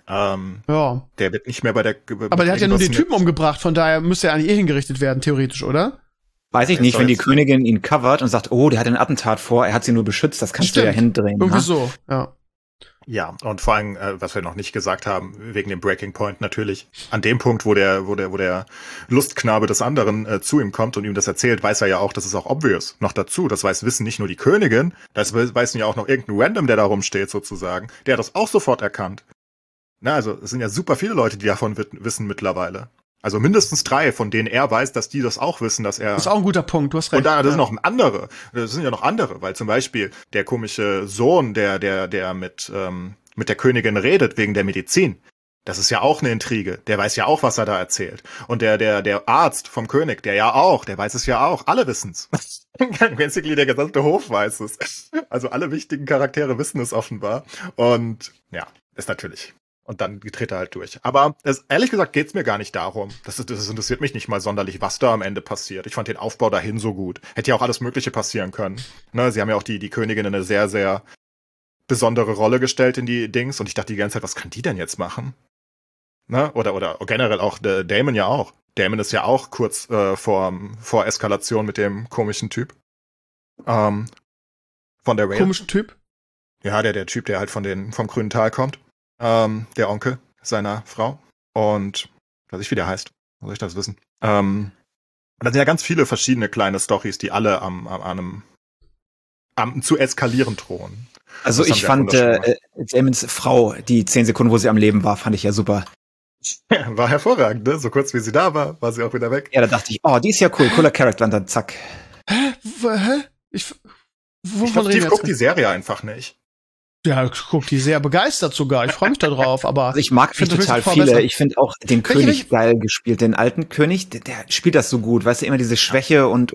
Ja.
Der wird nicht mehr bei der.
Aber der hat ja nur den Typen umgebracht, von daher müsste er eigentlich hingerichtet werden, theoretisch, oder?
Weiß ich nicht, wenn die Königin ihn covert und sagt, oh, der hat ein Attentat vor, er hat sie nur beschützt, das kannst du ja hindrehen.
Irgendwie so, ja.
Ja, und vor allem, was wir noch nicht gesagt haben, wegen dem Breaking Point natürlich, an dem Punkt, wo der Lustknabe des anderen zu ihm kommt und ihm das erzählt, weiß er ja auch, das ist auch obvious. Noch dazu, das wissen nicht nur die Königin, das weiß ja auch noch irgendein Random, der da rumsteht sozusagen, der hat das auch sofort erkannt. Na, also es sind ja super viele Leute, die davon wissen mittlerweile. Also mindestens 3, von denen er weiß, dass die das auch wissen, dass er...
Das ist auch ein guter Punkt, du hast recht.
Und da, das sind ja noch andere, weil zum Beispiel der komische Sohn, der mit der Königin redet wegen der Medizin, das ist ja auch eine Intrige. Der weiß ja auch, was er da erzählt. Und der Arzt vom König, der weiß es ja auch. Alle wissen's. Basically der gesamte Hof weiß es. Also alle wichtigen Charaktere wissen es offenbar. Und ja, ist natürlich... Und dann dreht er halt durch. Aber ehrlich gesagt geht's mir gar nicht darum. Das interessiert mich nicht mal sonderlich, was da am Ende passiert. Ich fand den Aufbau dahin so gut. Hätte ja auch alles Mögliche passieren können. Ne, sie haben ja auch die Königin in eine sehr, sehr besondere Rolle gestellt in die Dings. Und ich dachte die ganze Zeit, was kann die denn jetzt machen? Ne? Oder generell auch Daemon ja auch. Daemon ist ja auch kurz vor Eskalation mit dem komischen Typ. Von der Rail.
Komischen Typ?
Ja, der Typ, der halt vom grünen Tal kommt. Der Onkel seiner Frau. Und weiß ich, wie der heißt. Wo soll ich das wissen? Und da sind ja ganz viele verschiedene kleine Storys, die alle am zu eskalieren drohen.
Also ich fand Daemons Frau, die 10 Sekunden, wo sie am Leben war, fand ich ja super.
Ja, war hervorragend, ne? So kurz wie sie da war sie auch wieder weg.
Ja, da dachte ich, oh, die ist ja cool, cooler Charakter, und dann zack.
Hä?
Ich glaube, Steve guckt die Serie einfach nicht.
Ja, ich guck die sehr begeistert sogar. Ich freue mich da drauf, aber
also ich mag total viele. Besser. Ich finde auch den König geil gespielt, den alten König, der spielt das so gut, weißt du, immer diese Schwäche und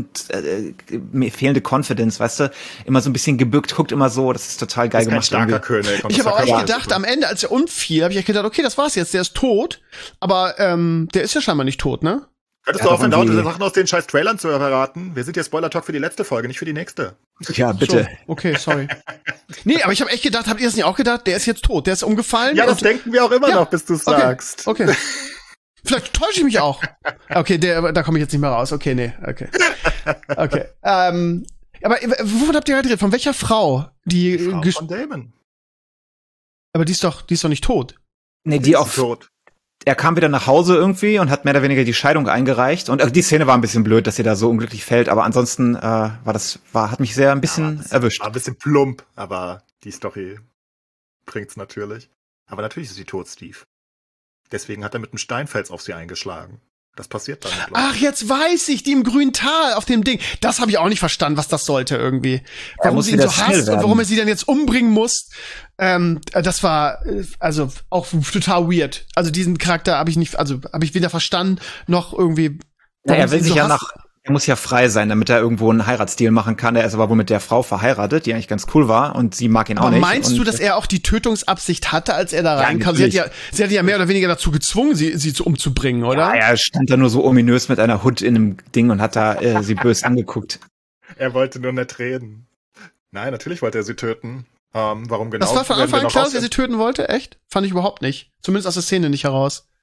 fehlende Confidence, weißt du, immer so ein bisschen gebückt, guckt immer so, das ist total geil gemacht.
Ist ein starker König.
Ich habe auch echt gedacht, am Ende, als er umfiel, habe ich echt gedacht, okay, das war's jetzt, der ist tot, aber der ist ja scheinbar nicht tot, ne?
Könntest du aufhören, dauernde Sachen aus den scheiß Trailern zu verraten? Wir sind ja Spoiler-Talk für die letzte Folge, nicht für die nächste.
Ja, bitte.
So, okay, sorry. Nee, aber ich habe echt gedacht, habt ihr das nicht auch gedacht? Der ist jetzt tot, der ist umgefallen.
Ja, das denken wir auch immer noch, bis du es sagst.
Okay. Vielleicht täusche ich mich auch. Okay, da komme ich jetzt nicht mehr raus. Okay, nee, okay. Okay. Aber wovon habt ihr gerade geredet? Von welcher Frau? Die
Frau von Daemon.
Aber die ist doch nicht tot.
Nee, die auch tot. Er kam wieder nach Hause irgendwie und hat mehr oder weniger die Scheidung eingereicht. Und die Szene war ein bisschen blöd, dass sie da so unglücklich fällt. Aber ansonsten hat mich sehr ein bisschen erwischt.
War ein bisschen plump, aber die Story bringt's natürlich. Aber natürlich ist sie tot, Steve. Deswegen hat er mit einem Steinfels auf sie eingeschlagen. Das passiert dann.
Ach, jetzt weiß ich, die im grünen Tal auf dem Ding. Das habe ich auch nicht verstanden, was das sollte irgendwie. Warum sie ihn so hasst und warum er sie dann jetzt umbringen muss. Das war also auch total weird. Also diesen Charakter habe ich weder verstanden noch irgendwie.
Er will sich so er muss ja frei sein, damit er irgendwo einen Heiratsdeal machen kann. Er ist aber wohl mit der Frau verheiratet, die eigentlich ganz cool war und sie mag ihn auch nicht.
Meinst du, dass er auch die Tötungsabsicht hatte, als er da reinkam? Sie hat ja mehr oder weniger dazu gezwungen, sie umzubringen, oder?
Ja, er stand da nur so ominös mit einer Hood in einem Ding und hat da sie böse angeguckt.
Er wollte nur nicht reden. Nein, natürlich wollte er sie töten. Warum genau?
Das war von Anfang an klar, dass er sie töten wollte? Echt? Fand ich überhaupt nicht. Zumindest aus der Szene nicht heraus.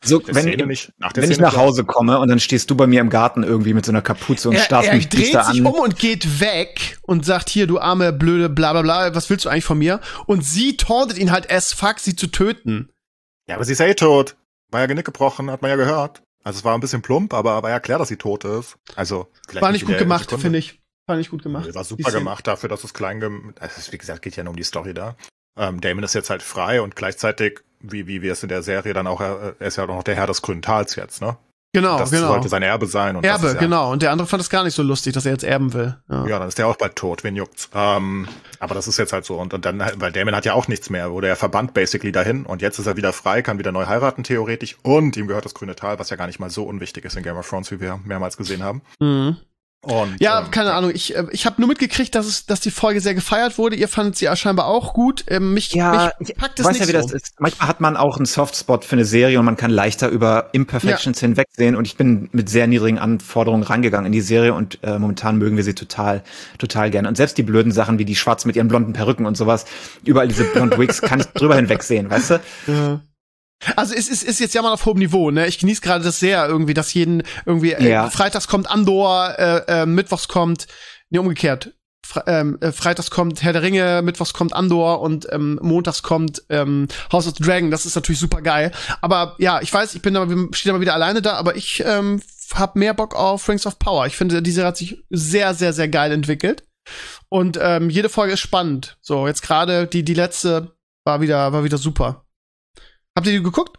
So,
der
wenn,
Szene nicht, nach der
wenn ich
Szene
nach Hause komme und dann stehst du bei mir im Garten irgendwie mit so einer Kapuze und starrst
er
mich
dreht
düster
sich
an.
um und geht weg und sagt, hier, du arme, blöde, bla bla bla, was willst du eigentlich von mir? Und sie tauntet ihn halt as fuck, sie zu töten.
Ja, aber sie ist ja eh tot. War ja Genick gebrochen, hat man ja gehört. Also es war ein bisschen plump, aber war ja klar, dass sie tot ist. Also vielleicht
War nicht
in
gut
der
gemacht,
Sekunde.
finde ich. War nicht gut gemacht.
War
Die
super
Szene.
gemacht dafür, dass es wie gesagt, geht ja nur um die Story da. Damon ist jetzt halt frei und gleichzeitig, wie wir es in der Serie dann auch, er ist ja auch noch der Herr des Grünen Tals jetzt, ne?
Genau,
Das
genau.
sollte sein Erbe sein. Und das
Erbe,
ist ja,
genau. Und der andere fand es gar nicht so lustig, dass er jetzt erben will.
Ja, dann ist der auch bald tot, wen juckt's. Aber das ist jetzt halt so. Und dann, weil Damon hat ja auch nichts mehr, wurde er verbannt basically dahin und jetzt ist er wieder frei, kann wieder neu heiraten theoretisch und ihm gehört das Grüne Tal, was ja gar nicht mal so unwichtig ist in Game of Thrones, wie wir mehrmals gesehen haben.
Mhm.
Und,
Ja, keine Ahnung. Ich habe nur mitgekriegt, dass die Folge sehr gefeiert wurde. Ihr fandet sie ja scheinbar auch gut. Mich packt es
weiß
nicht
ja, wie
so.
das ist. Manchmal hat man auch einen Softspot für eine Serie und man kann leichter über Imperfections hinwegsehen. Und ich bin mit sehr niedrigen Anforderungen rangegangen in die Serie und momentan mögen wir sie total, total gerne. Und selbst die blöden Sachen wie die Schwarzen mit ihren blonden Perücken und sowas, überall diese Blond Wigs, kann ich drüber hinwegsehen, weißt du?
Ja. Also es ist jetzt ja mal auf hohem Niveau, ne? Ich genieße gerade das sehr irgendwie, dass jeden irgendwie freitags kommt Andor, mittwochs kommt, nee, umgekehrt. Freitags kommt Herr der Ringe, mittwochs kommt Andor und montags kommt House of the Dragon. Das ist natürlich super geil. Aber ja, ich weiß, stehe aber wieder alleine da, aber ich hab mehr Bock auf Rings of Power. Ich finde, die Serie hat sich sehr, sehr, sehr geil entwickelt. Und jede Folge ist spannend. So, jetzt gerade die letzte war wieder super. Habt ihr die geguckt?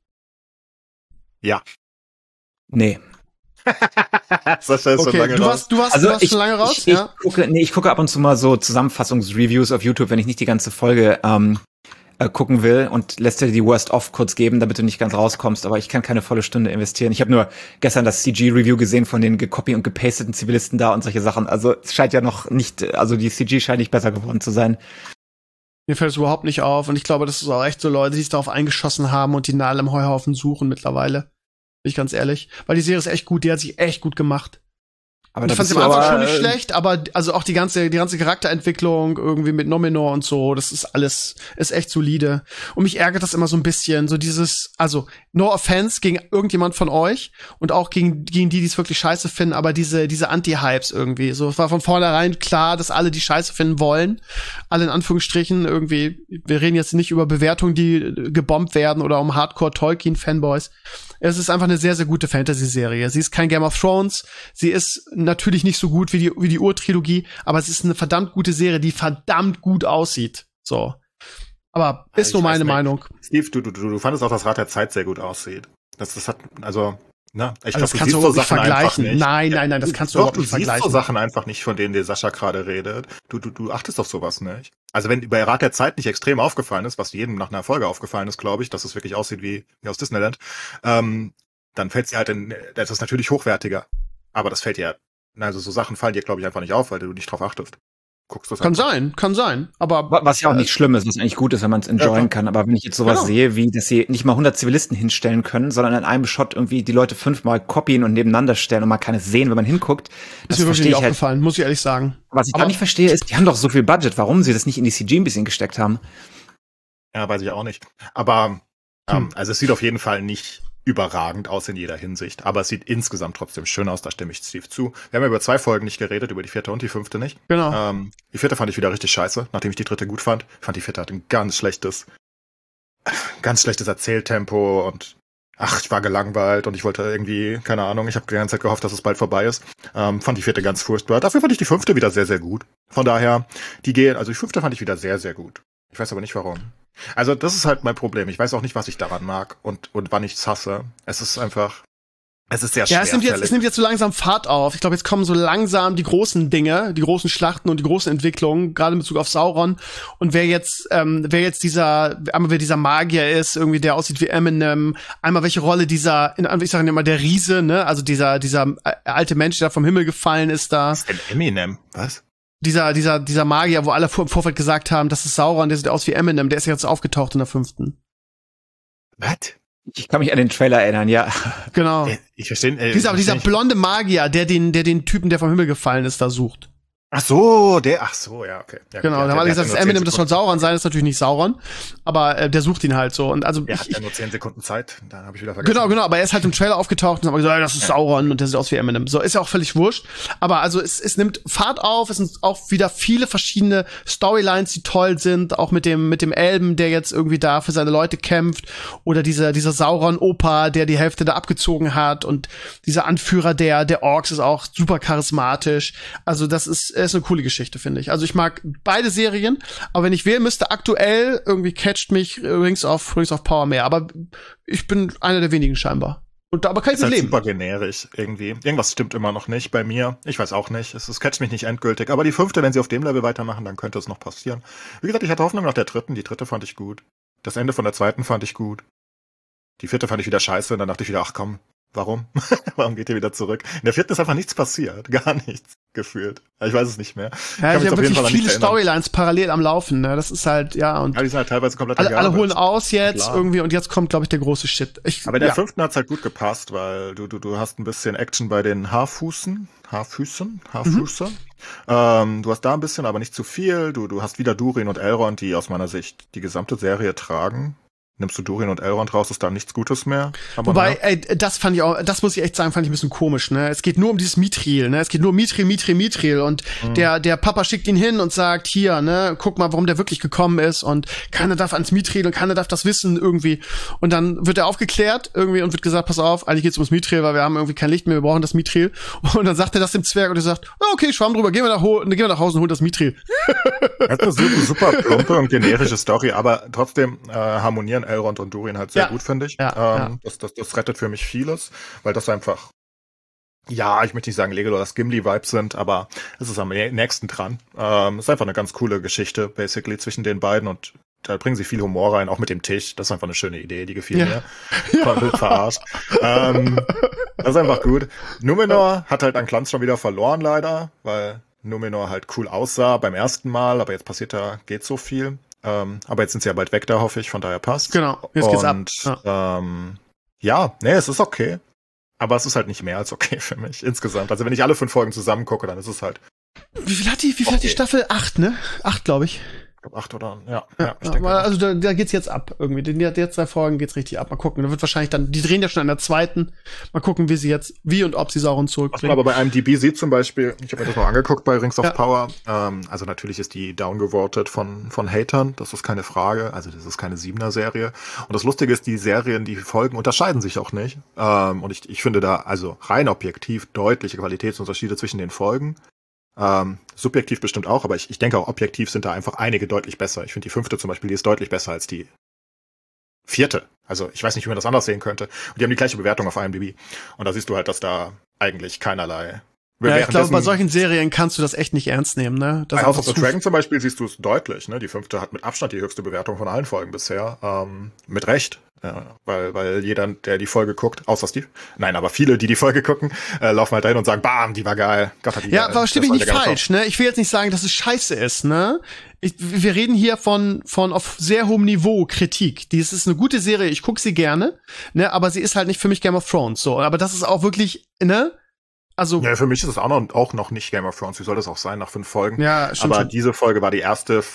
Ja.
Nee.
Sascha ist schon lange raus.
Du warst schon lange raus?
Ich gucke ab und zu mal so Zusammenfassungsreviews auf YouTube, wenn ich nicht die ganze Folge gucken will und lässt dir die Worst-of kurz geben, damit du nicht ganz rauskommst, aber ich kann keine volle Stunde investieren. Ich habe nur gestern das CG-Review gesehen von den gecopy- und gepasteten Zivilisten da und solche Sachen. Also es scheint ja noch nicht, also die CG scheint nicht besser geworden zu sein.
Mir fällt es überhaupt nicht auf und ich glaube, das ist auch echt so Leute, die sich darauf eingeschossen haben und die Nadel im Heuhaufen suchen mittlerweile. Bin ich ganz ehrlich. Weil die Serie ist echt gut, die hat sich echt gut gemacht.
Aber
ich fand sie am Anfang schon nicht schlecht, aber also auch die ganze Charakterentwicklung irgendwie mit Nominor und so, das ist alles, ist echt solide. Und mich ärgert das immer so ein bisschen, so dieses, also no offense gegen irgendjemand von euch und auch gegen die es wirklich scheiße finden, aber diese Anti-Hypes irgendwie. So, es war von vornherein klar, dass alle die scheiße finden wollen. Alle in Anführungsstrichen irgendwie, wir reden jetzt nicht über Bewertungen, die gebombt werden oder um Hardcore-Tolkien-Fanboys. Es ist einfach eine sehr, sehr gute Fantasy-Serie. Sie ist kein Game of Thrones. Sie ist natürlich nicht so gut wie die Ur-Trilogie, aber es ist eine verdammt gute Serie, die verdammt gut aussieht. So. Aber ist nur meine Meinung.
Steve, du fandest auch, dass Rat der Zeit sehr gut aussieht. Das hat, also, ne? Ich
Also
glaube, du siehst so Sachen einfach nicht.
Nein, das kannst du überhaupt nicht vergleichen.
Du siehst so Sachen einfach nicht, von denen der Sascha gerade redet. Du achtest auf sowas nicht. Also wenn bei Rat der Zeit nicht extrem aufgefallen ist, was jedem nach einer Folge aufgefallen ist, glaube ich, dass es wirklich aussieht wie aus Disneyland, dann fällt sie halt das ist natürlich hochwertiger. Aber das fällt dir, also so Sachen fallen dir, glaube ich, einfach nicht auf, weil du nicht drauf achtest. Guckst du
Kann sein, aber
was ja auch nicht schlimm ist, was eigentlich gut ist, wenn man es enjoyen kann. Aber wenn ich jetzt sowas sehe, wie, dass sie nicht mal 100 Zivilisten hinstellen können, sondern in einem Shot irgendwie die Leute 5-mal copien und nebeneinander stellen und man kann es sehen, wenn man hinguckt. Das
ist mir wirklich
verstehe ich
nicht aufgefallen, muss ich ehrlich sagen.
Was ich gar nicht verstehe, ist, die haben doch so viel Budget, warum sie das nicht in die CG ein bisschen gesteckt haben.
Ja, weiß ich auch nicht. Aber, also es sieht auf jeden Fall nicht überragend aus in jeder Hinsicht, aber es sieht insgesamt trotzdem schön aus, da stimme ich Steve zu. Wir haben ja über 2 Folgen nicht geredet, über die 4. und die 5. nicht.
Genau.
Die 4. fand ich wieder richtig scheiße, nachdem ich die 3. gut fand. Ich fand die 4. hat ein ganz schlechtes Erzähltempo und ich war gelangweilt und ich wollte irgendwie, keine Ahnung, ich habe die ganze Zeit gehofft, dass es bald vorbei ist. Fand die 4. ganz furchtbar. Dafür fand ich die 5. wieder sehr, sehr gut. Von daher, die 5. fand ich wieder sehr, sehr gut. Ich weiß aber nicht warum. Also das ist halt mein Problem. Ich weiß auch nicht, was ich daran mag und wann ich es hasse. Es ist sehr schwer.
Ja, es nimmt jetzt so langsam Fahrt auf. Ich glaube, jetzt kommen so langsam die großen Dinge, die großen Schlachten und die großen Entwicklungen, gerade in Bezug auf Sauron. Und wer jetzt dieser Magier ist, irgendwie der aussieht wie Eminem, einmal welche Rolle dieser, ich sage immer der Riese, ne, also dieser alte Mensch, der vom Himmel gefallen ist da.
Was ist denn Eminem? Was?
Dieser Magier, wo alle im Vorfeld gesagt haben, das ist Sauron, der sieht aus wie Eminem, der ist jetzt aufgetaucht in der 5.
Was?
Ich kann mich an den Trailer erinnern, ja.
Genau.
Ich verstehe.
Dieser blonde Magier, der den Typen, der vom Himmel gefallen ist, da sucht.
Ach so, ja, okay. Ja,
Genau,
ja,
da haben alle gesagt, das Eminem, das soll Sauron sein, das ist natürlich nicht Sauron, aber der sucht ihn halt so. Und also
er hat ja nur 10 Sekunden Zeit, dann habe ich wieder vergessen.
Genau, aber er ist halt im Trailer aufgetaucht und haben gesagt, das ist Sauron und der sieht aus wie Eminem. So, ist ja auch völlig wurscht. Aber also es nimmt Fahrt auf, es sind auch wieder viele verschiedene Storylines, die toll sind, auch mit dem Elben, der jetzt irgendwie da für seine Leute kämpft, oder dieser Sauron-Opa, der die Hälfte da abgezogen hat, und dieser Anführer der Orks ist auch super charismatisch. Also das ist eine coole Geschichte, finde ich. Also ich mag beide Serien, aber wenn ich wählen müsste, aktuell irgendwie catcht mich Rings of Power mehr. Aber ich bin einer der wenigen scheinbar. Und aber kann ich mit leben.
Super generisch irgendwie. Irgendwas stimmt immer noch nicht bei mir. Ich weiß auch nicht. Es catcht mich nicht endgültig. Aber die 5., wenn sie auf dem Level weitermachen, dann könnte es noch passieren. Wie gesagt, ich hatte Hoffnung nach der 3. Die 3. fand ich gut. Das Ende von der 2. fand ich gut. Die 4. fand ich wieder scheiße und dann dachte ich wieder, ach komm, warum? Warum geht ihr wieder zurück? In der 4. ist einfach nichts passiert. Gar nichts gefühlt. Ich weiß es nicht mehr.
Ja, ich habe wirklich viele Storylines parallel am Laufen. Ne? Das ist halt, ja. Und
die sind halt teilweise komplett
alle holen aus jetzt irgendwie und jetzt kommt, glaube ich, der große Shit.
Aber in der 5. hat's halt gut gepasst, weil du hast ein bisschen Action bei den Haarfüße. Du hast da ein bisschen, aber nicht zu viel. Du hast wieder Durin und Elrond, die aus meiner Sicht die gesamte Serie tragen. Nimmst du Durin und Elrond raus, ist da nichts Gutes mehr. Aber
wobei, das fand ich auch, das muss ich echt sagen, fand ich ein bisschen komisch, ne? Es geht nur um dieses Mithril, ne? Es geht nur um Mithril und der Papa schickt ihn hin und sagt, hier, ne, guck mal, warum der wirklich gekommen ist und keiner darf ans Mithril und keiner darf das wissen irgendwie. Und dann wird er aufgeklärt irgendwie und wird gesagt, pass auf, eigentlich geht's ums Mithril, weil wir haben irgendwie kein Licht mehr, wir brauchen das Mithril. Und dann sagt er das dem Zwerg und er sagt, okay, schwamm drüber, gehen wir nach Hause und holen das Mithril.
Das ist eine super plumpe und generische Story, aber trotzdem harmonieren Elrond und Durin halt sehr gut, finde ich. Das rettet für mich vieles, weil das einfach, ja, ich möchte nicht sagen Legolas Gimli-Vibes sind, aber es ist am nächsten dran. Es ist einfach eine ganz coole Geschichte, basically, zwischen den beiden und da bringen sie viel Humor rein, auch mit dem Tisch. Das ist einfach eine schöne Idee, die gefiel mir. War wild verarscht. Das ist einfach gut. Numenor hat halt an Glanz schon wieder verloren, leider, weil Numenor halt cool aussah beim ersten Mal, aber jetzt geht so viel. Aber jetzt sind sie ja bald weg da, hoffe ich, von daher passt.
Genau, jetzt geht's ab.
Es ist okay. Aber es ist halt nicht mehr als okay für mich insgesamt. Also wenn ich alle 5 Folgen zusammen gucke, dann ist es halt.
Wie viel hat die Staffel? 8, ne? 8, glaube ich.
Ich glaube 8 oder,
ich denke. Also da geht's jetzt ab irgendwie. Der 2 Folgen geht's richtig ab. Mal gucken. Da wird wahrscheinlich dann, die drehen ja schon an der 2. Mal gucken, wie und ob sie Sauron zurückbringen.
Was man aber bei IMDb sieht zum Beispiel, ich habe mir das mal angeguckt bei Rings of Power, also natürlich ist die downgevotet von Hatern, das ist keine Frage, also das ist keine 7er-Serie. Und das Lustige ist, die Serien, die Folgen unterscheiden sich auch nicht. Und ich finde da also rein objektiv deutliche Qualitätsunterschiede zwischen den Folgen. Subjektiv bestimmt auch, aber ich denke auch objektiv sind da einfach einige deutlich besser. Ich finde die 5. zum Beispiel, die ist deutlich besser als die 4. Also ich weiß nicht, wie man das anders sehen könnte. Und die haben die gleiche Bewertung auf IMDb. Und da siehst du halt, dass da eigentlich keinerlei.
Ja, ich glaube, bei solchen Serien kannst du das echt nicht ernst nehmen, ne?
Bei House of the Dragon zum Beispiel siehst du es deutlich, ne? Die 5. hat mit Abstand die höchste Bewertung von allen Folgen bisher. Mit Recht. Ja, weil jeder, der die Folge guckt, außer Steve, nein, aber viele, die Folge gucken, laufen halt dahin und sagen, bam, die war geil. Gott, hat die
ja,
geil.
Aber stimme ich nicht falsch, ne? Ich will jetzt nicht sagen, dass es scheiße ist, ne? Wir reden hier von auf sehr hohem Niveau Kritik. Das ist eine gute Serie, ich gucke sie gerne, ne? Aber sie ist halt nicht für mich Game of Thrones, so. Aber das ist auch wirklich, ne? Also.
Ja, für mich ist es auch noch nicht Game of Thrones. Wie soll das auch sein nach 5 Folgen?
Ja, stimmt.
Aber diese Folge war die erste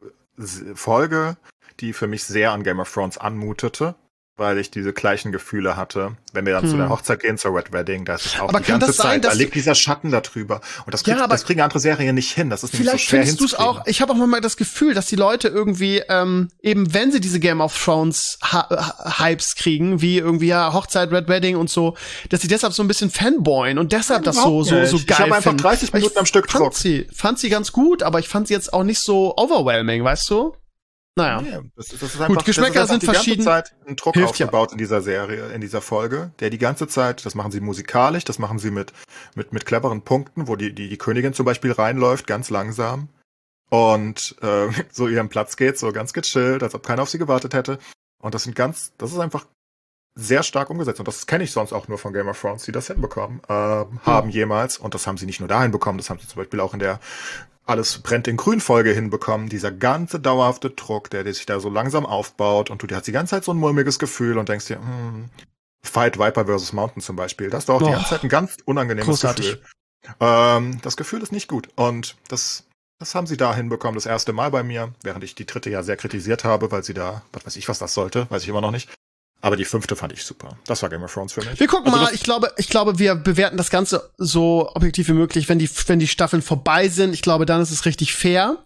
Folge, die für mich sehr an Game of Thrones anmutete. Weil ich diese gleichen Gefühle hatte, wenn wir dann zu der Hochzeit gehen, zur Red Wedding, da ist es auch
aber
die ganze Zeit, da
dass
liegt dieser Schatten da drüber. Und das kriegen andere Serien nicht hin. Das ist nämlich so
vielleicht
schwer
findest du es auch, ich habe auch mal das Gefühl, dass die Leute irgendwie, eben wenn sie diese Game of Thrones Hypes kriegen, wie irgendwie Hochzeit, Red Wedding und so, dass sie deshalb so ein bisschen fanboyen und deshalb das so geil finden.
Ich habe einfach 30 Minuten am Stück Druck.
Fand sie ganz gut, aber ich fand sie jetzt auch nicht so overwhelming, weißt du? Naja.
Nee, das ist einfach,
gut, Geschmäcker sind verschieden.
Die ganze Zeit einen Druck aufgebaut in dieser Serie, in dieser Folge, der die ganze Zeit, das machen sie musikalisch, das machen sie mit cleveren Punkten, wo die Königin zum Beispiel reinläuft, ganz langsam und so ihren Platz geht, so ganz gechillt, als ob keiner auf sie gewartet hätte. Und das ist einfach sehr stark umgesetzt. Und das kenne ich sonst auch nur von Game of Thrones, die das hinbekommen haben jemals. Und das haben sie nicht nur dahin bekommen, das haben sie zum Beispiel auch in der Alles brennt in Grün-Folge hinbekommen. Dieser ganze dauerhafte Druck, der sich da so langsam aufbaut und du hast die ganze Zeit so ein mulmiges Gefühl und denkst dir, Fight Viper vs. Mountain zum Beispiel. Da hast du auch die ganze Zeit ein ganz unangenehmes Gefühl. Das Gefühl ist nicht gut. Und das haben sie da hinbekommen, das erste Mal bei mir, während ich die dritte ja sehr kritisiert habe, weil sie da, was weiß ich, was das sollte, weiß ich immer noch nicht. Aber die fünfte fand ich super. Das war Game of Thrones für mich.
Wir gucken mal, ich glaube, wir bewerten das Ganze so objektiv wie möglich, wenn die Staffeln vorbei sind. Ich glaube, dann ist es richtig fair.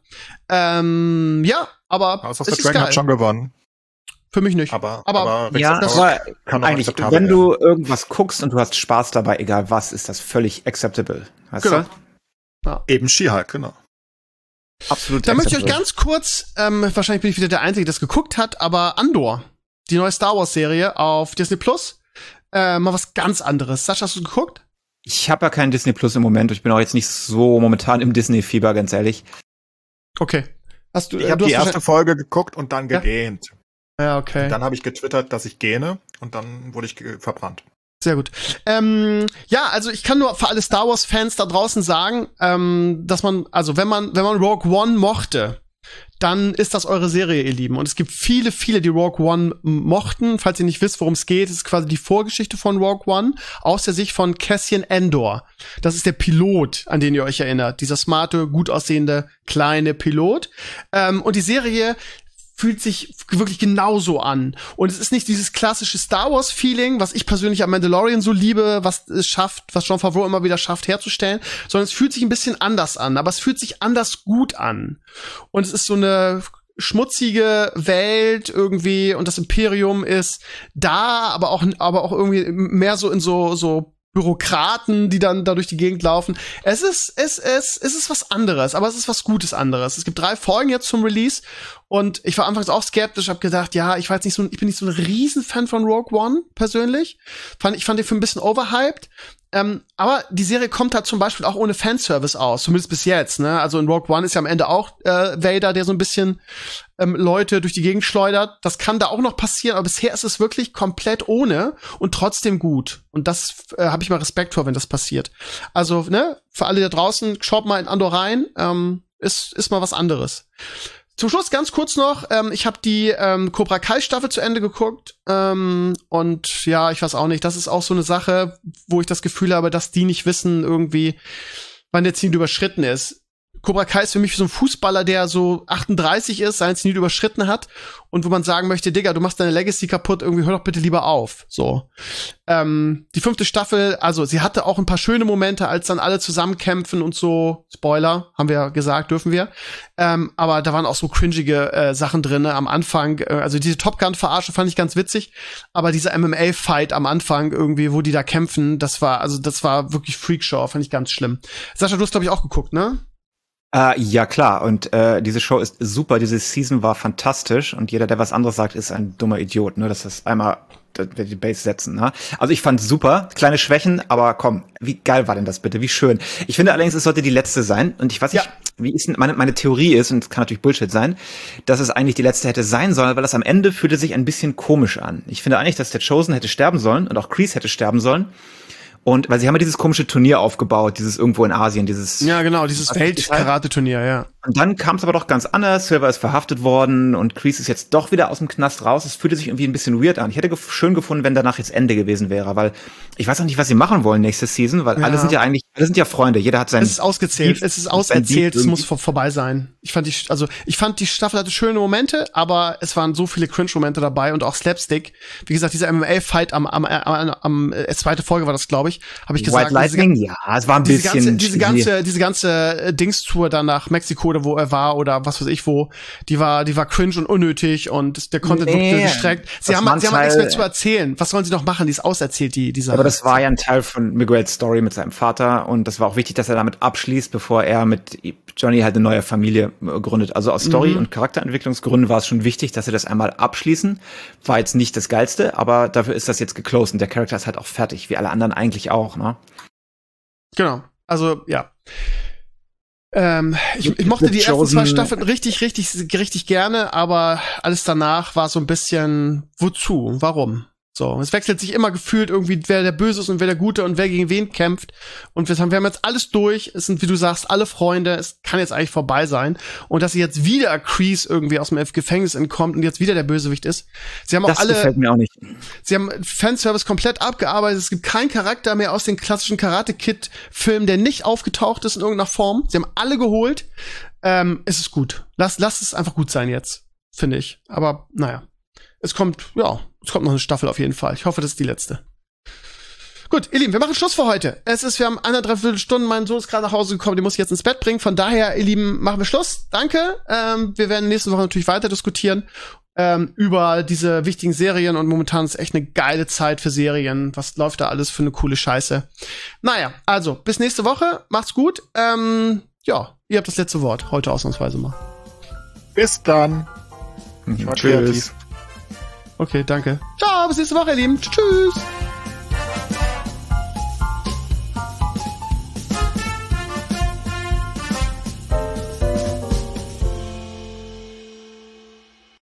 Ja, aber
House of
es
the
ist
Dragon
geil.
hat schon gewonnen.
Aber mich nicht.
Aber
Ja,
das
aber
kann auch
eigentlich,
akzeptabel
wenn
werden.
du irgendwas guckst und du hast Spaß dabei, egal was, ist das völlig acceptable. Weißt
Genau.
du?
Eben She-Hulk, genau.
Absolut
Da möchte ich euch
acceptable.
ganz kurz, wahrscheinlich bin ich wieder der Einzige, der das geguckt hat, aber Andor, die neue Star Wars Serie auf Disney Plus, mal was ganz anderes. Sascha, hast du geguckt?
Ich habe ja keinen Disney Plus im Moment. Ich bin auch jetzt nicht so momentan im Disney-Fieber, ganz ehrlich.
Okay. Hast du,
Ich habe
du
die
hast
erste Folge geguckt und dann
Ja?
gegähnt.
Ja, okay.
Dann habe ich getwittert, dass ich gähne und dann wurde ich verbrannt.
Sehr gut. Ja, also ich kann nur für alle Star Wars Fans da draußen sagen, dass man, also wenn man Rogue One mochte, dann ist das eure Serie, ihr Lieben. Und es gibt viele, die Rogue One mochten. Falls ihr nicht wisst, worum es geht, ist quasi die Vorgeschichte von Rogue One aus der Sicht von Cassian Andor. Das ist der Pilot, an den ihr euch erinnert. Dieser smarte, gut aussehende, kleine Pilot. Und die Serie fühlt sich wirklich genauso an. Und es ist nicht dieses klassische Star Wars Feeling, was ich persönlich am Mandalorian so liebe, was es schafft, was Jon Favreau immer wieder schafft herzustellen, sondern es fühlt sich ein bisschen anders an, aber es fühlt sich anders gut an. Und es ist so eine schmutzige Welt irgendwie und das Imperium ist da, aber auch irgendwie mehr so in so Bürokraten, die dann da durch die Gegend laufen. Es ist was anderes, aber es ist was Gutes anderes. Es gibt 3 Folgen jetzt zum Release und ich war anfangs auch skeptisch, habe gedacht, ja, ich bin nicht so ein Riesenfan von Rogue One persönlich. Ich fand den Film ein bisschen overhyped. Aber die Serie kommt halt zum Beispiel auch ohne Fanservice aus, zumindest bis jetzt, ne? Also in Rogue One ist ja am Ende auch Vader, der so ein bisschen Leute durch die Gegend schleudert. Das kann da auch noch passieren, aber bisher ist es wirklich komplett ohne und trotzdem gut. Und das habe ich mal Respekt vor, wenn das passiert. Also, ne, für alle da draußen, schaut mal in Andor rein, ist mal was anderes. Zum Schluss ganz kurz noch, ich habe die Cobra Kai Staffel zu Ende geguckt und ja, ich weiß auch nicht, das ist auch so eine Sache, wo ich das Gefühl habe, dass die nicht wissen irgendwie, wann der Zenit überschritten ist. Cobra Kai ist für mich so ein Fußballer, der so 38 ist, seinen Zenit überschritten hat und wo man sagen möchte, Digga, du machst deine Legacy kaputt, irgendwie hör doch bitte lieber auf. So. Die 5. Staffel, also sie hatte auch ein paar schöne Momente, als dann alle zusammenkämpfen und so, Spoiler, haben wir ja gesagt, dürfen wir. Aber da waren auch so cringige Sachen drin am Anfang. Also diese Top Gun-Verarsche fand ich ganz witzig, aber dieser MMA-Fight am Anfang irgendwie, wo die da kämpfen, das war wirklich Freakshow, fand ich ganz schlimm. Sascha, du hast, glaube ich, auch geguckt, ne?
Ja, klar. Und diese Show ist super. Diese Season war fantastisch. Und jeder, der was anderes sagt, ist ein dummer Idiot. Ne? Das ist einmal die Base setzen. Ne? Also ich fand's super. Kleine Schwächen, aber komm, wie geil war denn das bitte? Wie schön. Ich finde allerdings, es sollte die letzte sein. Und ich weiß nicht, wie ist denn meine Theorie ist, und es kann natürlich Bullshit sein, dass es eigentlich die letzte hätte sein sollen, weil das am Ende fühlte sich ein bisschen komisch an. Ich finde eigentlich, dass der Chosen hätte sterben sollen und auch Kreese hätte sterben sollen. Und weil sie haben ja dieses komische Turnier aufgebaut, dieses irgendwo in Asien, dieses.
Ja, genau, dieses Welt-Karate-Turnier, ja.
Und dann kam es aber doch ganz anders. Silver ist verhaftet worden und Kreese ist jetzt doch wieder aus dem Knast raus. Es fühlte sich irgendwie ein bisschen weird an. Ich hätte schön gefunden, wenn danach jetzt Ende gewesen wäre, weil ich weiß auch nicht, was sie machen wollen nächste Season, weil alle sind ja Freunde. Jeder hat sein.
Es ist ausgezählt. Es muss vorbei sein. Ich fand die Staffel hatte schöne Momente, aber es waren so viele Cringe-Momente dabei und auch Slapstick. Wie gesagt, dieser MMA-Fight am zweite Folge war das, glaube ich, habe ich gesagt.
White Lightning, ja, es war ein bisschen.
Diese ganze Dingstour dann nach Mexiko oder wo er war oder was weiß ich wo, die war cringe und unnötig und der Content wurde gestreckt. Sie haben nichts mehr zu erzählen. Was sollen sie noch machen? Die ist auserzählt, die Sache.
Aber das war ja ein Teil von Miguels Story mit seinem Vater und das war auch wichtig, dass er damit abschließt, bevor er mit Johnny halt eine neue Familie gründet. Also aus Story- und Charakterentwicklungsgründen war es schon wichtig, dass sie das einmal abschließen. War jetzt nicht das Geilste, aber dafür ist das jetzt geclosed und der Charakter ist halt auch fertig, wie alle anderen eigentlich auch, ne?
Genau. Also, ja. Ich mochte die ersten 2 Staffeln richtig gerne, aber alles danach war so ein bisschen, wozu? Warum? So, es wechselt sich immer gefühlt irgendwie, wer der Böse ist und wer der Gute und wer gegen wen kämpft. Und wir haben jetzt alles durch. Es sind, wie du sagst, alle Freunde. Es kann jetzt eigentlich vorbei sein. Und dass jetzt wieder Kreese irgendwie aus dem Gefängnis entkommt und jetzt wieder der Bösewicht ist. Sie haben auch
das gefällt mir auch nicht.
Sie haben Fanservice komplett abgearbeitet. Es gibt keinen Charakter mehr aus den klassischen Karate-Kid-Filmen, der nicht aufgetaucht ist in irgendeiner Form. Sie haben alle geholt. Es ist gut. Lass es einfach gut sein jetzt, finde ich. Aber naja. Es kommt noch eine Staffel auf jeden Fall. Ich hoffe, das ist die letzte. Gut, ihr Lieben, wir machen Schluss für heute. Wir haben 1,5 Stunden, mein Sohn ist gerade nach Hause gekommen, den muss ich jetzt ins Bett bringen. Von daher, ihr Lieben, machen wir Schluss. Danke. Wir werden nächste Woche natürlich weiter diskutieren über diese wichtigen Serien und momentan ist echt eine geile Zeit für Serien. Was läuft da alles für eine coole Scheiße? Naja, also, bis nächste Woche. Macht's gut. Ihr habt das letzte Wort. Heute ausnahmsweise mal.
Bis dann. Ich war kreativ.
Okay, danke. Ciao, bis nächste Woche, ihr Lieben. Tschüss.